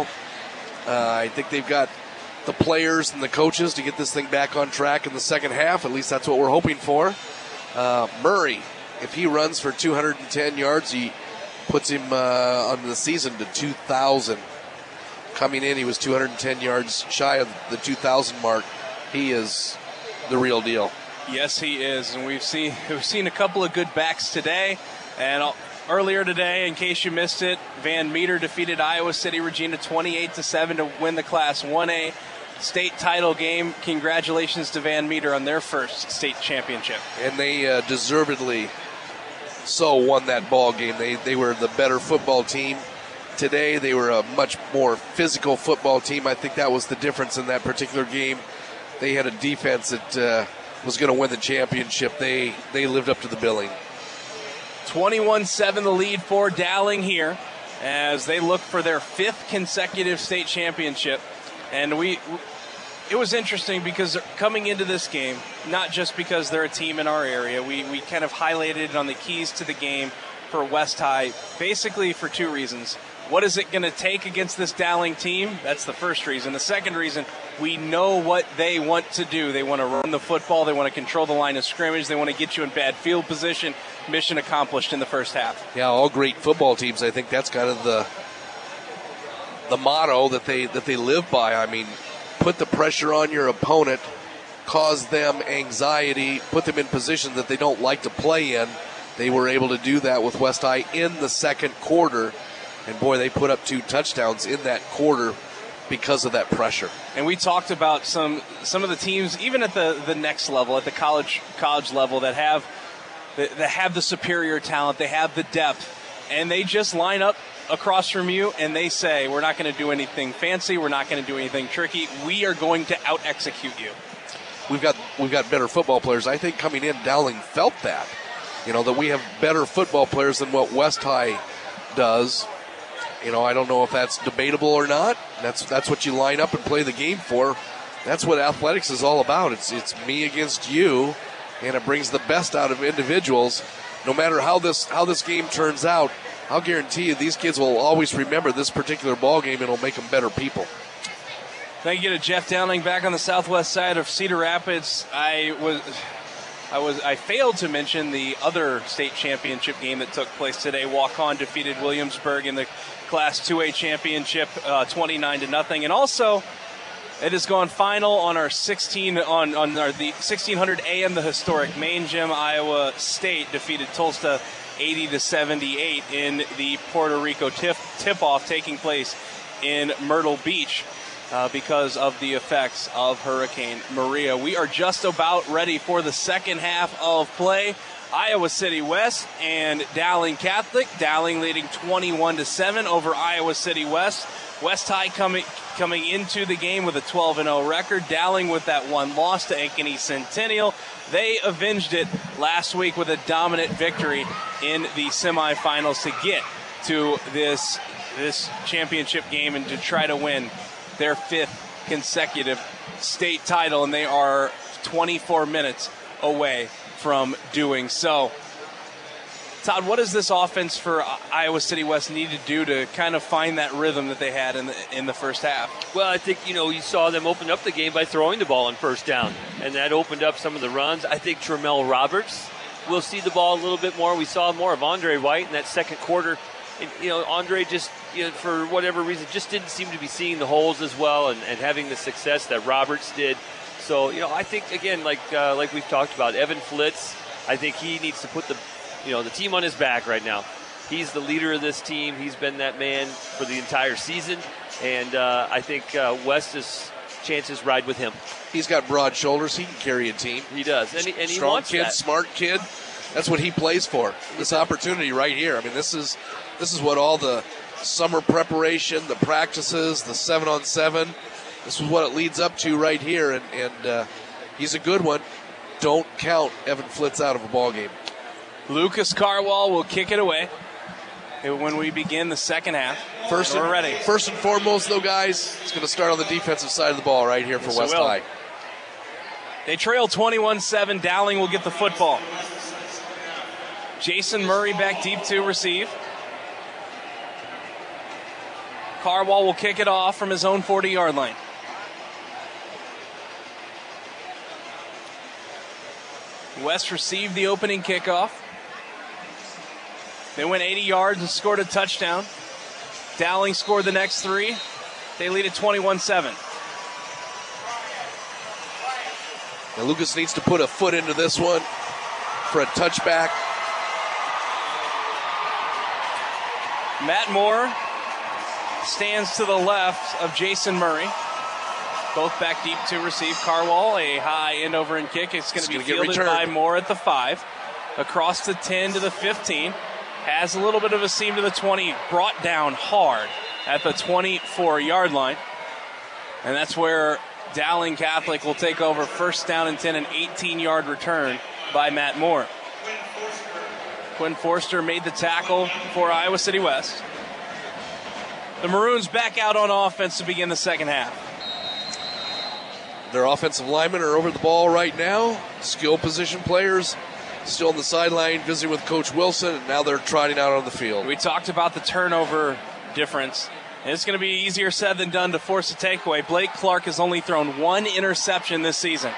I think they've got the players and the coaches to get this thing back on track in the second half. At least that's what we're hoping for. Murray, if he runs for 210 yards, he puts him on the season to 2,000. Coming in, he was 210 yards shy of the 2,000 mark. He is the real deal. Yes, he is, and we've seen a couple of good backs today. And earlier today, in case you missed it, Van Meter defeated Iowa City Regina 28-7 to win the Class 1A state title game. Congratulations to Van Meter on their first state championship. And they deservedly so won that ball game. They were the better football team. Today they were a much more physical football team. I think that was the difference in that particular game. They had a defense that was going to win the championship. They lived up to the billing. 21-7 the lead for Dowling here as they look for their 5th consecutive state championship. And It was interesting because coming into this game, not just because they're a team in our area, we kind of highlighted on the keys to the game for West High, basically for two reasons. What is it going to take against this Dowling team? That's the first reason. The second reason, we know what they want to do. They want to run the football. They want to control the line of scrimmage. They want to get you in bad field position. Mission accomplished in the first half. Yeah, all great football teams. I think that's kind of the motto that they live by. I mean, put the pressure on your opponent, cause them anxiety, put them in positions that they don't like to play in. They were able to do that with West High in the second quarter. And, boy, they put up 2 touchdowns in that quarter because of that pressure. And we talked about some of the teams, even at the next level, at the college level, that have the superior talent, they have the depth, and they just line up across from you and they say, we're not going to do anything fancy, we're not going to do anything tricky, we are going to out-execute you. We've got better football players. I think coming in, Dowling felt that. That we have better football players than what West High does. I don't know if that's debatable or not. That's what you line up and play the game for. That's what athletics is all about. It's me against you, and it brings the best out of individuals. No matter how this game turns out, I'll guarantee you these kids will always remember this particular ball game, and it'll make them better people. Thank you to Jeff Dowling back on the southwest side of Cedar Rapids. I failed to mention the other state championship game that took place today. Walk-On defeated Williamsburg in the Class 2A championship 29-0. And also, it has gone final on our the 1600 AM, the historic main gym. Iowa State defeated Tulsa 80-78 in the Puerto Rico tip-off taking place in Myrtle Beach. Because of the effects of Hurricane Maria. We are just about ready for the second half of play. Iowa City West and Dowling Catholic. Dowling leading 21-7 over Iowa City West. West High coming into the game with a 12-0 record. Dowling with that one loss to Ankeny Centennial. They avenged it last week with a dominant victory in the semifinals to get to this championship game and to try to win their 5th consecutive state title, and they are 24 minutes away from doing so. Todd, what does this offense for Iowa City West need to do to kind of find that rhythm that they had in the first half? Well, I think, you saw them open up the game by throwing the ball on first down, and that opened up some of the runs. I think Tramel Roberts will see the ball a little bit more. We saw more of Andre White in that second quarter. And, Andre just, for whatever reason, just didn't seem to be seeing the holes as well and having the success that Roberts did. So, I think, again, like we've talked about, Evan Flitz, I think he needs to put the team on his back right now. He's the leader of this team. He's been that man for the entire season. And I think West's chances ride with him. He's got broad shoulders. He can carry a team. He does. And he strong wants kid, that. smart kid. That's what he plays for. This opportunity right here. I mean, this is what all the summer preparation, the practices, the 7-on-7, this is what it leads up to right here. And he's a good one. Don't count Evan Flitz out of a ball game. Lucas Carwall will kick it away when we begin the second half. We're ready. First and foremost, though, guys, it's going to start on the defensive side of the ball right here for West High. They trail 21-7. Dowling will get the football. Jason Murray back deep to receive. Carwall will kick it off from his own 40-yard line. West received the opening kickoff. They went 80 yards and scored a touchdown. Dowling scored the next 3. They lead at 21-7. Now Lucas needs to put a foot into this one for a touchback. Matt Moore stands to the left of Jason Murray. Both back deep to receive. Carwall, a high end over and kick. It's going to be fielded by Moore at the 5. Across the 10 to the 15. Has a little bit of a seam to the 20. Brought down hard at the 24-yard line. And that's where Dowling Catholic will take over. First down and 10, an 18-yard return by Matt Moore. Quinn Forster made the tackle for Iowa City West. The Maroons back out on offense to begin the second half. Their offensive linemen are over the ball right now. Skill position players still on the sideline visiting with Coach Wilson, and now they're trotting out on the field. We talked about the turnover difference. And it's going to be easier said than done to force a takeaway. Blake Clark has only thrown 1 interception this season.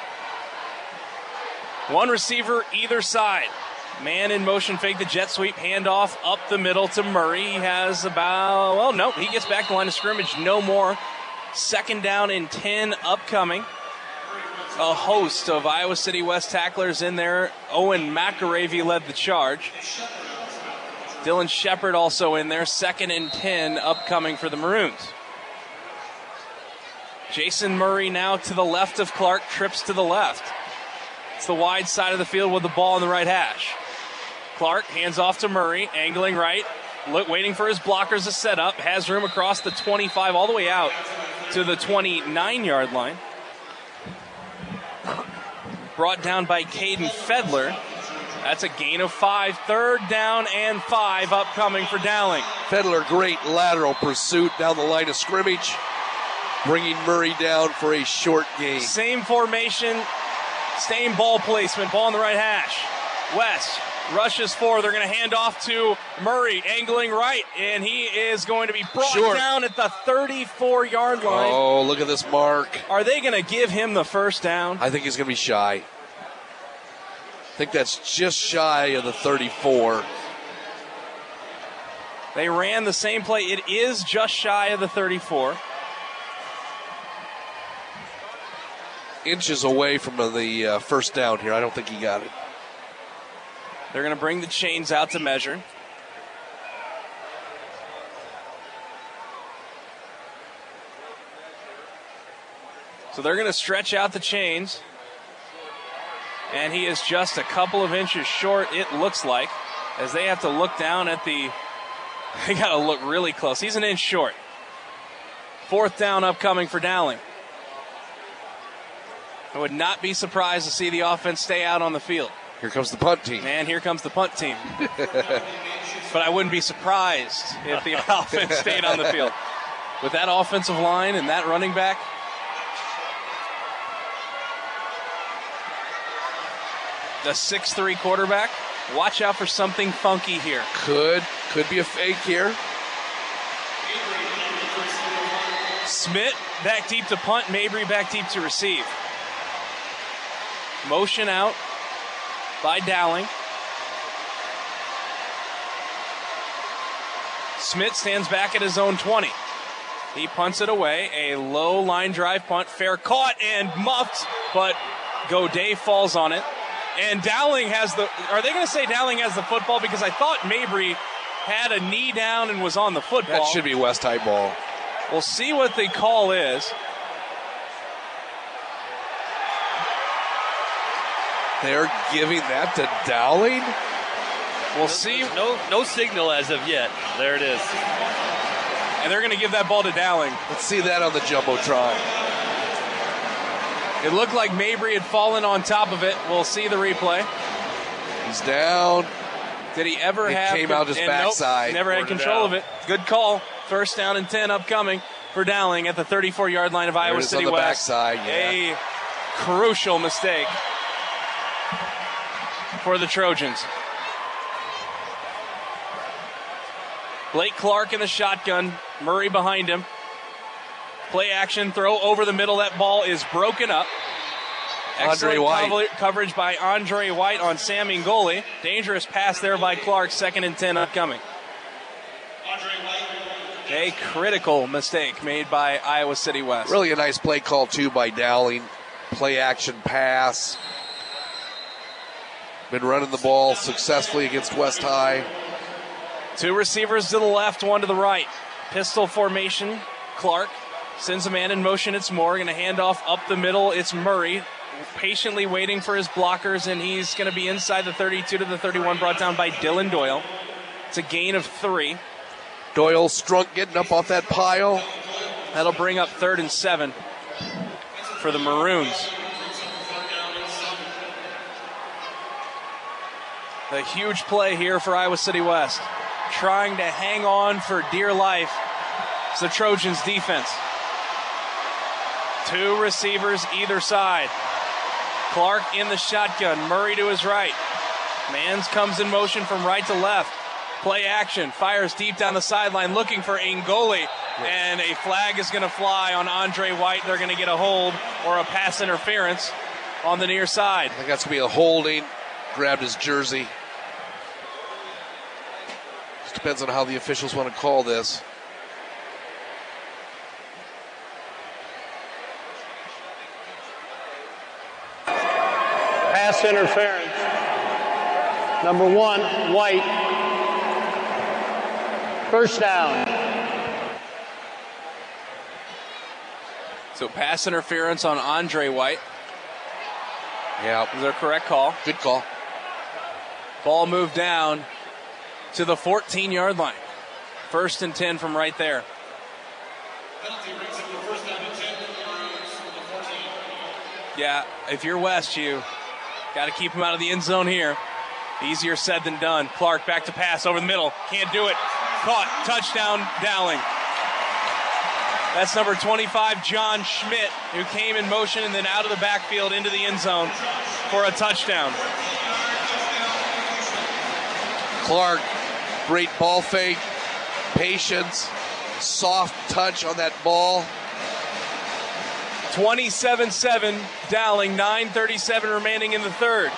1 receiver either side. Man in motion, fake the jet sweep, handoff up the middle to Murray. He has he gets back to the line of scrimmage. No more. 2nd down and 10 upcoming. A host of Iowa City West tacklers in there. Owen McAravey led the charge. Dylan Shepard also in there. 2nd and 10 upcoming for the Maroons. Jason Murray now to the left of Clark, trips to the left. It's the wide side of the field with the ball in the right hash. Clark hands off to Murray, angling right, waiting for his blockers to set up. Has room across the 25 all the way out to the 29-yard line. Brought down by Caden Fedler. That's a gain of 5. 3rd down and 5 upcoming for Dowling. Fedler, great lateral pursuit down the line of scrimmage, bringing Murray down for a short gain. Same formation, same ball placement, ball in the right hash. West rushes forward. They're going to hand off to Murray, angling right, and he is going to be brought down at the 34-yard line. Oh, look at this mark. Are they going to give him the 1st down? I think he's going to be shy. I think that's just shy of the 34. They ran the same play. It is just shy of the 34. Inches away from the 1st down here. I don't think he got it. They're going to bring the chains out to measure. So they're going to stretch out the chains. And he is just a couple of inches short, it looks like, as they have to look down at the... They got to look really close. He's an inch short. 4th down upcoming for Dowling. I would not be surprised to see the offense stay out on the field. Here comes the punt team. And here comes the punt team. But I wouldn't be surprised if the offense stayed on the field. With that offensive line and that running back, the 6'3" quarterback, watch out for something funky here. Could be a fake here. Smith back deep to punt, Mabry back deep to receive. Motion out by Dowling. Smith stands back at his own 20. He punts it away. A low line drive punt. Fair caught and muffed, but Godet falls on it. And Dowling has the... Are they going to say Dowling has the football? Because I thought Mabry had a knee down and was on the football. That should be West High ball. We'll see what the call is. They're giving that to Dowling? We'll see. No signal as of yet. There it is. And they're going to give that ball to Dowling. Let's see that on the Jumbotron. It looked like Mabry had fallen on top of it. We'll see the replay. He's down. Did he ever have... Came out his backside. Nope, never had control of it. Good call. 1st down and 10 upcoming for Dowling at the 34-yard line of Iowa City West. Backside, yeah. A crucial mistake for the Trojans. Blake Clark in the shotgun. Murray behind him. Play action, throw over the middle. That ball is broken up. Excellent coverage by Andre White on Sammy Ngoli. Dangerous pass there by Clark. 2nd and 10 upcoming. A critical mistake made by Iowa City West. Really a nice play call, too, by Dowling. Play action pass. Been running the ball successfully against West High. 2 receivers to the left, 1 to the right. Pistol formation. Clark sends a man in motion. It's Moore. Going to hand off up the middle. It's Murray. Patiently waiting for his blockers, and he's going to be inside the 32 to the 31, brought down by Dylan Doyle. It's a gain of 3. Doyle Strunk getting up off that pile. That'll bring up 3rd and 7 for the Maroons. The huge play here for Iowa City West. Trying to hang on for dear life. It's the Trojans' defense. Two receivers either side. Clark in the shotgun. Murray to his right. Mans comes in motion from right to left. Play action. Fires deep down the sideline looking for Ngoli. And a flag is going to fly on Andre White. They're going to get a hold or a pass interference on the near side. I think that's going to be a holding. Grabbed his jersey. Just depends on how the officials want to call this. Pass interference. Number 1, White. First down. So pass interference on Andre White. Yeah. Is that a correct call? Good call. Ball moved down to the 14-yard line. 1st and 10 from right there. Yeah, if you're West, you got to keep him out of the end zone here. Easier said than done. Clark back to pass over the middle. Can't do it. Caught. Touchdown, Dowling. That's number 25, John Schmidt, who came in motion and then out of the backfield into the end zone for a touchdown. Clark, great ball fake, patience, soft touch on that ball. 27-7, Dowling, 9:37 remaining in the third.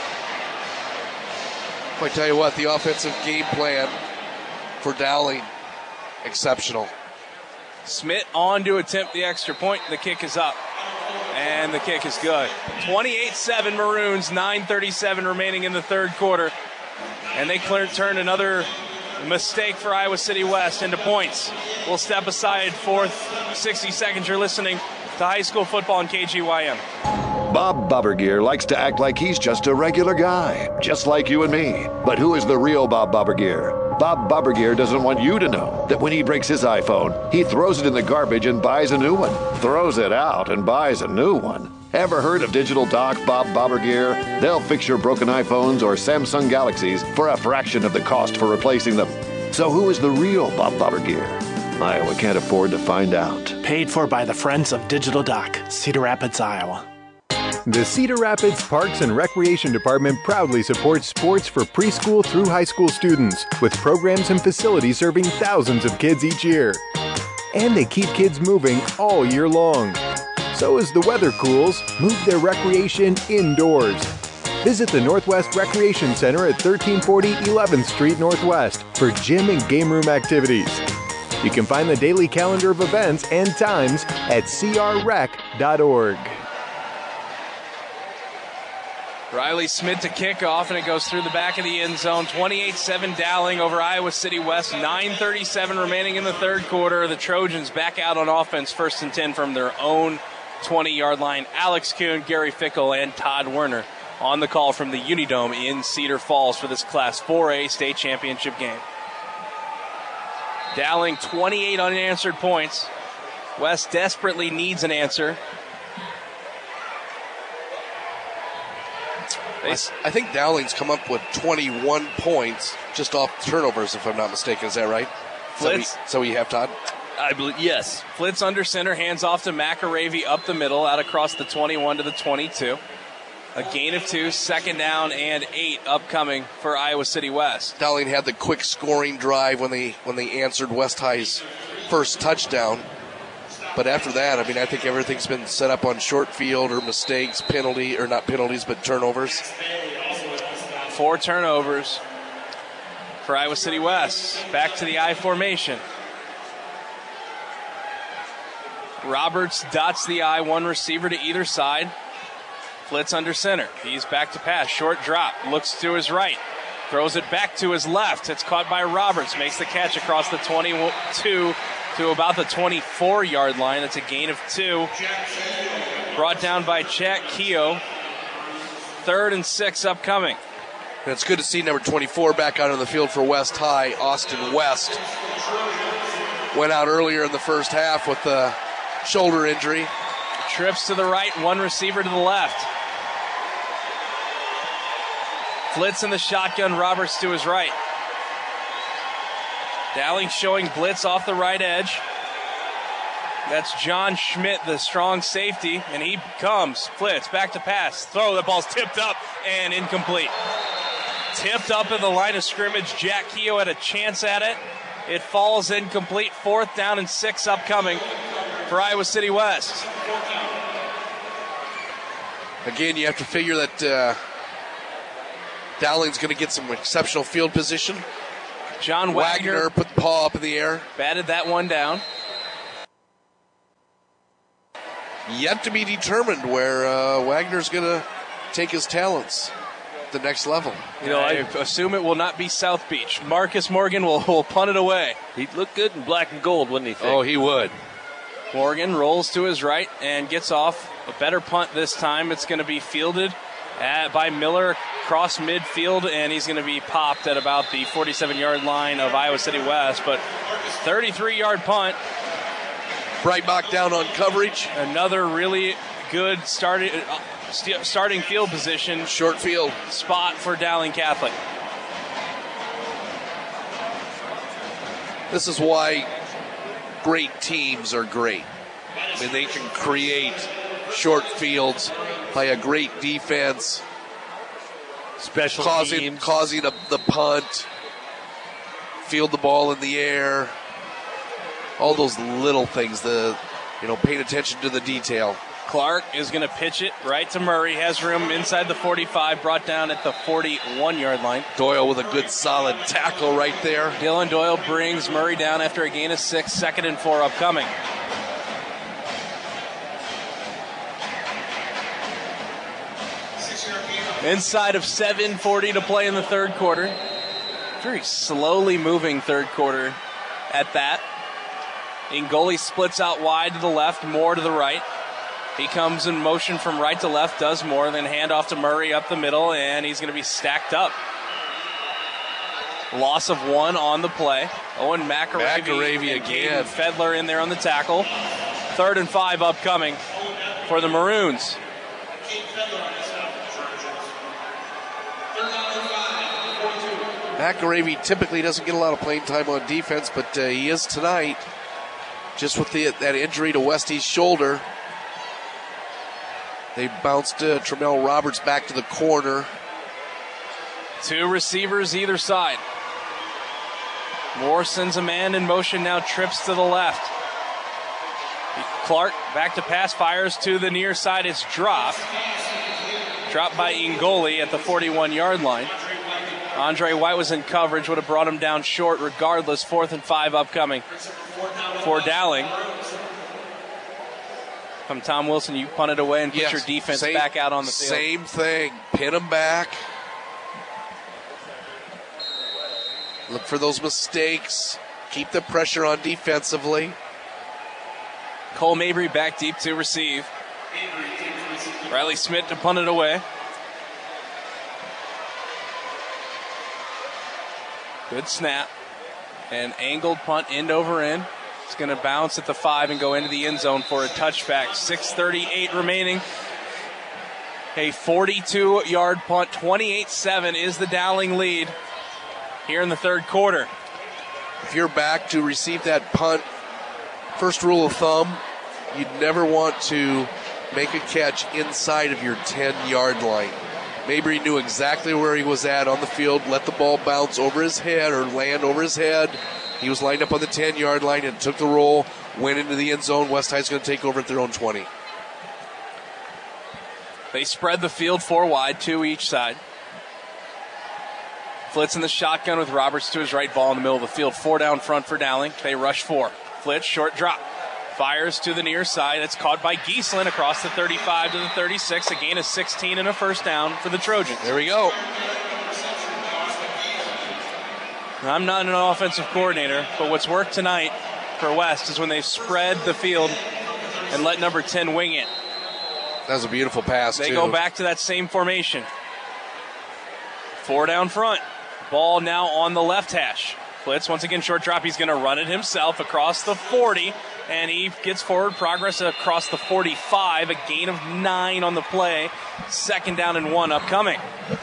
I tell you what, the offensive game plan for Dowling, exceptional. Schmidt on to attempt the extra point. The kick is up. And the kick is good. 28-7 Maroons, 9:37 remaining in the third quarter. And they turned another mistake for Iowa City West into points. We'll step aside for 60 seconds. You're listening to High School Football on KGYM. Bob Bobbergear likes to act like he's just a regular guy, just like you and me. But who is the real Bob Bobbergear? Bob Bobbergear doesn't want you to know that when he breaks his iPhone, he throws it in the garbage and buys a new one. Throws it out and buys a new one. Ever heard of Digital Doc Bob Bobbergear? They'll fix your broken iPhones or Samsung Galaxies for a fraction of the cost for replacing them. So who is the real Bob Bobbergear? Iowa can't afford to find out. Paid for by the Friends of Digital Doc, Cedar Rapids, Iowa. The Cedar Rapids Parks and Recreation Department proudly supports sports for preschool through high school students with programs and facilities serving thousands of kids each year. And they keep kids moving all year long. So as the weather cools, move their recreation indoors. Visit the Northwest Recreation Center at 1340 11th Street Northwest for gym and game room activities. You can find the daily calendar of events and times at crrec.org. Riley Smith to kick off, and it goes through the back of the end zone. 28-7 Dowling over Iowa City West. 9:37 remaining in the third quarter. The Trojans back out on offense, 1st and 10 from their own 20-yard line. Alex Kuhn, Gary Fickle, and Todd Werner on the call from the Unidome in Cedar Falls for this Class 4A state championship game. Dowling, 28 unanswered points. West desperately needs an answer. I think Dowling's come up with 21 points just off turnovers, if I'm not mistaken. Is that right? Flitz. So we have Todd? I believe, yes. Flitz under center, hands off to McAravey up the middle, out across the 21 to the 22. A gain of 2, 2nd down and 8 upcoming for Iowa City West. Dowling had the quick scoring drive when they answered West High's first touchdown. But after that, I mean, I think everything's been set up on short field or mistakes, not penalties, but turnovers. 4 turnovers for Iowa City West. Back to the I formation. Roberts dots the I, one receiver to either side. Flitz under center. He's back to pass. Short drop. Looks to his right. Throws it back to his left. It's caught by Roberts. Makes the catch across the 22 to about the 24-yard line. It's a gain of 2. Brought down by Jack Keogh. 3rd and 6 upcoming. And it's good to see number 24 back out on the field for West High, Austin West. Went out earlier in the first half with the shoulder injury. Trips to the right, one receiver to the left. Flitz in the shotgun, Roberts to his right. Dowling showing blitz off the right edge. That's John Schmidt, the strong safety, and he comes. Flitz, back to pass. Throw, the ball's tipped up and incomplete. Tipped up at the line of scrimmage. Jack Keogh had a chance at it. It falls incomplete. 4th down and 6 upcoming for Iowa City West. Again, you have to figure that Dowling's going to get some exceptional field position. John Wagner put the paw up in the air. Batted that one down. Yet to be determined where Wagner's going to take his talents to the next level. I assume it will not be South Beach. Marcus Morgan will punt it away. He'd look good in black and gold, wouldn't he think? Oh, he would. Morgan rolls to his right and gets off a better punt this time. It's going to be fielded by Miller across midfield, and he's going to be popped at about the 47-yard line of Iowa City West. But 33-yard punt. Breitbach down on coverage. Another really good starting field position. Short field. Spot for Dowling Catholic. This is why great teams are great. I mean, they can create short fields by a great defense. Special teams. Causing the punt. Field the ball in the air. All those little things, paying attention to the detail. Clark is going to pitch it right to Murray. Has room inside the 45, brought down at the 41-yard line. Doyle with a good solid tackle right there. Dylan Doyle brings Murray down after a gain of 6, 2nd and 4 upcoming. Inside of 7:40 to play in the third quarter. Very slowly moving third quarter at that. Ingoli splits out wide to the left, Moore to the right. He comes in motion from right to left, does more, then handoff to Murray up the middle, and he's going to be stacked up. Loss of 1 on the play. Owen McAravey again. Fedler in there on the tackle. 3rd and 5 upcoming for the Maroons. McAravey typically doesn't get a lot of playing time on defense, but he is tonight. Just with that injury to Westy's shoulder. They bounced Tramel Roberts back to the corner. 2 receivers either side. Moore sends a man in motion, now trips to the left. Clark back to pass, fires to the near side. It's dropped. Dropped by Ingoli at the 41-yard line. Andre White was in coverage, would have brought him down short regardless. 4th and 5 upcoming for Dowling. From Tom Wilson, you punt it away and put your defense back out on the field. Same thing. Pin them back. Look for those mistakes. Keep the pressure on defensively. Cole Mabry back deep to receive. Riley Smith to punt it away. Good snap. An angled punt end over end. It's going to bounce at the 5 and go into the end zone for a touchback. 6:38 remaining. A 42-yard punt. 28-7 is the Dowling lead here in the third quarter. If you're back to receive that punt, first rule of thumb, you'd never want to make a catch inside of your 10-yard line. Mabry knew exactly where he was at on the field, let the ball bounce over his head or land over his head. He was lined up on the 10-yard line and took the roll, went into the end zone. West High's going to take over at their own 20. They spread the field 4 wide, 2 each side. Flitz in the shotgun with Roberts to his right, ball in the middle of the field. 4 down front for Dowling. They rush 4. Flitz, short drop. Fires to the near side. It's caught by Gieslin across the 35 to the 36. A gain of 16 and a first down for the Trojans. There we go. I'm not an offensive coordinator, but what's worked tonight for West is when they spread the field and let number 10 wing it. That was a beautiful pass, They go back to that same formation. 4 down front. Ball now on the left hash. Flitz, once again, short drop. He's going to run it himself across the 40, and he gets forward progress across the 45. A gain of 9 on the play. 2nd down and 1 upcoming.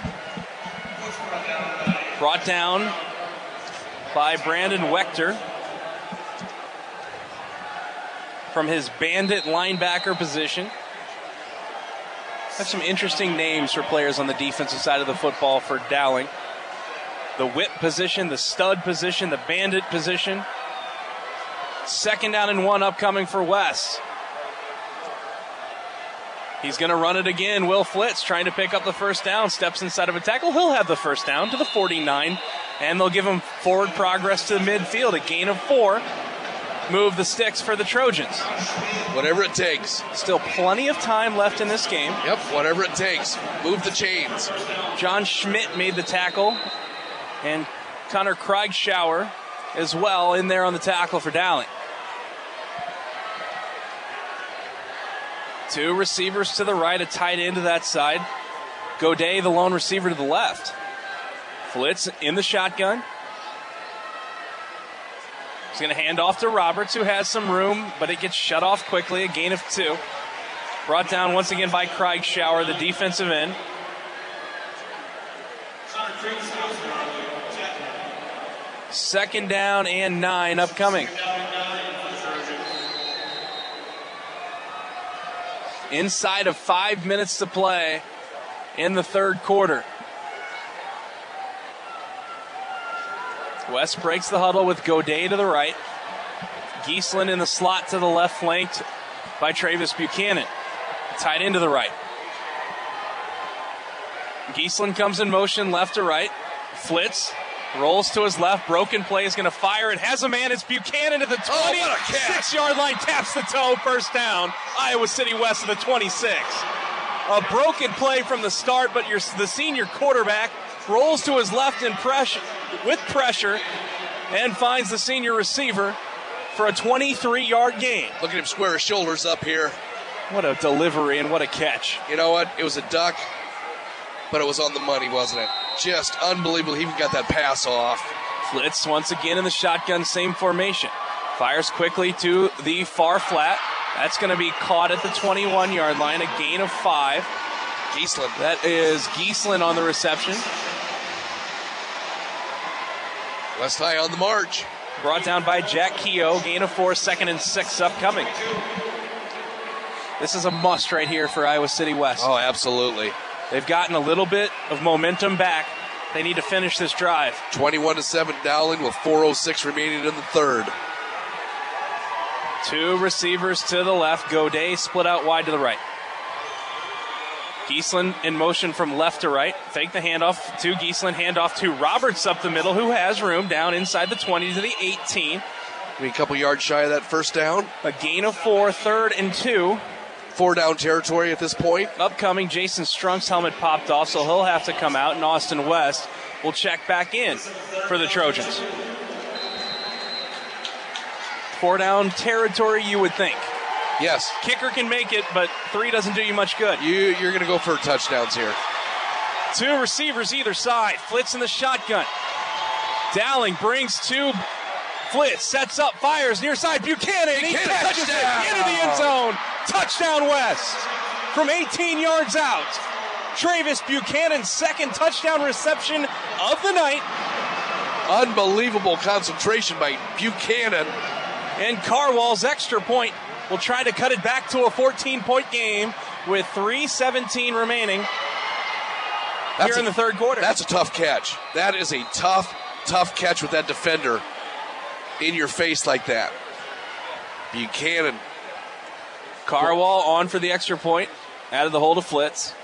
Brought down by Brandon Wechter. from his bandit linebacker position. Have some interesting names for players on the defensive side of the football for Dowling. The whip position, the stud position, the bandit position. 2nd down and 1 upcoming for Wes. He's going to run it again. Will Flitz trying to pick up the first down. Steps inside of a tackle. He'll have the first down to the 49. And they'll give him forward progress to the midfield. A gain of 4. Move the sticks for the Trojans. Whatever it takes. Still plenty of time left in this game. Yep, whatever it takes. Move the chains. John Schmidt made the tackle. And Connor Kriegsschauer as well in there on the tackle for Dowling. 2 receivers to the right, a tight end to that side. Godet, the lone receiver, to the left. Flitz in the shotgun. He's going to hand off to Roberts, who has some room, but it gets shut off quickly. A gain of 2. Brought down once again by Kriegsschauer, the defensive end. Second down and 9 upcoming. Inside of 5 minutes to play in the third quarter. West breaks the huddle with Godet to the right. Giesland in the slot to the left, flanked by Travis Buchanan. Tight end to the right. Giesland comes in motion left to right. Flitz rolls to his left. Broken play is going to fire. It has a man. It's Buchanan at the 26-yard line. Taps the toe. First down. Iowa City West of the 26. A broken play from the start, but the senior quarterback rolls to his left in with pressure and finds the senior receiver for a 23-yard gain. Look at him square his shoulders up here. What a delivery and what a catch. You know what? It was a duck, but it was on the money, wasn't it? Just unbelievable. He even got that pass off. Flitz once again in the shotgun, same formation. Fires quickly to the far flat. That's going to be caught at the 21-yard line, a gain of 5. Giesland. That is Giesland on the reception. West High on the march. Brought down by Jack Keogh, gain of 4, 2nd and 6 upcoming. This is a must right here for Iowa City West. Oh, absolutely. They've gotten a little bit of momentum back. They need to finish this drive. 21-7 Dowling with 4:06 remaining in the third. 2 receivers to the left. Godet split out wide to the right. Giesland in motion from left to right. Fake the handoff to Giesland. Handoff to Roberts up the middle, who has room down inside the 20 to the 18. A couple yards shy of that first down. A gain of 4, 3rd and 2. 4 down territory at this point. Upcoming, Jason Strunk's helmet popped off, so he'll have to come out, and Austin West will check back in for the Trojans. 4 down territory, you would think. Yes. Kicker can make it, but 3 doesn't do you much good. You're going to go for touchdowns here. 2 receivers either side. Flitz in the shotgun. Dowling brings to Flitz, sets up, fires near side. Buchanan, he catches it into the end zone. Touchdown West from 18 yards out. Travis Buchanan's 2nd touchdown reception of the night. Unbelievable concentration by Buchanan. And Carwall's extra point will try to cut it back to a 14-point game with 3:17 remaining here in the third quarter. That's a tough catch. That is a tough catch with that defender in your face like that. Buchanan. Carwall on for the extra point out of the hold of Flitz.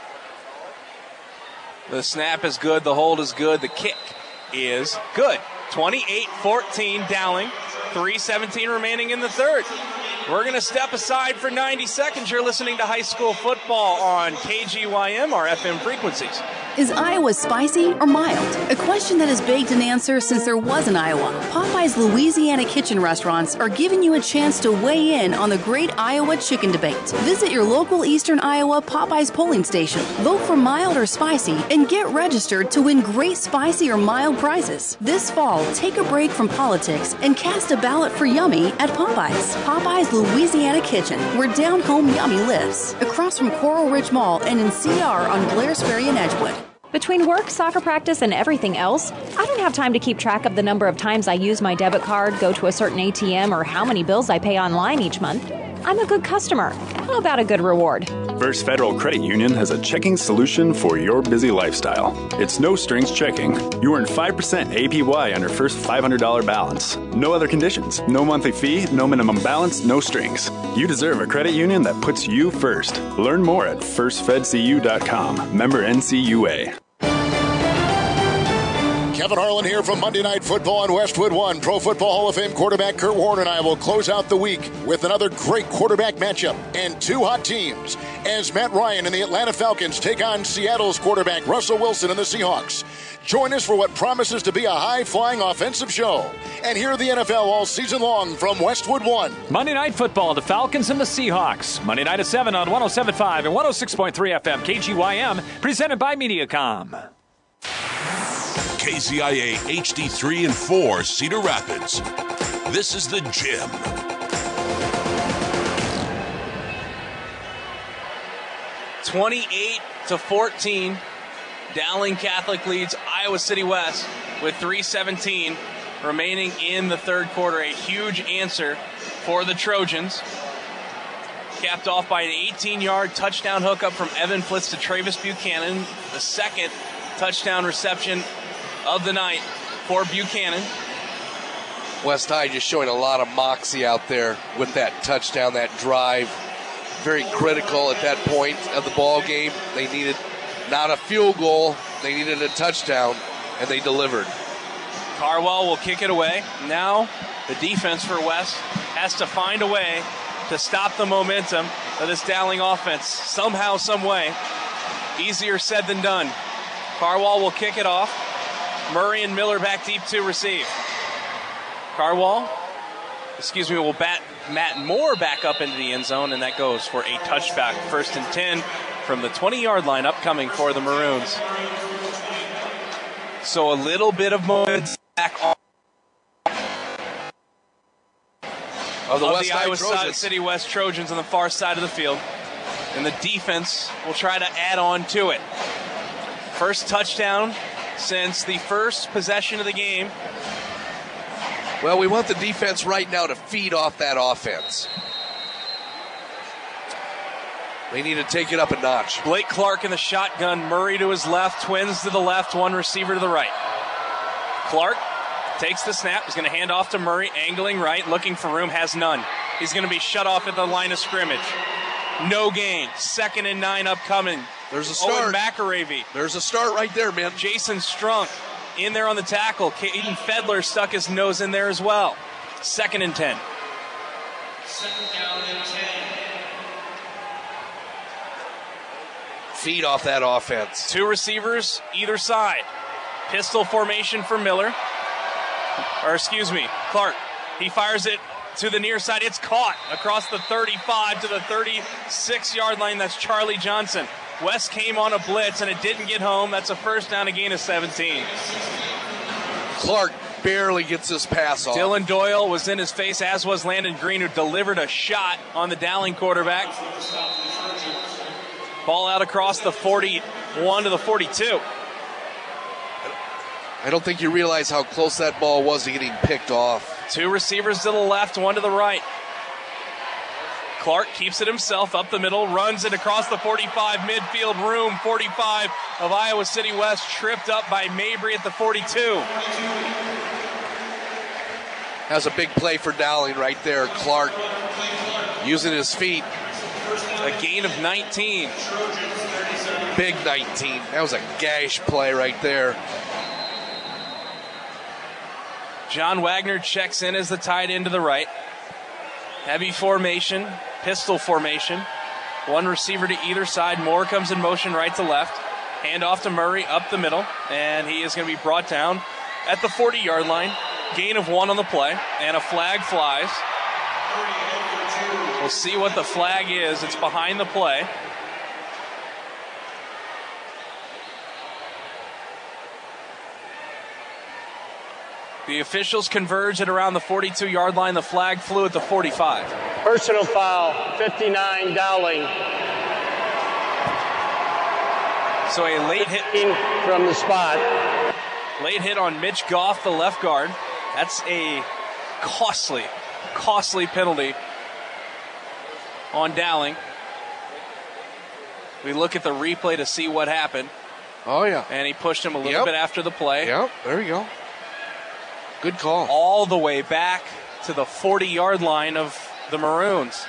The snap is good. The hold is good. The kick is good. 28-14 Dowling. 3:17 remaining in the third. We're going to step aside for 90 seconds. You're listening to High School Football on KGYM, our FM frequencies. Is Iowa spicy or mild? A question that has begged an answer since there was an Iowa. Popeye's Louisiana Kitchen restaurants are giving you a chance to weigh in on the great Iowa chicken debate. Visit your local Eastern Iowa Popeye's polling station. Vote for mild or spicy and get registered to win great spicy or mild prizes. This fall, take a break from politics and cast a ballot for yummy at Popeye's. Popeye's Louisiana Kitchen, where down home yummy lives. Across from Coral Ridge Mall and in CR on Blairs Ferry and Edgewood. Between work, soccer practice, and everything else, I don't have time to keep track of the number of times I use my debit card, go to a certain ATM, or how many bills I pay online each month. I'm a good customer. How about a good reward? First Federal Credit Union has a checking solution for your busy lifestyle. It's no strings checking. You earn 5% APY on your first $500 balance. No other conditions. No monthly fee, no minimum balance, no strings. You deserve a credit union that puts you first. Learn more at firstfedcu.com. Member NCUA. Kevin Harlan here from Monday Night Football on Westwood One. Pro Football Hall of Fame quarterback Kurt Warner and I will close out the week with another great quarterback matchup and two hot teams as Matt Ryan and the Atlanta Falcons take on Seattle's quarterback Russell Wilson and the Seahawks. Join us for what promises to be a high-flying offensive show. And hear the NFL all season long from Westwood One. Monday Night Football, the Falcons and the Seahawks. Monday night at 7 on 107.5 and 106.3 FM KGYM, presented by Mediacom. KZIA HD3 and 4 Cedar Rapids. This is the Gym. (28-14). Dowling Catholic leads Iowa City West with 3:17 remaining in the third quarter. A huge answer for the Trojans. Capped off by an 18-yard touchdown hookup from Evan Flitz to Travis Buchanan. The second touchdown reception of the night for Buchanan. West High just showing a lot of moxie out there with that touchdown, that drive. Very critical at that point of the ball game. They needed not a field goal, they needed a touchdown, and they delivered. Carwell will kick it away. Now the defense for West has to find a way to stop the momentum of this Dowling offense somehow, some way. Easier said than done. Carwell will kick it off. Murray and Miller back deep to receive. Carwell, will bat Matt Moore back up into the end zone, and that goes for a touchback. 1st and 10 from the 20-yard line upcoming for the Maroons. So a little bit of momentum back on of the Iowa City West Trojans on the far side of the field. And the defense will try to add on to it. First touchdown since the first possession of the game. Well, we want the defense right now to feed off that offense. They need to take it up a notch. Blake Clark in the shotgun, Murray to his left, Twins to the left, one receiver to the right. Clark takes the snap, he's going to hand off to Murray, angling right, looking for room, has none. He's going to be shut off at the line of scrimmage. No gain. 2nd and 9 upcoming. There's a start. Owen McAravey. There's a start right there, man. Jason Strunk in there on the tackle. Caden Fedler stuck his nose in there as well. 2nd and 10. Feed off that offense. Two receivers either side. Pistol formation for Miller. Clark. He fires it to the near side. It's caught across the 35 to the 36-yard line. That's Charlie Johnson. West came on a blitz, and it didn't get home. That's a first down, a gain of 17. Clark barely gets this pass off. Dylan Doyle was in his face, as was Landon Green, who delivered a shot on the Dowling quarterback. Ball out across the 41 to the 42. I don't think you realize how close that ball was to getting picked off. Two receivers to the left, one to the right. Clark keeps it himself up the middle, runs it across the 45, midfield room, 45 of Iowa City West, tripped up by Mabry at the 42. Has a big play for Dowling right there. Clark using his feet. A gain of 19. Big 19. That was a gash play right there. John Wagner checks in as the tight end to the right. Heavy formation, pistol formation. One receiver to either side. Moore comes in motion right to left. Hand off to Murray up the middle. And he is going to be brought down at the 40-yard line. Gain of 1 on the play. And a flag flies. We'll see what the flag is. It's behind the play. The officials converge at around the 42-yard line. The flag flew at the 45. Personal foul, 59 Dowling. So a late hit from the spot. Late hit on Mitch Goff, the left guard. That's a costly penalty on Dowling. We look at the replay to see what happened. Oh, yeah. And he pushed him a little bit after the play. Yep, there you go. Good call. All the way back to the 40-yard line of the Maroons.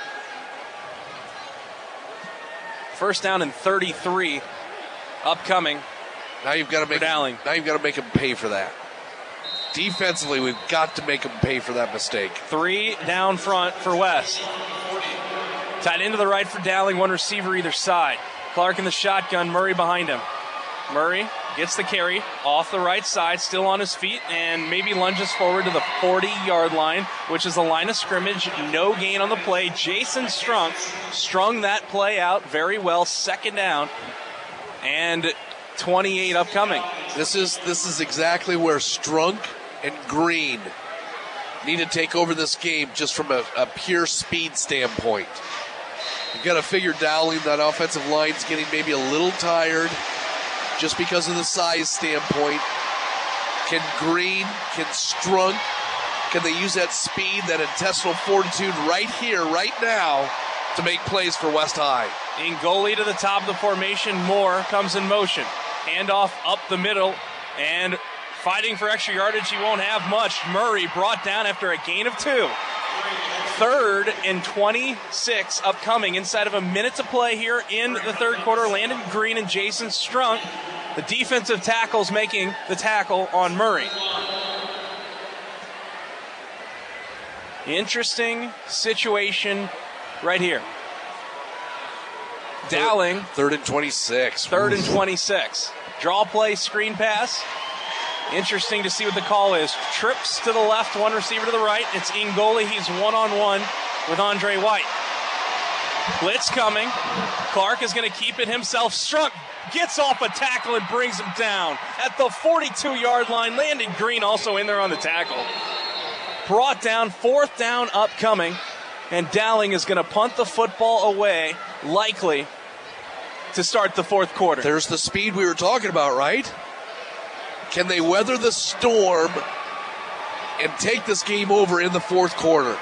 First down and 33 upcoming. Now you've got to make Dowling. Now you've got to make him pay for that. Defensively, we've got to make him pay for that mistake. 3 down front for West. Tied into the right for Dowling, one receiver either side. Clark in the shotgun, Murray behind him. Murray gets the carry off the right side, still on his feet, and maybe lunges forward to the 40-yard line, which is the line of scrimmage. No gain on the play. Jason strung that play out very well. Second down and 28 upcoming. This is exactly where Strunk and Green need to take over this game just from a pure speed standpoint. You've got to figure Dowling, that offensive line's getting maybe a little tired just because of the size standpoint. Can Green, can Strunk, can they use that speed, that intestinal fortitude right here, right now, to make plays for West High? Ingoli to the top of the formation. Moore comes in motion. Handoff up the middle, and fighting for extra yardage. He won't have much. Murray brought down after a gain of 2. 3rd and 26 upcoming. Inside of a minute to play here in the third quarter. Landon Green and Jason Strunk, the defensive tackles, making the tackle on Murray. Interesting situation right here. Dowling. 3rd and 26. 3rd and 26. Draw play, screen pass. Interesting to see what the call is. Trips to the left, one receiver to the right. It's Ingoli. He's one-on-one with Andre White. Blitz coming. Clark is going to keep it himself. Strunk gets off a tackle and brings him down at the 42-yard line. Landon Green also in there on the tackle. Brought down, 4th down upcoming. And Dowling is going to punt the football away, likely to start the fourth quarter. There's the speed we were talking about, right? Can they weather the storm and take this game over in the fourth quarter?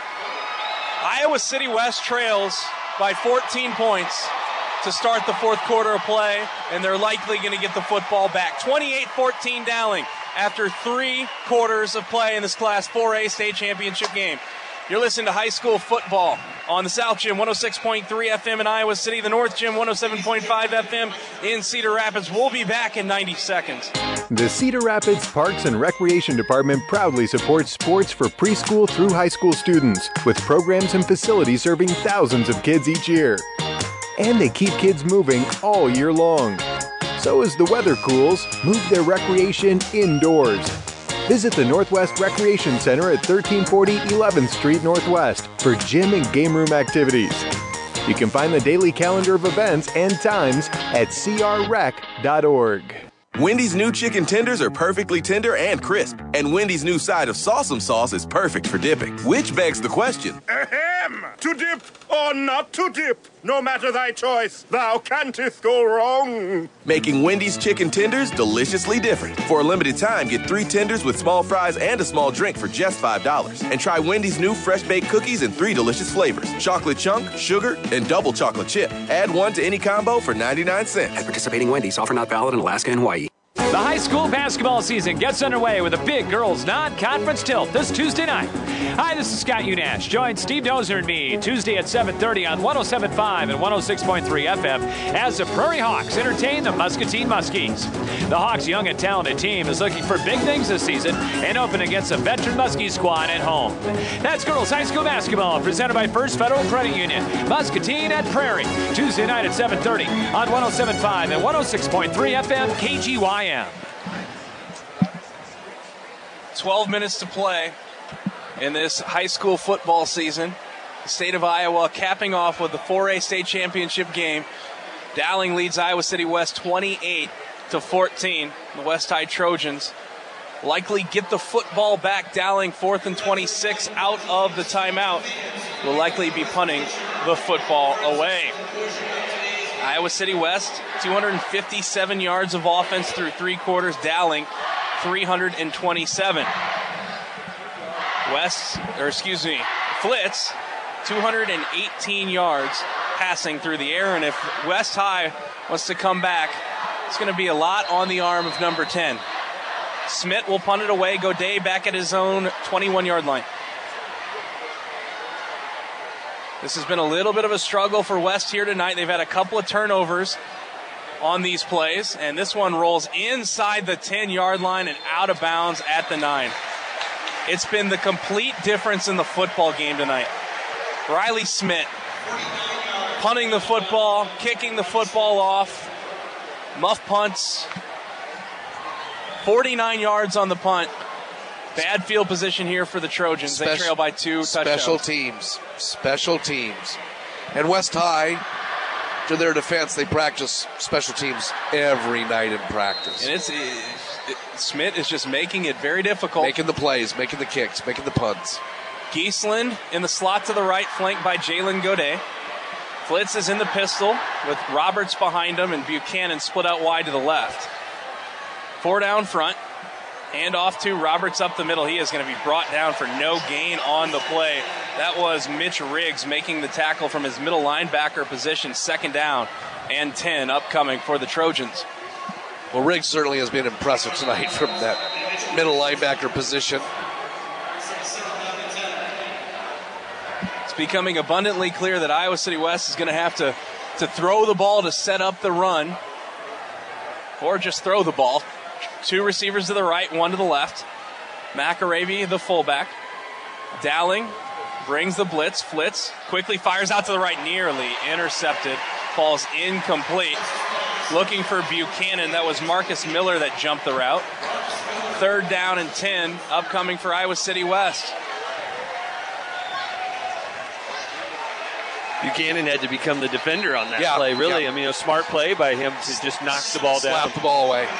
Iowa City West trails by 14 points to start the fourth quarter of play, and they're likely going to get the football back. 28-14 Dowling after 3 quarters of play in this Class 4A state championship game. You're listening to high school football on the South Gym, 106.3 FM in Iowa City, the North Gym, 107.5 FM in Cedar Rapids. We'll be back in 90 seconds. The Cedar Rapids Parks and Recreation Department proudly supports sports for preschool through high school students with programs and facilities serving thousands of kids each year. And they keep kids moving all year long. So as the weather cools, move their recreation indoors. Visit the Northwest Recreation Center at 1340 11th Street Northwest for gym and game room activities. You can find the daily calendar of events and times at crrec.org. Wendy's new chicken tenders are perfectly tender and crisp, and Wendy's new side of Sawsome sauce is perfect for dipping. Which begs the question: Ahem! To dip or not to dip, no matter thy choice, thou canst go wrong. Making Wendy's chicken tenders deliciously different. For a limited time, get 3 tenders with small fries and a small drink for just $5. And try Wendy's new fresh baked cookies in 3 delicious flavors: chocolate chunk, sugar, and double chocolate chip. Add 1 to any combo for 99 cents. At participating Wendy's, offer not valid in Alaska and Hawaii. The high school basketball season gets underway with a big girls' non-conference tilt this Tuesday night. Hi, this is Scott Unash. Join Steve Dozer and me Tuesday at 7:30 on 107.5 and 106.3 FM as the Prairie Hawks entertain the Muscatine Muskies. The Hawks' young and talented team is looking for big things this season and open against a veteran Muskie squad at home. That's girls' high school basketball presented by First Federal Credit Union. Muscatine at Prairie, Tuesday night at 7:30 on 107.5 and 106.3 FM KGYM. 12 minutes to play in this high school football season. The state of Iowa capping off with the 4A state championship game. Dowling leads Iowa City West 28-14. The West High Trojans likely get the football back. Dowling 4th and 26 out of the timeout. Will likely be punting the football away. Iowa City West, 257 yards of offense through 3 quarters. Dowling, 327. Flitz, 218 yards passing through the air, and if West High wants to come back, it's going to be a lot on the arm of number 10. Smith will punt it away. Godet back at his own 21-yard line. This has been a little bit of a struggle for West here tonight. They've had a couple of turnovers on these plays, and this one rolls inside the 10-yard line and out of bounds at the 9. It's been the complete difference in the football game tonight. Riley Smith punting the football, kicking the football off, muff punts, 49 yards on the punt. Bad field position here for the Trojans. They trail by 2 touchdowns. Special teams. And West High, to their defense, they practice special teams every night in practice. And Smith is just making it very difficult. Making the plays, making the kicks, making the punts. Giesland in the slot to the right, flanked by Jalen Godet. Flitz is in the pistol with Roberts behind him and Buchanan split out wide to the left. 4 down front. Hand off to Roberts up the middle. He is going to be brought down for no gain on the play. That was Mitch Riggs making the tackle from his middle linebacker position. 2nd down and 10 upcoming for the Trojans. Well, Riggs certainly has been impressive tonight from that middle linebacker position. It's becoming abundantly clear that Iowa City West is going to have to throw the ball to set up the run, or just throw the ball. 2 receivers to the right, 1 to the left. McAravey, the fullback. Dowling brings the blitz. Flitz quickly fires out to the right, nearly intercepted. Falls incomplete. Looking for Buchanan. That was Marcus Miller that jumped the route. 3rd down and 10 upcoming for Iowa City West. Buchanan had to become the defender on that play, really. I mean, a smart play by him to just knock the ball down. Slap the ball away.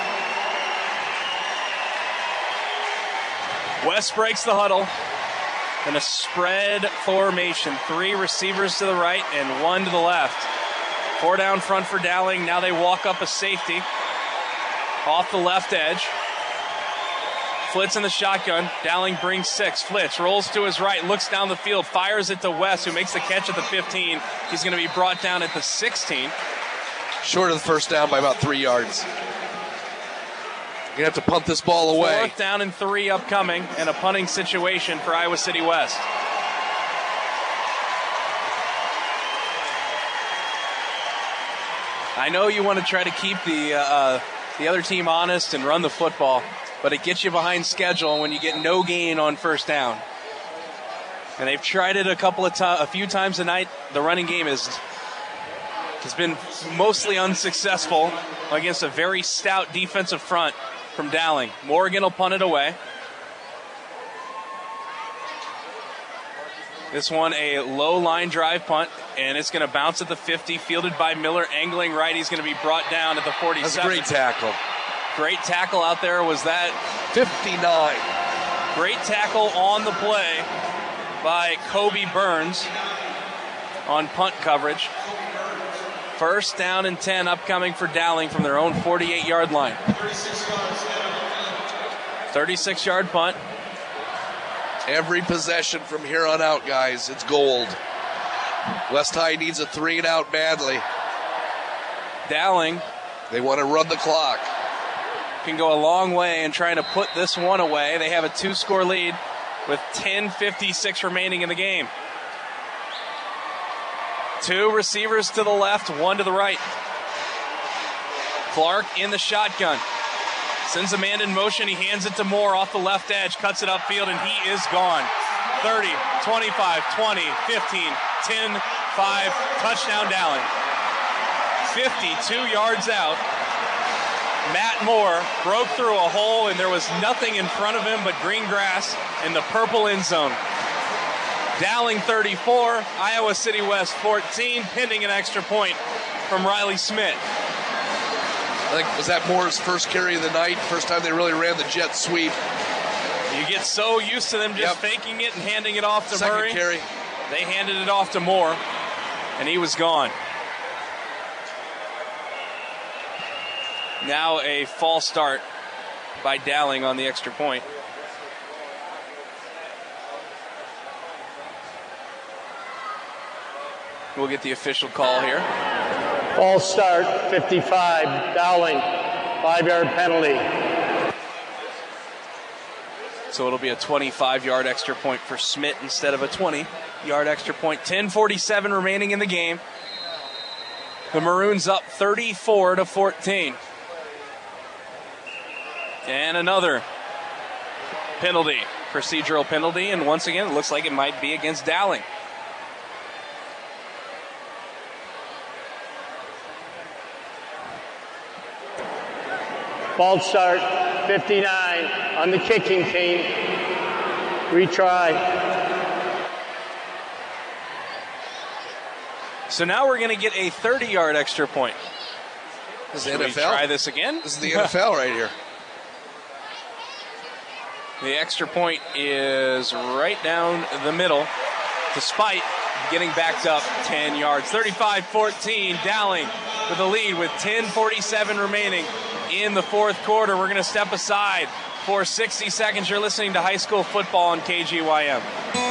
West breaks the huddle in a spread formation. 3 receivers to the right and 1 to the left. 4 down front for Dowling. Now they walk up a safety off the left edge. Flitz in the shotgun. Dowling brings 6. Flitz rolls to his right, looks down the field, fires it to West, who makes the catch at the 15. He's going to be brought down at the 16. Short of the 1st down by about 3 yards. You're going to have to punt this ball away. 4th down and 3 upcoming, and a punting situation for Iowa City West. I know you want to try to keep the other team honest and run the football, but it gets you behind schedule when you get no gain on 1st down. And they've tried it a few times tonight. The running game has been mostly unsuccessful against a very stout defensive front from Dowling. Morgan will punt it away. This one a low line drive punt, and it's going to bounce at the 50, fielded by Miller, angling right. He's going to be brought down at the 47. That's a great tackle. Great tackle out there was that. 59. Great tackle on the play by Kobe Burns on punt coverage. 1st down and 10 upcoming for Dowling from their own 48-yard line. 36-yard punt. Every possession from here on out, guys, it's gold. West High needs a 3-and-out badly. Dowling. They want to run the clock. Can go a long way in trying to put this one away. They have a 2-score lead with 10:56 remaining in the game. 2 receivers to the left, 1 to the right. Clark in the shotgun. Sends a man in motion. He hands it to Moore off the left edge. Cuts it upfield, and he is gone. 30, 25, 20, 15, 10, 5. Touchdown Dowling. 52 yards out. Matt Moore broke through a hole, and there was nothing in front of him but green grass in the purple end zone. Dowling 34, Iowa City West 14, pending an extra point from Riley Smith. I think, was that Moore's first carry of the night? First time they really ran the jet sweep. You get so used to them just faking it and handing it off to Murray. Second carry. They handed it off to Moore, and he was gone. Now a false start by Dowling on the extra point. We'll get the official call here. False start, 55, Dowling, 5-yard penalty. So it'll be a 25-yard extra point for Schmidt instead of a 20-yard extra point. 10:47 remaining in the game. The Maroons up 34-14. And another penalty, procedural penalty, and once again it looks like it might be against Dowling. False start, 59 on the kicking team. Retry. So now we're going to get a 30-yard extra point. This is Should the we NFL. try this again? This is the NFL right here. The extra point is right down the middle, despite getting backed up 10 yards. 35-14, Dowling with a lead with 10:47 remaining in the fourth quarter. We're going to step aside for 60 seconds. You're listening to High School Football on KGYM.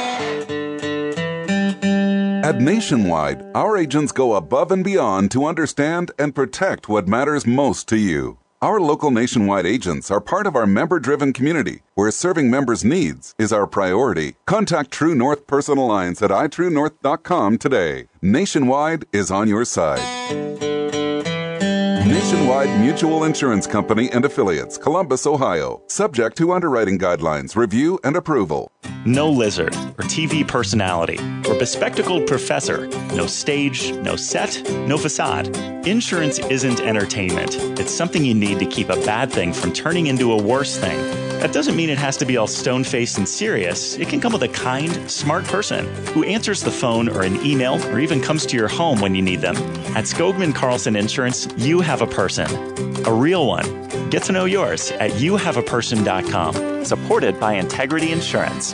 At Nationwide, our agents go above and beyond to understand and protect what matters most to you. Our local Nationwide agents are part of our member-driven community, where serving members' needs is our priority. Contact True North Personal Lines at itruenorth.com today. Nationwide is on your side. Nationwide Mutual Insurance Company and Affiliates, Columbus, Ohio. Subject to underwriting guidelines, review, and approval. No lizard or TV personality or bespectacled professor. No stage, no set, no facade. Insurance isn't entertainment. It's something you need to keep a bad thing from turning into a worse thing. That doesn't mean it has to be all stone-faced and serious. It can come with a kind, smart person who answers the phone or an email or even comes to your home when you need them. At Skogman Carlson Insurance, you have a person. A real one. Get to know yours at youhaveaperson.com. Supported by Integrity Insurance.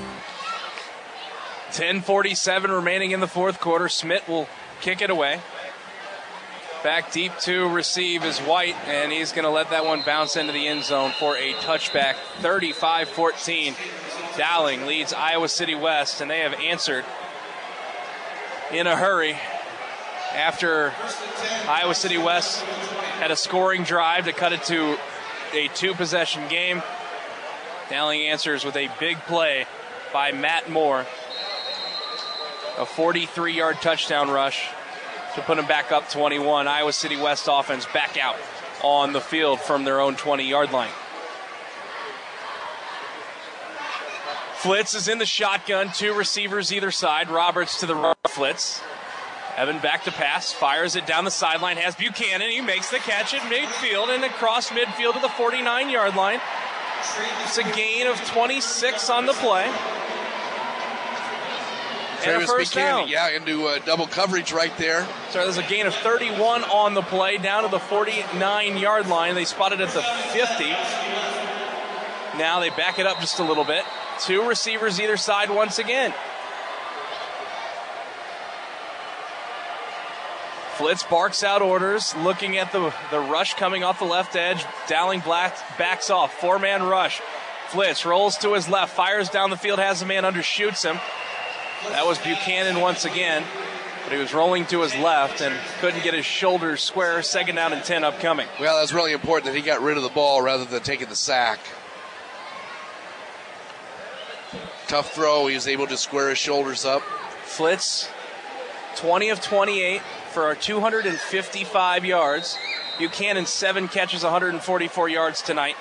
10:47 remaining in the fourth quarter. Schmidt will kick it away. Back deep to receive is White, and he's going to let that one bounce into the end zone for a touchback. 35-14. Dowling leads Iowa City West, and they have answered in a hurry after Iowa City West had a scoring drive to cut it to a two-possession game. Dowling answers with a big play by Matt Moore. A 43-yard touchdown rush to put them back up 21. Iowa City West offense back out on the field from their own 20-yard line. Flitz is in the shotgun, two receivers either side. Roberts to the right, Flitz. Evan back to pass, fires it down the sideline, has Buchanan. He makes the catch at midfield and across midfield to the 49-yard line. It's a gain of 26 on the play. Travis and a first Buchanan, down. into double coverage right there. So there's a gain of 31 on the play, down to the 49-yard line. They spotted at the 50. Now they back it up just a little bit. Two receivers either side once again. Flitz barks out orders, looking at the rush coming off the left edge. Dowling backs off, four-man rush. Flitz rolls to his left, fires down the field, has a man under, shoots him. That was Buchanan once again, but he was rolling to his left and couldn't get his shoulders square. Second down and 10 upcoming. Well, that's really important that he got rid of the ball rather than taking the sack. Tough throw. He was able to square his shoulders up. Flitz, 20 of 28 for 255 yards. Buchanan, 7 catches, 144 yards tonight.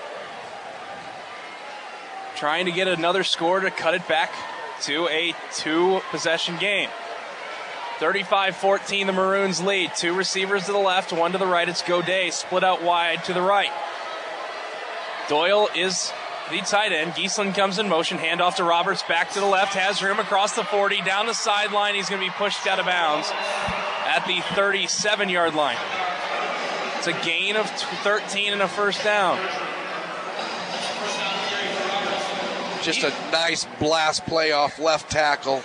Trying to get another score to cut it back to a two-possession game. 35-14, the Maroons lead. Two receivers to the left, one to the right. It's Godet, split out wide to the right. Doyle is the tight end. Giesland comes in motion, handoff to Roberts, back to the left, has room across the 40, down the sideline. He's going to be pushed out of bounds at the 37-yard line. It's a gain of 13 and a first down. Just a nice blast play off left tackle.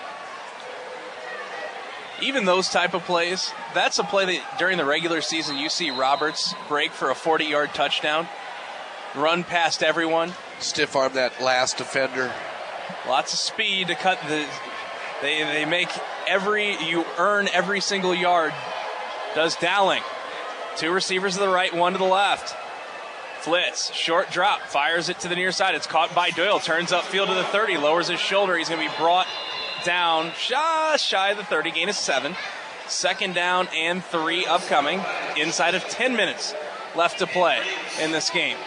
Even those type of plays, that's a play that during the regular season you see Roberts break for a 40-yard touchdown, run past everyone. Stiff arm that last defender. Lots of speed to cut They make you earn every single yard. Does Dowling. 2 receivers to the right, 1 to the left. Flitz, short drop, fires it to the near side. It's caught by Doyle, turns upfield to the 30, lowers his shoulder. He's going to be brought down shy of the 30, gain of 7. 2nd down and 3 upcoming inside of 10 minutes left to play in this game.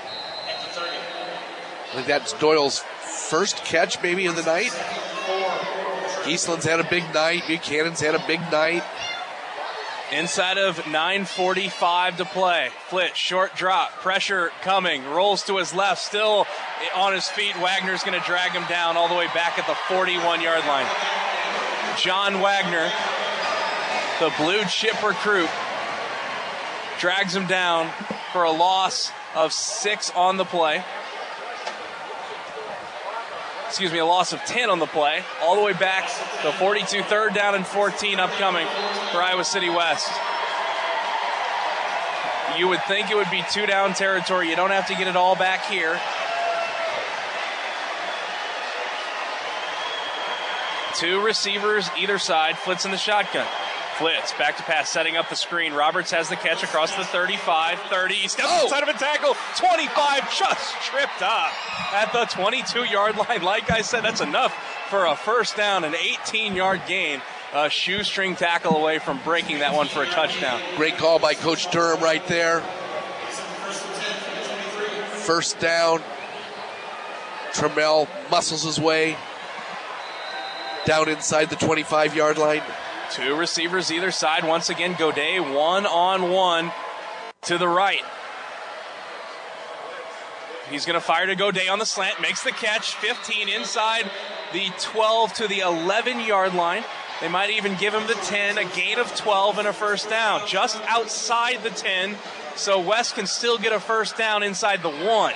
I think that's Doyle's first catch maybe of the night. Eastland's had a big night. Buchanan's had a big night. Inside of 9:45 to play. Flitz, short drop, pressure coming, rolls to his left, still on his feet. Wagner's going to drag him down all the way back at the 41-yard line. John Wagner, the blue chip recruit, drags him down for a loss of 6 on the play. A loss of 10 on the play. All the way back to 42, 3rd down and 14 upcoming for Iowa City West. You would think it would be 2-down territory. You don't have to get it all back here. 2 receivers either side. Flitz in the shotgun. Flitz, back to pass, setting up the screen. Roberts has the catch across the 35, 30. He steps inside of a tackle. 25, just tripped up at the 22-yard line. Like I said, that's enough for a first down, an 18-yard gain. A shoestring tackle away from breaking that one for a touchdown. Great call by Coach Durham right there. First down. Trammell muscles his way down inside the 25-yard line. 2 receivers either side. Once again, Godet one-on-one to the right. He's going to fire to Godet on the slant. Makes the catch. 15 inside the 12 to the 11-yard line. They might even give him the 10. A gain of 12 and a first down. Just outside the 10. So West can still get a first down inside the 1.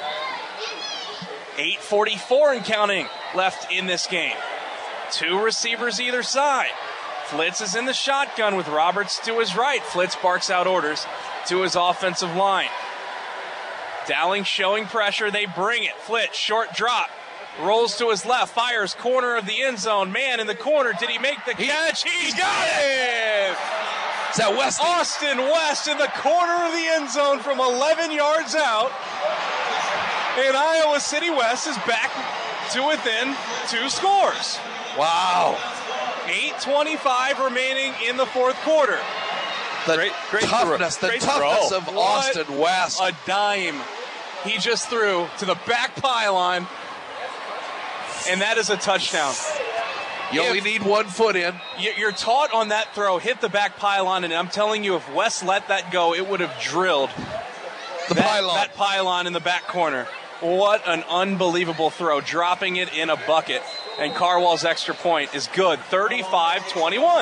8:44 and counting left in this game. 2 receivers either side. Flitz is in the shotgun with Roberts to his right. Flitz barks out orders to his offensive line. Dowling showing pressure. They bring it. Flitz, short drop. Rolls to his left. Fires corner of the end zone. Man in the corner. Did he make the catch? He's got it! Is that West? Austin West in the corner of the end zone from 11 yards out. And Iowa City West is back to within 2 scores. Wow. 8:25 remaining in the 4th quarter. The toughness of Austin West. A dime he just threw to the back pylon, and that is a touchdown. You only need 1 foot in. You're taught on that throw, hit the back pylon, and I'm telling you, if West let that go, it would have drilled that pylon in the back corner. What an unbelievable throw, dropping it in a bucket. And Carwall's extra point is good, 35-21.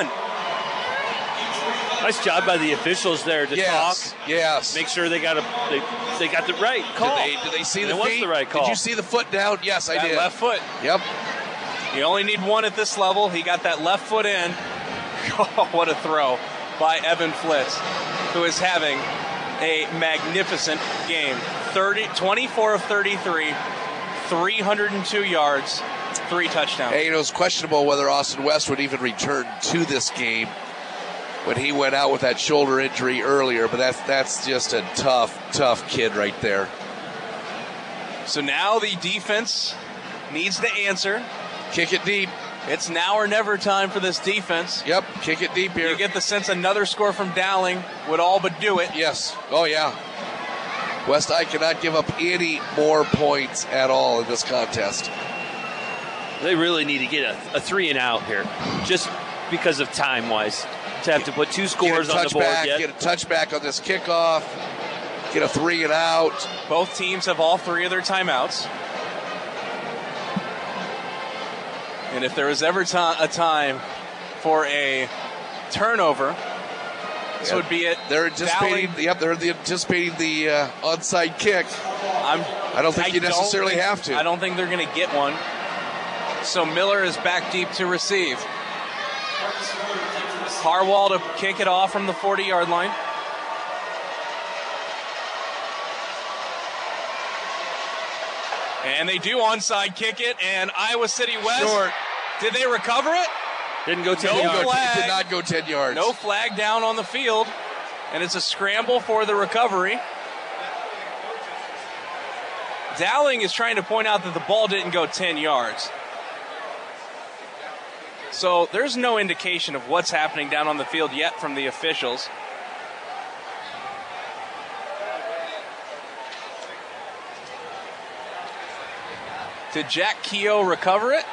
Nice job by the officials there to talk. Yes. Make sure they got the right call. Did they see the feet? was the right call. Did you see the foot down? Yes, I did. Left foot. Yep. You only need 1 at this level. He got that left foot in. Oh, what a throw by Evan Flitz, who is having a magnificent game. 24 of 33, 302 yards, 3 touchdowns. Hey, it was questionable whether Austin West would even return to this game when he went out with that shoulder injury earlier, but that's just a tough kid right there. So now the defense needs to answer. Kick it deep. It's now or never time for this defense. Yep, kick it deep here. You get the sense another score from Dowling would all but do it. Yes. Oh, yeah. West Eye cannot give up any more points at all in this contest. They really need to get a 3 and out here, just because of time-wise. To have to put 2 scores on the board yet. Get a touchback on this kickoff. Get a 3 and out. Both teams have all 3 of their timeouts. And if there was ever a time for a turnover, this would be it. They're anticipating. They're anticipating the onside kick. I don't think you necessarily have to. I don't think they're going to get one. So Miller is back deep to receive. Harwell to kick it off from the 40-yard line. And they do onside kick it, and Iowa City West. Short. Did they recover it? Didn't go 10 no yards. Flag. Did not go 10 yards. No flag down on the field, and it's a scramble for the recovery. Dowling is trying to point out that the ball didn't go 10 yards. So there's no indication of what's happening down on the field yet from the officials. Did Jack Keogh recover it?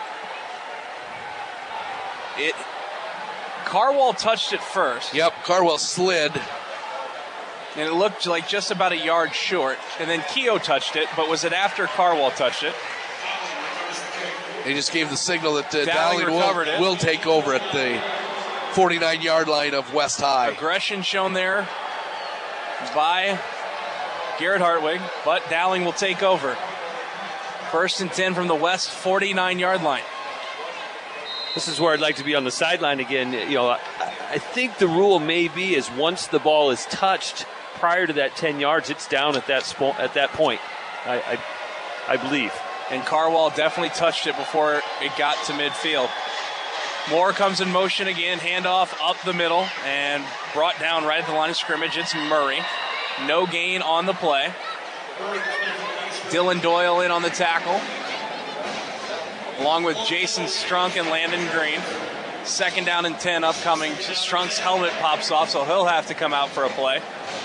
Carwell touched it first. Yep, Carwell slid. And it looked like just about a yard short. And then Keogh touched it, but was it after Carwell touched it? They just gave the signal that Dowling Dowling will take over at the 49-yard line of West High. Aggression shown there by Garrett Hartwig, but Dowling will take over. 1st and 10 from the West 49-yard line. This is where I'd like to be on the sideline again. You know, I think the rule may be is once the ball is touched prior to that 10 yards, it's down at that point. I believe. And Carwell definitely touched it before it got to midfield. Moore comes in motion again, handoff up the middle, and brought down right at the line of scrimmage. It's Murray. No gain on the play. Dylan Doyle in on the tackle, along with Jason Strunk and Landon Green. 2nd down and 10 upcoming. Strunk's helmet pops off, so he'll have to come out for a play.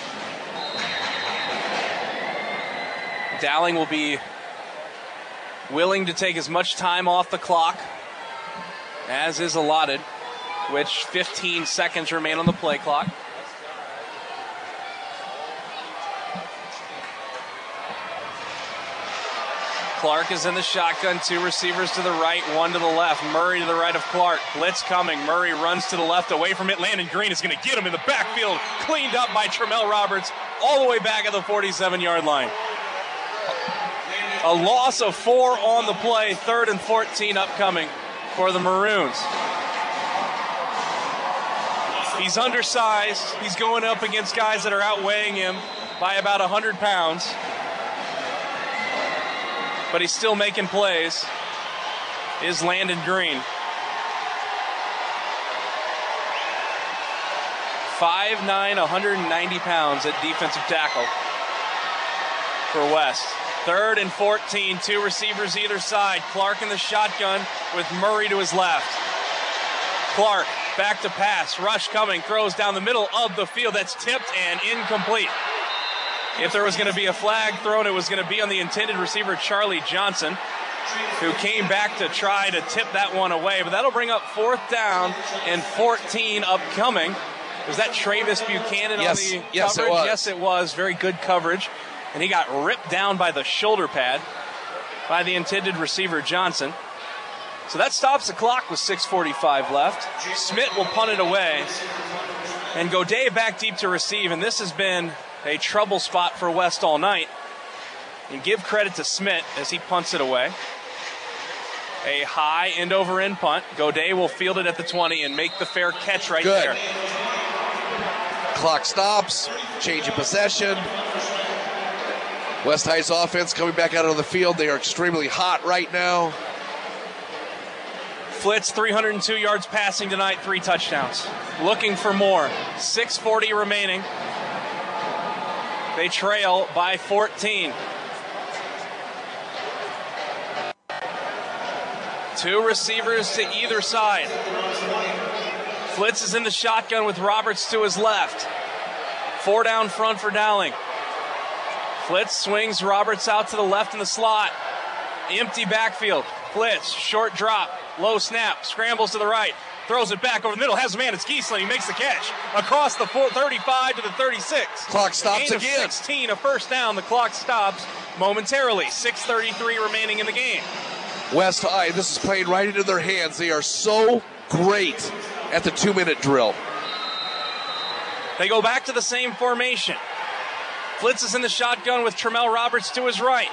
Dowling will be willing to take as much time off the clock as is allotted, which 15 seconds remain on the play clock. Clark is in the shotgun, 2 receivers to the right, 1 to the left. Murray to the right of Clark. Blitz coming. Murray runs to the left, away from it. Landon Green is going to get him in the backfield. Cleaned up by Tremel Roberts, all the way back at the 47-yard line. A loss of 4 on the play. 3rd and 14 upcoming for the Maroons. He's undersized. He's going up against guys that are outweighing him by about 100 pounds. But he's still making plays, is Landon Green. 5'9", 190 pounds at defensive tackle for West. 3rd and 14, 2 receivers either side. Clark in the shotgun with Murray to his left. Clark back to pass, rush coming, throws down the middle of the field. That's tipped and incomplete. If there was going to be a flag thrown, it was going to be on the intended receiver, Charlie Johnson, who came back to try to tip that one away. But that'll bring up 4th down and 14 upcoming. Was that Travis Buchanan on the coverage? Yes, it was. Yes, it was. Very good coverage. And he got ripped down by the shoulder pad by the intended receiver, Johnson. So that stops the clock with 6:45 left. Smith will punt it away. And Godet back deep to receive. And this has been a trouble spot for West all night. And give credit to Smith as he punts it away. A high end-over-end punt. Godet will field it at the 20 and make the fair catch right there. Clock stops. Change of possession. West High's offense coming back out on the field. They are extremely hot right now. Flitz, 302 yards passing tonight, 3 touchdowns. Looking for more. 6:40 remaining. They trail by 14. 2 receivers to either side. Flitz is in the shotgun with Roberts to his left. 4 down front for Dowling. Flitz swings Roberts out to the left in the slot. Empty backfield. Flitz, short drop, low snap, scrambles to the right, throws it back over the middle, has a man, it's Giesling, he makes the catch. Across the 35 to the 36. Clock stops Gain again. Of 16, a first down, the clock stops momentarily. 6:33 remaining in the game. West High, this is playing right into their hands. They are so great at the 2-minute drill. They go back to the same formation. Flitz is in the shotgun with Tremel Roberts to his right.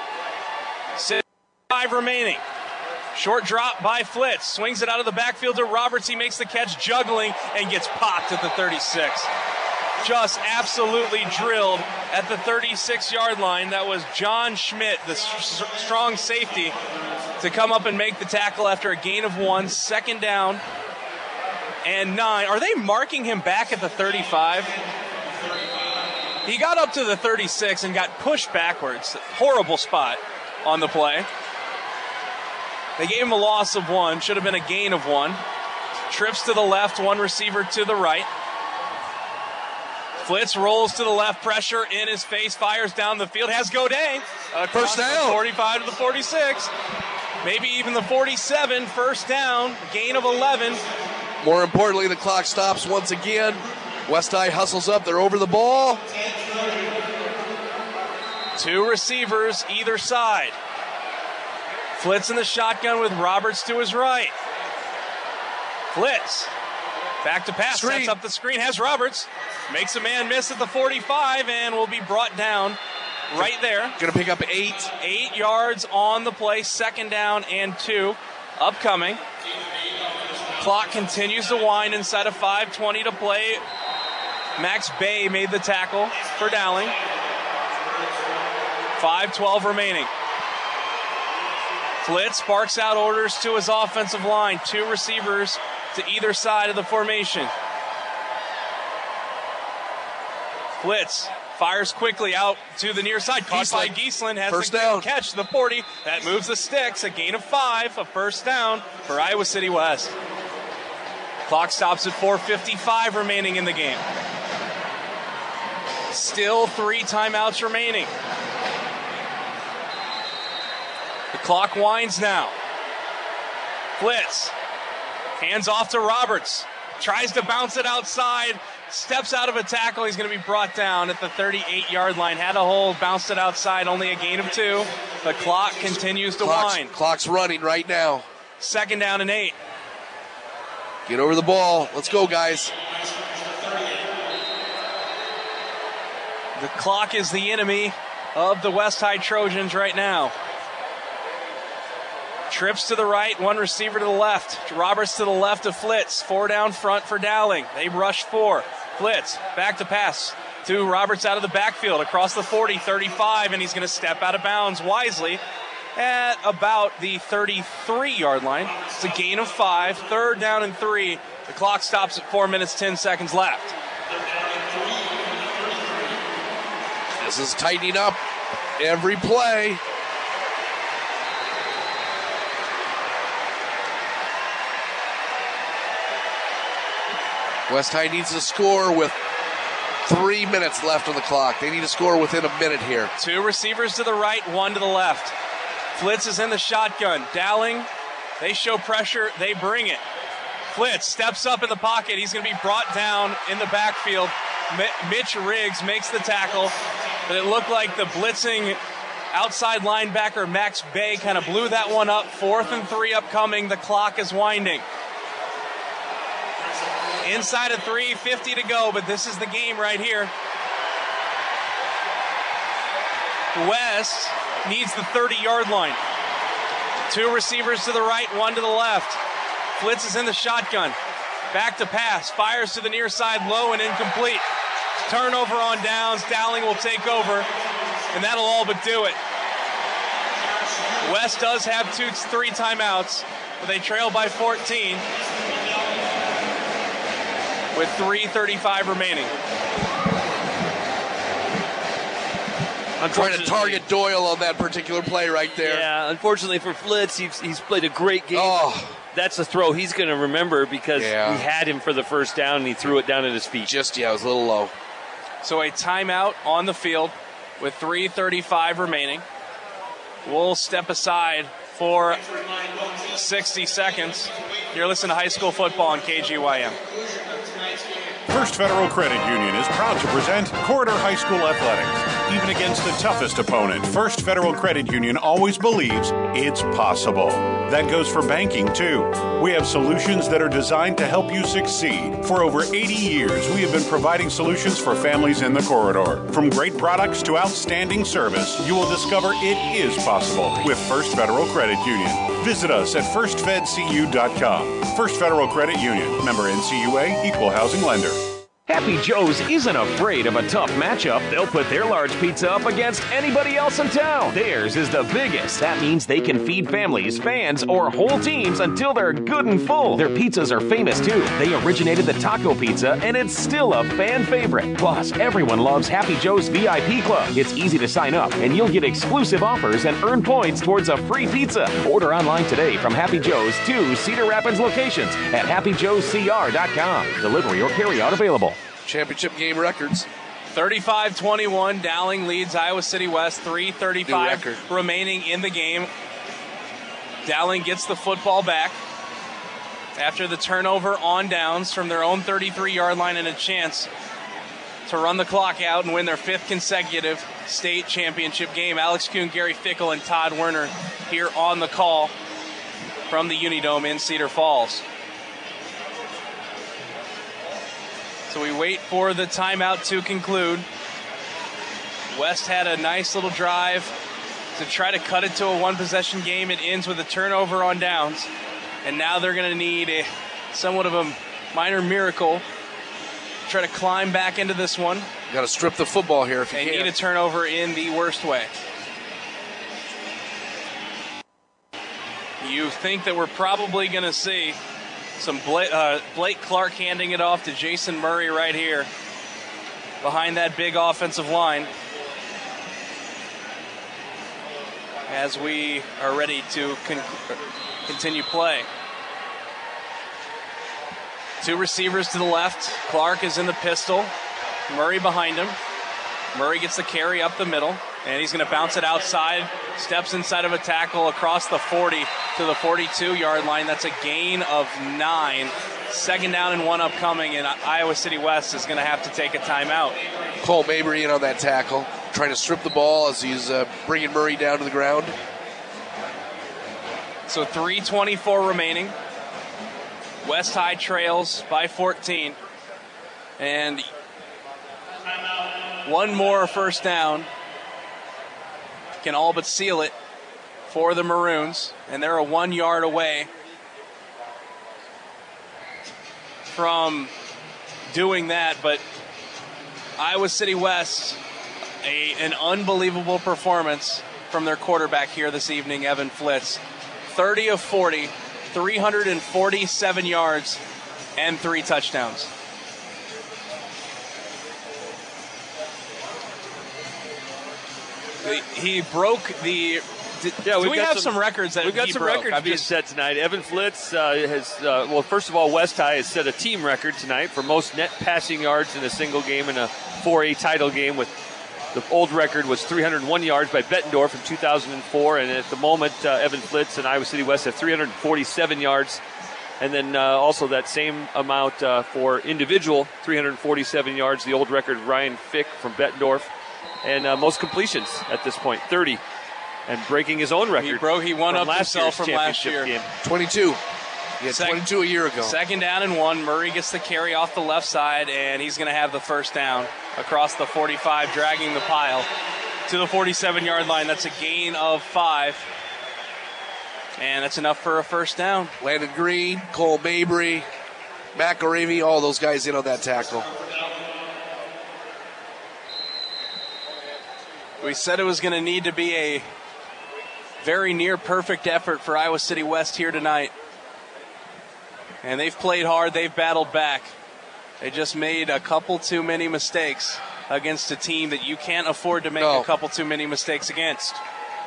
5 remaining. Short drop by Flitz. Swings it out of the backfield to Roberts. He makes the catch, juggling, and gets popped at the 36. Just absolutely drilled at the 36-yard line. That was John Schmidt, the strong safety, to come up and make the tackle after a gain of 1. 2nd down and 9. Are they marking him back at the 35? He got up to the 36 and got pushed backwards. Horrible spot on the play. They gave him a loss of 1. Should have been a gain of 1. Trips to the left, 1 receiver to the right. Flitz rolls to the left, pressure in his face, fires down the field, has Godet. First down. 45 to the 46. Maybe even the 47. First down, gain of 11. More importantly, the clock stops once again. West High hustles up. They're over the ball. 2 receivers either side. Flitz in the shotgun with Roberts to his right. Flitz back to pass, sets up the screen, has Roberts. Makes a man miss at the 45 and will be brought down right there. Going to pick up 8. 8 yards on the play, second down and 2 upcoming. Clock continues to wind inside of 5:20 to play. Max Bay made the tackle for Dowling. 5:12 remaining. Flitz sparks out orders to his offensive line. 2 receivers to either side of the formation. Flitz fires quickly out to the near side. Caught by Giesland. Has first a down. Catch to the 40. That moves the sticks. A gain of 5. A first down for Iowa City West. Clock stops at 4:55 remaining in the game. Still 3 timeouts remaining. The clock winds now. Flitz hands off to Roberts. Tries to bounce it outside. Steps out of a tackle. He's going to be brought down at the 38-yard line. Had a hold, bounced it outside. Only a gain of 2. The clock continues to wind. Clock's running right now. Second down and 8. Get over the ball. Let's go, guys. The clock is the enemy of the West High Trojans right now. Trips to the right, 1 receiver to the left. Roberts to the left of Flitz. 4 down front for Dowling. They rush 4. Flitz back to pass to Roberts out of the backfield across the 40, 35, and he's going to step out of bounds wisely at about the 33-yard line. It's a gain of 5. Third down and 3. The clock stops at 4 minutes, 10 seconds left. This is tightening up every play. West High needs to score with 3 minutes left on the clock. They need to score within a minute here. 2 receivers to the right, 1 to the left. Flitz is in the shotgun. Dowling, they show pressure, they bring it. Flitz steps up in the pocket. He's going to be brought down in the backfield. Mitch Riggs makes the tackle, but it looked like the blitzing outside linebacker Max Bay kind of blew that one up. 4th and 3 upcoming. The clock is winding. Inside of 3:50 to go, but this is the game right here. West needs the 30-yard line. 2 receivers to the right, 1 to the left. Flitz is in the shotgun. Back to pass. Fires to the near side, low and incomplete. Turnover on downs. Dowling will take over, and that'll all but do it. West does have 3 timeouts, but they trail by 14 with 3:35 remaining. I'm trying to target Doyle on that particular play right there. Yeah, unfortunately for Flitz, he's played a great game. That's a throw he's going to remember because he had him for the first down and he threw it down at his feet. It was a little low. So a timeout on the field with 3:35 remaining. We'll step aside for 60 seconds. You're listening to High School Football on KGYM. First Federal Credit Union is proud to present Corridor High School Athletics. Even against the toughest opponent, First Federal Credit Union always believes it's possible. That goes for banking, too. We have solutions that are designed to help you succeed. For over 80 years, we have been providing solutions for families in the corridor. From great products to outstanding service, you will discover it is possible with First Federal Credit Union. Visit us at firstfedcu.com. First Federal Credit Union. Member NCUA, Equal Housing Lender. Happy Joe's isn't afraid of a tough matchup. They'll put their large pizza up against anybody else in town. Theirs is the biggest. That means they can feed families, fans, or whole teams until they're good and full. Their pizzas are famous too. They originated the taco pizza, and it's still a fan favorite. Plus, everyone loves Happy Joe's VIP Club. It's easy to sign up, and you'll get exclusive offers and earn points towards a free pizza. Order online today from Happy Joe's 2 Cedar Rapids locations at happyjoescr.com. Delivery or carryout available. Championship game records. 35-21, Dowling leads Iowa City West, 3:35 remaining in the game. Dowling gets the football back after the turnover on downs from their own 33-yard line and a chance to run the clock out and win their 5th consecutive state championship game. Alex Kuhn, Gary Fickle, and Todd Werner here on the call from the Unidome in Cedar Falls. So we wait for the timeout to conclude. West had a nice little drive to try to cut it to a one-possession game. It ends with a turnover on downs. And now they're going to need somewhat of a minor miracle to try to climb back into this one. Got to strip the football here if you can. They need a turnover in the worst way. You think that we're probably going to see some Blake Clark handing it off to Jason Murray right here behind that big offensive line as we are ready to continue play. 2 receivers to the left. Clark is in the pistol. Murray behind him. Murray gets the carry up the middle, and he's going to bounce it outside, steps inside of a tackle across the 40 to the 42-yard line. That's a gain of 9. 2nd down and 1 upcoming, and Iowa City West is going to have to take a timeout. Cole Mabry in on that tackle, trying to strip the ball as he's bringing Murray down to the ground. So 3:24 remaining. West High trails by 14. And one more first down can all but seal it for the Maroons. And they're a 1 yard away from doing that. But Iowa City West, an unbelievable performance from their quarterback here this evening, Evan Flitz. 30 of 40, 347 yards, and 3 touchdowns. He broke the... we have some records that we've got he some broke. records being set tonight. Evan Flitz has, well, first of all, West High has set a team record tonight for most net passing yards in a single game in a 4A title game. With the old record was 301 yards by Bettendorf in 2004, and at the moment, Evan Flitz and Iowa City West have 347 yards. And then also that same amount for individual, 347 yards. The old record, Ryan Fick from Bettendorf. And most completions at this point, 30. And breaking his own record. He won up himself from last year. Game. 22. He had 22 a year ago. 2nd down and 1. Murray gets the carry off the left side, and he's going to have the first down across the 45, dragging the pile to the 47-yard line. That's a gain of 5. And that's enough for a first down. Landon Green, Cole Mabry, McAravey, all those guys in on that tackle. We said it was going to need to be a very near perfect effort for Iowa City West here tonight. And they've played hard. They've battled back. They just made a couple too many mistakes against a team that you can't afford to make a couple too many mistakes against.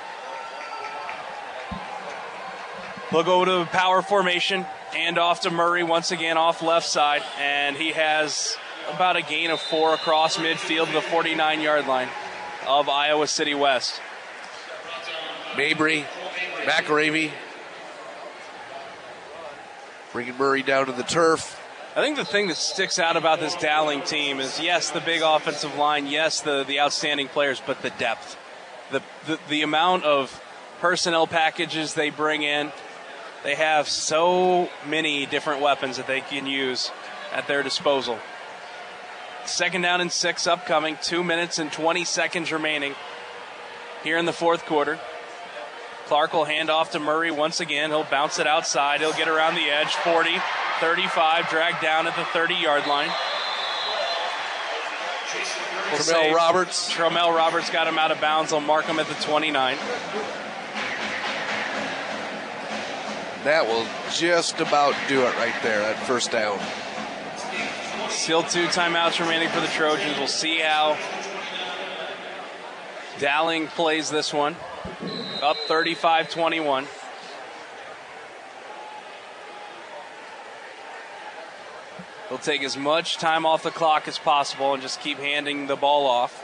We'll go to power formation and off to Murray once again off left side. And he has about a gain of 4 across midfield to the 49-yard line of Iowa City West. Mabry, McAravey, bringing Murray down to the turf. I think the thing that sticks out about this Dowling team is, yes, the big offensive line, yes, the outstanding players, but the depth. The amount of personnel packages they bring in. They have so many different weapons that they can use at their disposal. 2nd down and 6 upcoming. 2 minutes and 20 seconds remaining here in the fourth quarter. Clark will hand off to Murray once again. He'll bounce it outside. He'll get around the edge. 40, 35, dragged down at the 30-yard line. Tramel Roberts got him out of bounds. I'll mark him at the 29. That will just about do it right there, that first down. Still 2 timeouts remaining for the Trojans. We'll see how Dowling plays this one. Up 35-21. They'll take as much time off the clock as possible and just keep handing the ball off.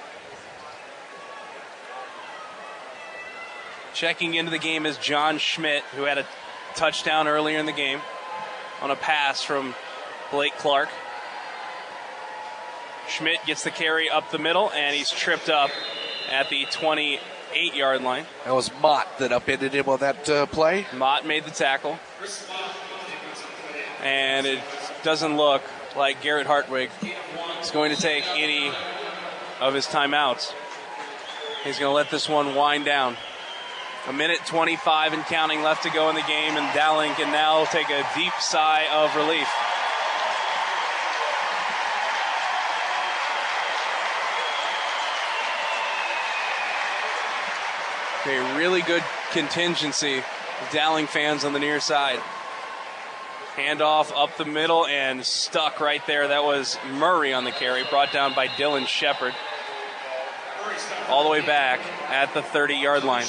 Checking into the game is John Schmidt, who had a touchdown earlier in the game on a pass from Blake Clark. Schmidt gets the carry up the middle, and he's tripped up at the 28-yard line. That was Mott that upended him on that play. Mott made the tackle. And it doesn't look like Garrett Hartwig is going to take any of his timeouts. He's going to let this one wind down. 1:25 and counting left to go in the game, and Dowling can now take a deep sigh of relief. Okay, really good contingency of Dowling fans on the near side. Handoff up the middle and stuck right there. That was Murray on the carry, brought down by Dylan Shepard. All the way back at the 30-yard line.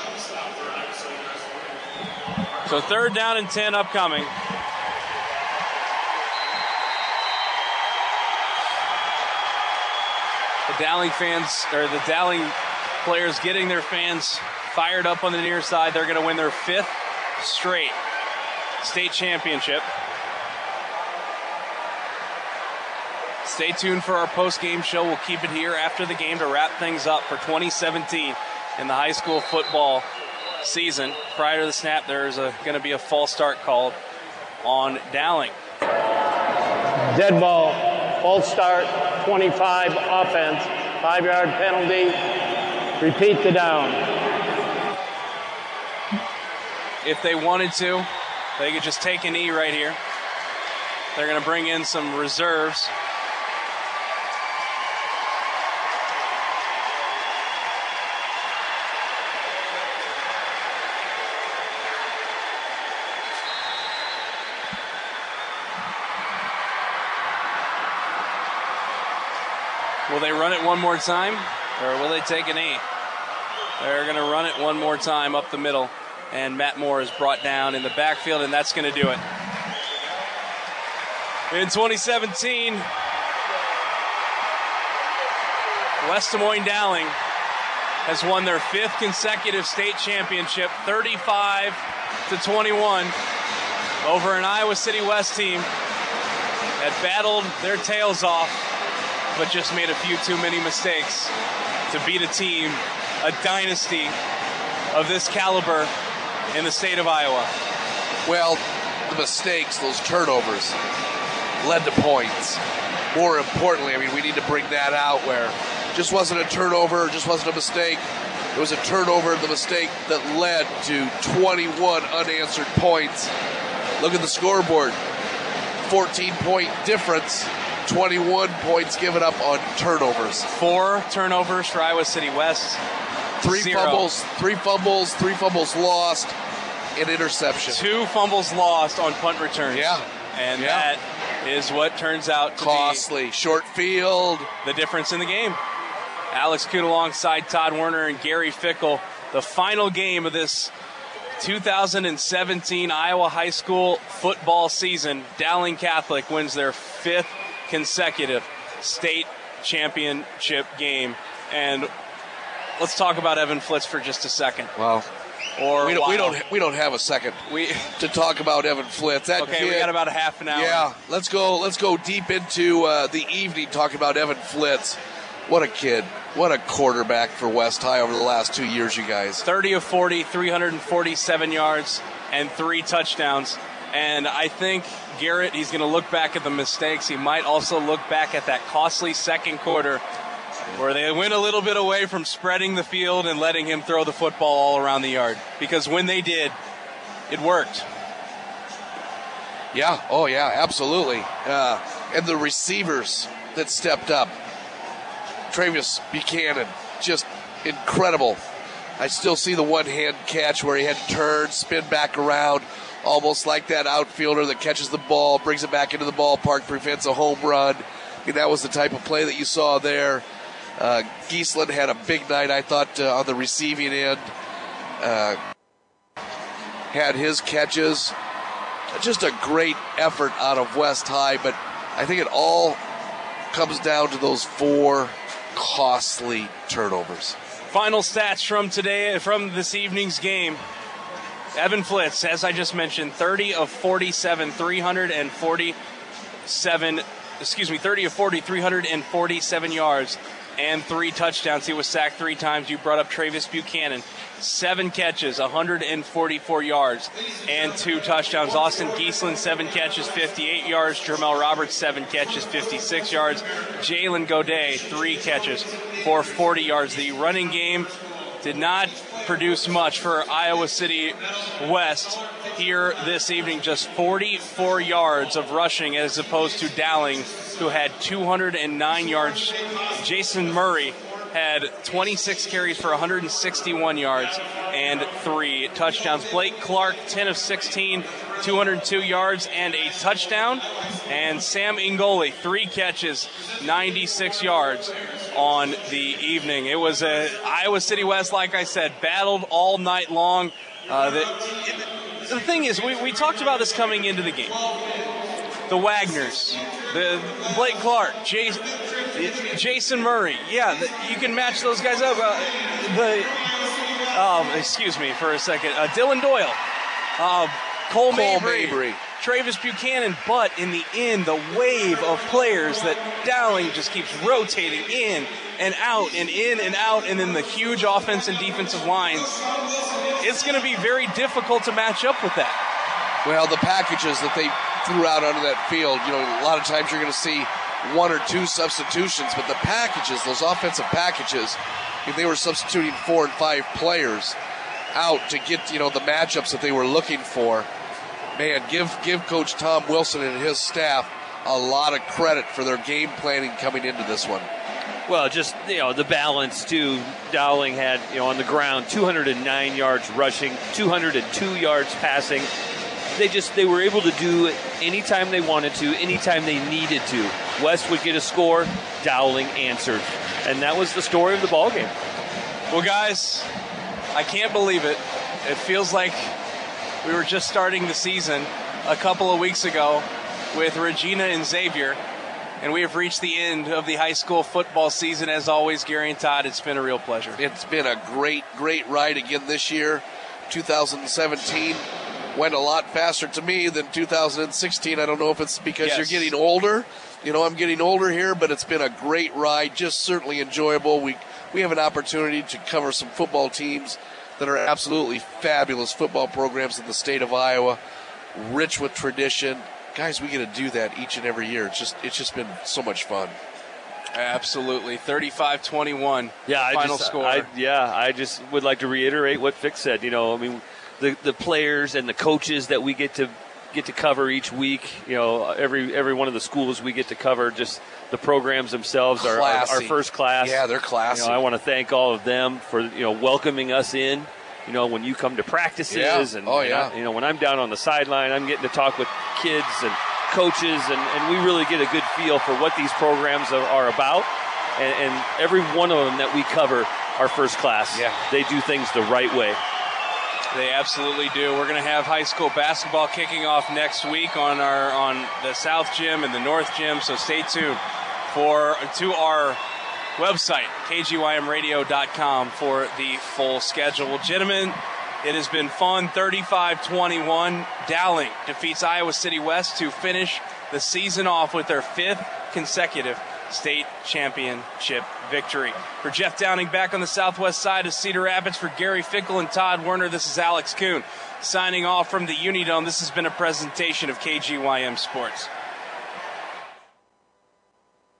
So 3rd down and 10 upcoming. The Dowling fans, or the Dowling players getting their fans fired up on the near side. They're going to win their 5th straight state championship. Stay tuned for our post-game show. We'll keep it here after the game to wrap things up for 2017 in the high school football season. Prior to the snap, there's going to be a false start called on Dowling. Dead ball, false start, 25 offense, 5-yard penalty. Repeat the down. If they wanted to, they could just take a knee right here. They're going to bring in some reserves. Will they run it one more time, or will they take a knee? They're going to run it one more time up the middle, and Matt Moore is brought down in the backfield, and that's going to do it. In 2017, West Des Moines Dowling has won their 5th consecutive state championship, 35-21, over an Iowa City West team that battled their tails off, but just made a few too many mistakes to beat a team, a dynasty of this caliber in the state of Iowa. Well, the mistakes, those turnovers, led to points. More importantly, I mean, we need to bring that out where it just wasn't a turnover, just wasn't a mistake. It was a turnover, the mistake that led to 21 unanswered points. Look at the scoreboard. 14-point difference. 21 points given up on turnovers. 4 turnovers for Iowa City West. 3 fumbles lost, an interception. 2 fumbles lost on punt returns. Yeah. And that is what turns out to costly. be short field. The difference in the game. Alex Coote alongside Todd Werner and Gary Fickle. The final game of this 2017 Iowa high school football season. Dowling Catholic wins their 5th consecutive state championship game. And let's talk about Evan Flitz for just a second. Well, we don't have a second to talk about Evan Flitz. That okay, kid, we got about a half an hour. Yeah, let's go deep into the evening talking about Evan Flitz. What a kid. What a quarterback for West High over the last 2 years, you guys. 30 of 40, 347 yards, and 3 touchdowns. And I think Garrett, he's going to look back at the mistakes. He might also look back at that costly second quarter where they went a little bit away from spreading the field and letting him throw the football all around the yard. Because when they did, it worked. Yeah, oh yeah, absolutely. And the receivers that stepped up. Travis Buchanan, just incredible. I still see the one-hand catch where he had to turn, spin back around, almost like that outfielder that catches the ball, brings it back into the ballpark, prevents a home run. I mean, that was the type of play that you saw there. Giesland had a big night, I thought, on the receiving end. Had his catches. Just a great effort out of West High, but I think it all comes down to those 4 costly turnovers. Final stats from this evening's game. Evan Flitz, as I just mentioned, 30 of 40, 347 yards and 3 touchdowns. He was sacked 3 times. You brought up Travis Buchanan. 7 catches, 144 yards, and 2 touchdowns. Austin Giesland, 7 catches, 58 yards. Jermel Roberts, 7 catches, 56 yards. Jalen Godet, 3 catches for 40 yards. The running game did not produce much for Iowa City West here this evening. Just 44 yards of rushing as opposed to Dowling, who had 209 yards. Jason Murray had 26 carries for 161 yards and 3 touchdowns. Blake Clark, 10 of 16, 202 yards and a touchdown. And Sam Ingoli, 3 catches, 96 yards on the evening. It was Iowa City West, like I said, battled all night long. The thing is, we talked about this coming into the game. The Wagners, the Blake Clark, Jason Murray. Yeah, you can match those guys up. Excuse me for a second. Dylan Doyle, Cole Mabry, Travis Buchanan. But in the end, the wave of players that Dowling just keeps rotating in and out and in and out, and then the huge offense and defensive lines. It's going to be very difficult to match up with that. Well, the packages that they threw out onto that field, a lot of times you're going to see 1 or 2 substitutions, but the packages, those offensive packages, if they were substituting 4 and 5 players out to get, the matchups that they were looking for, man, give Coach Tom Wilson and his staff a lot of credit for their game planning coming into this one. Well, just, the balance, too. Dowling had, on the ground, 209 yards rushing, 202 yards passing. They were able to do it anytime they wanted to, anytime they needed to. West would get a score, Dowling answered. And that was the story of the ballgame. Well, guys, I can't believe it. It feels like we were just starting the season a couple of weeks ago with Regina and Xavier, and we have reached the end of the high school football season. As always, Gary and Todd, it's been a real pleasure. It's been a great, great ride again this year. 2017 went a lot faster to me than 2016. I don't know if it's because you're getting older. I'm getting older here, but it's been a great ride, just certainly enjoyable. We have an opportunity to cover some football teams that are absolutely fabulous football programs in the state of Iowa, rich with tradition. Guys, we get to do that each and every year. It's just been so much fun. Absolutely. 35-21 final score. I just would like to reiterate what Fick said. The players and the coaches that we get to cover each week, every one of the schools we get to cover, just the programs themselves are first class. Yeah, they're classy. I want to thank all of them for welcoming us in. When you come to practices and when I'm down on the sideline, I'm getting to talk with kids and coaches, and we really get a good feel for what these programs are about. And every one of them that we cover are first class. Yeah. They do things the right way. They absolutely do. We're going to have high school basketball kicking off next week on the South Gym and the North Gym, so stay tuned to our website, kgymradio.com, for the full schedule. Well, gentlemen, it has been fun. 35-21. Dowling defeats Iowa City West to finish the season off with their 5th consecutive state championship victory. For Jeff Downing back on the southwest side of Cedar Rapids, for Gary Fickle and Todd Werner, this is Alex Kuhn signing off from the Unidome. This has been a presentation of KGYM Sports.